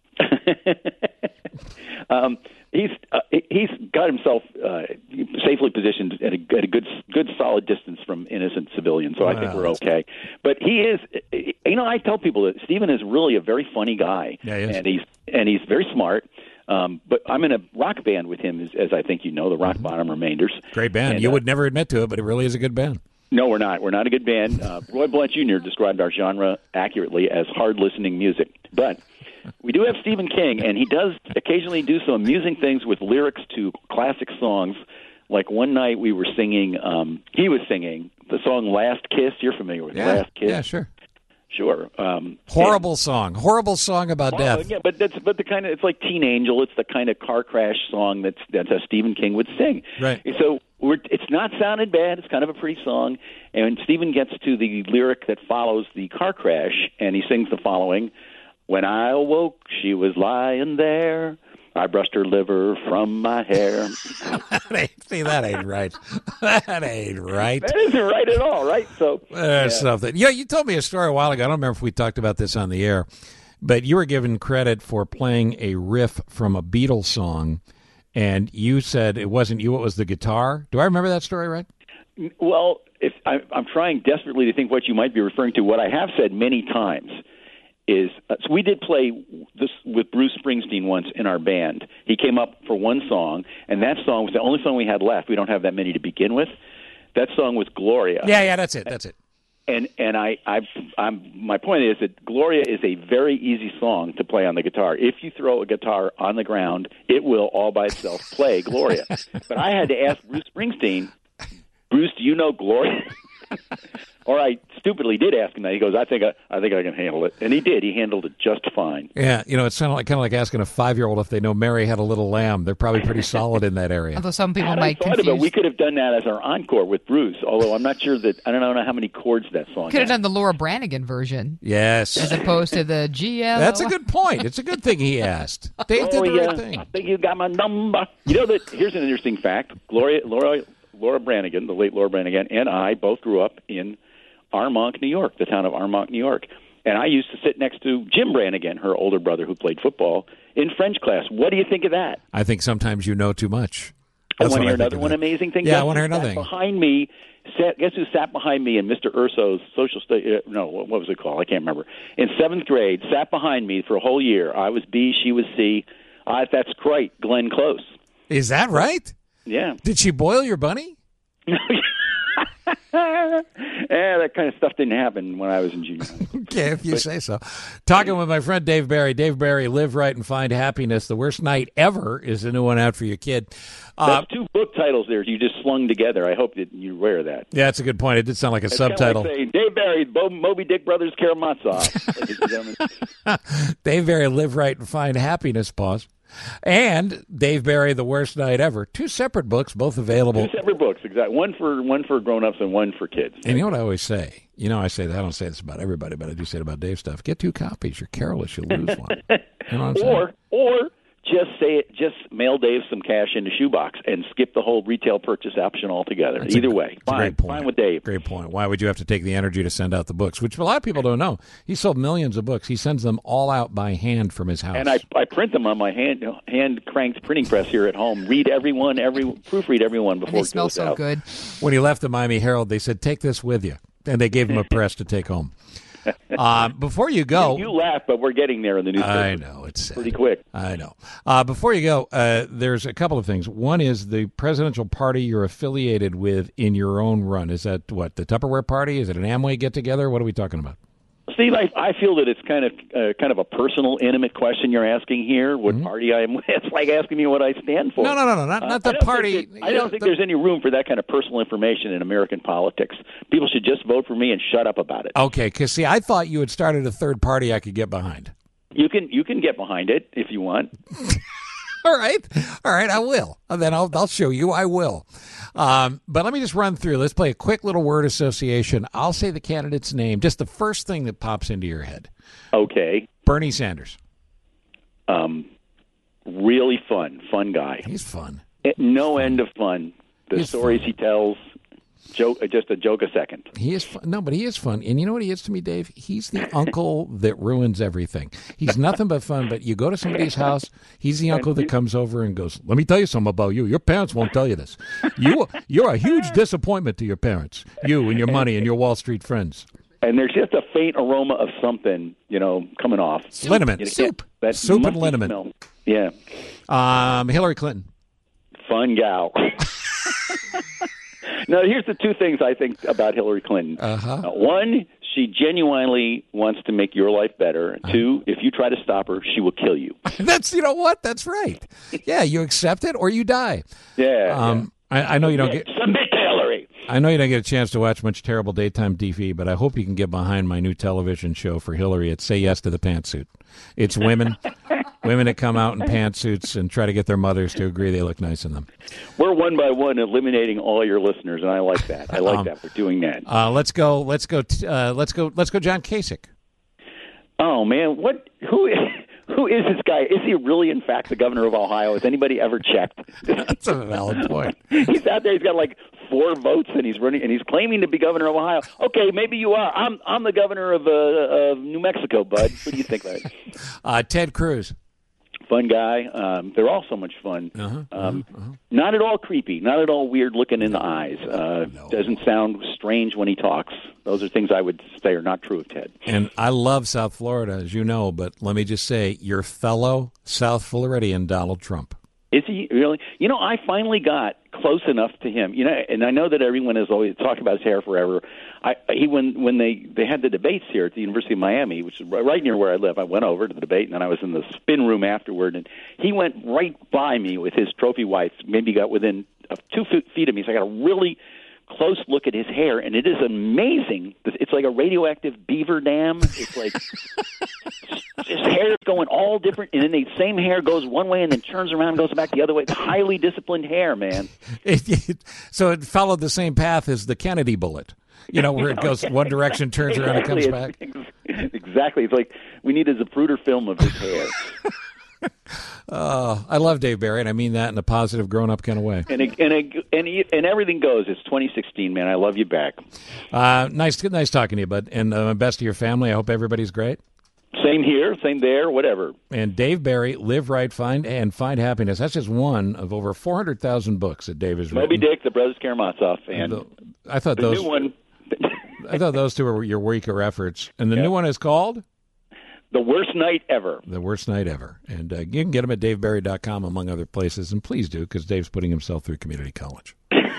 He's got himself safely positioned at a good solid distance from innocent civilians, so I think we're okay. But he is, I tell people that Stephen is really a very funny guy, and he's very smart. But I'm in a rock band with him, as I think you know, the Rock Bottom Remainders. Great band. You would never admit to it, but it really is a good band. No, we're not. We're not a good band. Roy Blunt Jr. described our genre accurately as hard-listening music. But we do have Stephen King, and he does occasionally do some amusing things with lyrics to classic songs. Like one night we were singing, he was singing the song Last Kiss. You're familiar with Last Kiss? Yeah, sure. Sure. Horrible song about death. Yeah, but the kind of, it's like Teen Angel. It's the kind of car crash song that's how Stephen King would sing. Right. So it's not sounded bad. It's kind of a pretty song. And Stephen gets to the lyric that follows the car crash, and he sings the following: "When I awoke, she was lying there. I brushed her liver from my hair." See, that ain't right. That ain't right. That isn't right at all, right? So there's something. Yeah, you told me a story a while ago. I don't remember if we talked about this on the air, but you were given credit for playing a riff from a Beatles song, and you said it wasn't you; it was the guitar. Do I remember that story right? Well, if I'm trying desperately to think what you might be referring to. What I have said many times is, so we did play this with Bruce Springsteen once in our band. He came up for one song, and that song was the only song we had left. We don't have that many to begin with. That song was Gloria. Yeah, that's it. And my point is that Gloria is a very easy song to play on the guitar. If you throw a guitar on the ground, it will all by itself play Gloria. But I had to ask Bruce Springsteen, "Bruce, do you know Gloria?" Or I stupidly did ask him that. He goes, I think I can handle it. And he did. He handled it just fine. Yeah, it's kind of like asking a 5-year-old if they know Mary Had a Little Lamb. They're probably pretty solid in that area. Although some people might confuse. I thought of it, we could have done that as our encore with Bruce, although I'm not sure that, I don't know how many chords that song could have done the Laura Branigan version. Yes. As opposed to the GL. That's a good point. It's a good thing he asked. Dave did the right thing. I think you got my number. Here's an interesting fact. Laura Branigan, the late Laura Branigan, and I both grew up in Armonk, New York, the town of Armonk, New York. And I used to sit next to Jim Branigan, her older brother who played football, in French class. What do you think of that? I think sometimes you know too much. I want to hear another one amazing thing. Yeah, I want to hear another thing. Behind me, guess who sat behind me in Mr. Urso's social study? No, what was it called? I can't remember. In 7th grade, sat behind me for a whole year. I was B, she was C. That's great. Glenn Close. Is that right? Yeah. Did she boil your bunny? Yeah, that kind of stuff didn't happen when I was in junior high. Okay, if you say so. Talking with my friend Dave Barry. Dave Barry, Live Right and Find Happiness. The Worst Night Ever is the new one out for your kid. There's 2 book titles there you just slung together. I hope that you're aware of that. Yeah, that's a good point. It did sound like a subtitle. Kind of like saying, Dave Barry, Moby Dick Brothers Karamazov. Dave Barry, Live Right and Find Happiness, pause. And Dave Barry, The Worst Night Ever. 2 separate books, both available. 2 separate books, exactly. One for grown-ups and one for kids. And you know what I always say? I say that. I don't say this about everybody, but I do say it about Dave stuff. Get 2 copies. You're careless. You'll lose one. You know what I'm saying? Or just mail Dave some cash in the shoebox and skip the whole retail purchase option altogether. That's Either way, fine. Fine with Dave. Great point. Why would you have to take the energy to send out the books, which a lot of people don't know? He sold millions of books. He sends them all out by hand from his house. And I print them on my hand-cranked printing press here at home. Read proofread every one before it goes smell so out. good. When he left the Miami Herald, they said, take this with you. And they gave him a press to take home. Before you go, you laugh, but we're getting there in the newspaper. I know, it's sad. Pretty quick. I know. Before you go, there's a couple of things. One is the presidential party you're affiliated with in your own run. Is that what, the Tupperware party? Is it an Amway get together? What are we talking about? Steve, I feel that it's kind of a personal, intimate question you're asking here. What party I'm with? It's like asking me what I stand for. No, not the party. I don't think there's any room for that kind of personal information in American politics. People should just vote for me and shut up about it. Okay, because see, I thought you had started a third party I could get behind. You can get behind it if you want. All right, I will. And then I'll show you. I will. But let me just run through. Let's play a quick little word association. I'll say the candidate's name, just the first thing that pops into your head. Okay. Bernie Sanders. Really fun guy. He's fun. No end of fun. The stories he tells. Just a joke a second. He is fun. No, but he is fun. And you know what he is to me, Dave? He's the uncle that ruins everything. He's nothing but fun, but you go to somebody's house, he's the uncle that comes over and goes, let me tell you something about you. Your parents won't tell you this. You're a huge disappointment to your parents, you and your money and your Wall Street friends. And there's just a faint aroma of something, coming off. Liniment. Soup and liniment. Smell. Yeah. Hillary Clinton. Fun gal. Now, here's the two things I think about Hillary Clinton. One, she genuinely wants to make your life better. Two, if you try to stop her, she will kill you. You know what? That's right. Yeah, you accept it or you die. Yeah. I know you don't get... Submit to Hillary. I know you don't get a chance to watch much terrible daytime TV, but I hope you can get behind my new television show for Hillary. It's Say Yes to the Pantsuit. It's women that come out in pantsuits and try to get their mothers to agree they look nice in them. We're one by one eliminating all your listeners, and I like that. I like that. We're doing that. Let's go, John Kasich. Oh man, Who is this guy? Is he really, in fact, the governor of Ohio? Has anybody ever checked? That's a valid point. He's out there. He's got like 4 votes, and he's running, and he's claiming to be governor of Ohio. Okay, maybe you are. I'm the governor of New Mexico, bud. What do you think of that? Ted Cruz. Fun guy. They're all so much fun. Not at all creepy. Not at all weird looking in the eyes. Doesn't sound strange when he talks. Those are things I would say are not true of Ted. And I love South Florida, as you know, but let me just say, your fellow South Floridian Donald Trump. Is he really? I finally got close enough to him. And I know that everyone has always talked about his hair forever. When they had the debates here at the University of Miami, which is right near where I live, I went over to the debate, and then I was in the spin room afterward, and he went right by me with his trophy wife, maybe got within 2 feet of me, so I got a really close look at his hair, and it is amazing. It's like a radioactive beaver dam. It's like his hair is going all different, and then the same hair goes one way and then turns around and goes back the other way. It's highly disciplined hair, man. So it followed the same path as the Kennedy bullet, where it goes one direction, turns around, and comes back. Exactly. It's like we need a Zapruder film of his hair. I love Dave Barry, and I mean that in a positive, grown-up kind of way. And everything goes. It's 2016, man. I love you back. Nice talking to you, bud. And best to your family. I hope everybody's great. Same here, same there, whatever. And Dave Barry, Live Right, Find Happiness. That's just one of over 400,000 books that Dave has written. Moby Dick, The Brothers Karamazov, and I thought the new one. I thought those two were your weaker efforts. And the new one is called? The Worst Night Ever. The Worst Night Ever. And you can get them at davebarry.com, among other places. And please do, because Dave's putting himself through community college.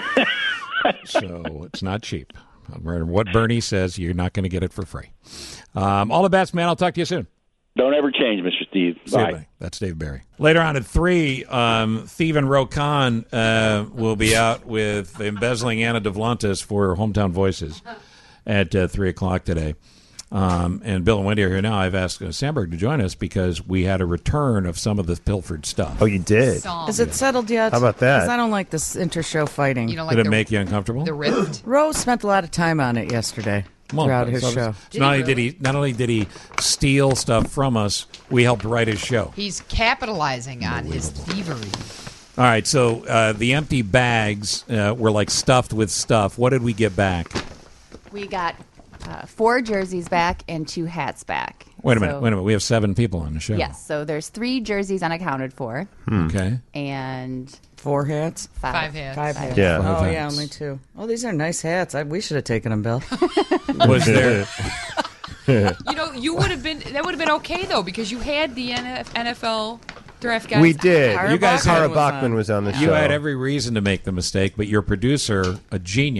So it's not cheap. No matter what Bernie says, you're not going to get it for free. All the best, man. I'll talk to you soon. Don't ever change, Mr. Steve. Bye. That's Dave Barry. Later on at 3, Thievin Rokan will be out with embezzling Anna Devlantis for Hometown Voices at 3 o'clock today. And Bill and Wendy are here now. I've asked Sandberg to join us because we had a return of some of the pilfered stuff. Oh, you did? Is it settled yet? How about that? Because I don't like this inter-show fighting. Did it make you uncomfortable? The rift. Rose spent a lot of time on it yesterday throughout his show. Not only did he steal stuff from us, we helped write his show. He's capitalizing on his thievery. All right, so the empty bags were like stuffed with stuff. What did we get back? We got 4 jerseys back and 2 hats back. Wait a minute. We have 7 people on the show. Yes, so there's 3 jerseys unaccounted for. Okay. And 4 hats? 5 hats. 5 hats. Yeah. Oh, yeah, only 2. Oh, these are nice hats. We should have taken them, Bill. Was there... You would have been... That would have been okay, though, because you had the NFL... draft guys. We did. Kara You guys, Bachman Kara Bachman was on the show. You had every reason to make the mistake, but your producer, a genius,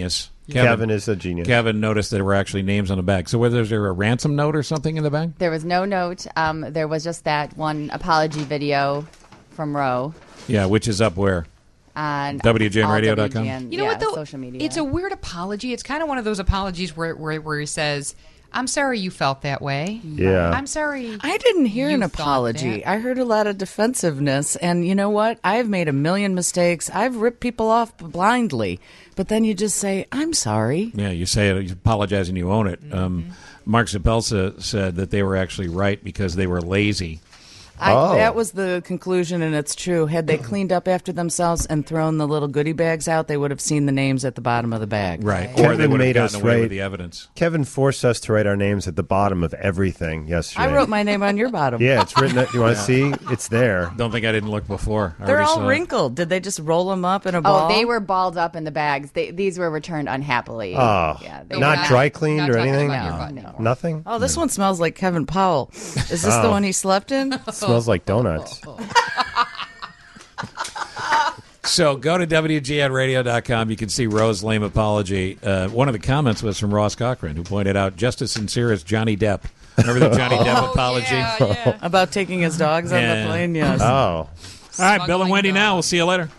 Kevin is a genius. Kevin noticed that there were actually names on the bag. So was there a ransom note or something in the bag? There was no note. There was just that one apology video from Roe. Yeah, which is up where? On WGNradio.com. You know what, though? Social media. It's a weird apology. It's kind of one of those apologies where he says, I'm sorry you felt that way. Yeah. I'm sorry. I didn't hear you an thought apology. that. I heard a lot of defensiveness. And you know what? I've made a million mistakes. I've ripped people off blindly. But then you just say, I'm sorry. Yeah, you say it, you apologize and you own it. Mark Zapelsa said that they were actually right because they were lazy. That was the conclusion, and it's true. Had they cleaned up after themselves and thrown the little goodie bags out, they would have seen the names at the bottom of the bag. Right. Or Kevin they would have made us gotten away write with the evidence. Kevin forced us to write our names at the bottom of everything yesterday. I wrote my name on your bottom. Yeah, it's written. You want to see? It's there. Don't think I didn't look before. They're all wrinkled. Did they just roll them up in a ball? Oh, they were balled up in the bags. These were returned unhappily. Oh, yeah, not dry cleaned or anything? No. Nothing? Oh, this one smells like Kevin Powell. Is this the one he slept in? It smells like donuts. So go to WGNradio.com. You can see Roe's lame apology. One of the comments was from Ross Cochran, who pointed out just as sincere as Johnny Depp. Remember the Johnny Depp apology? About taking his dogs on the plane? Yes. Oh. All right, Bill and Wendy now. We'll see you later.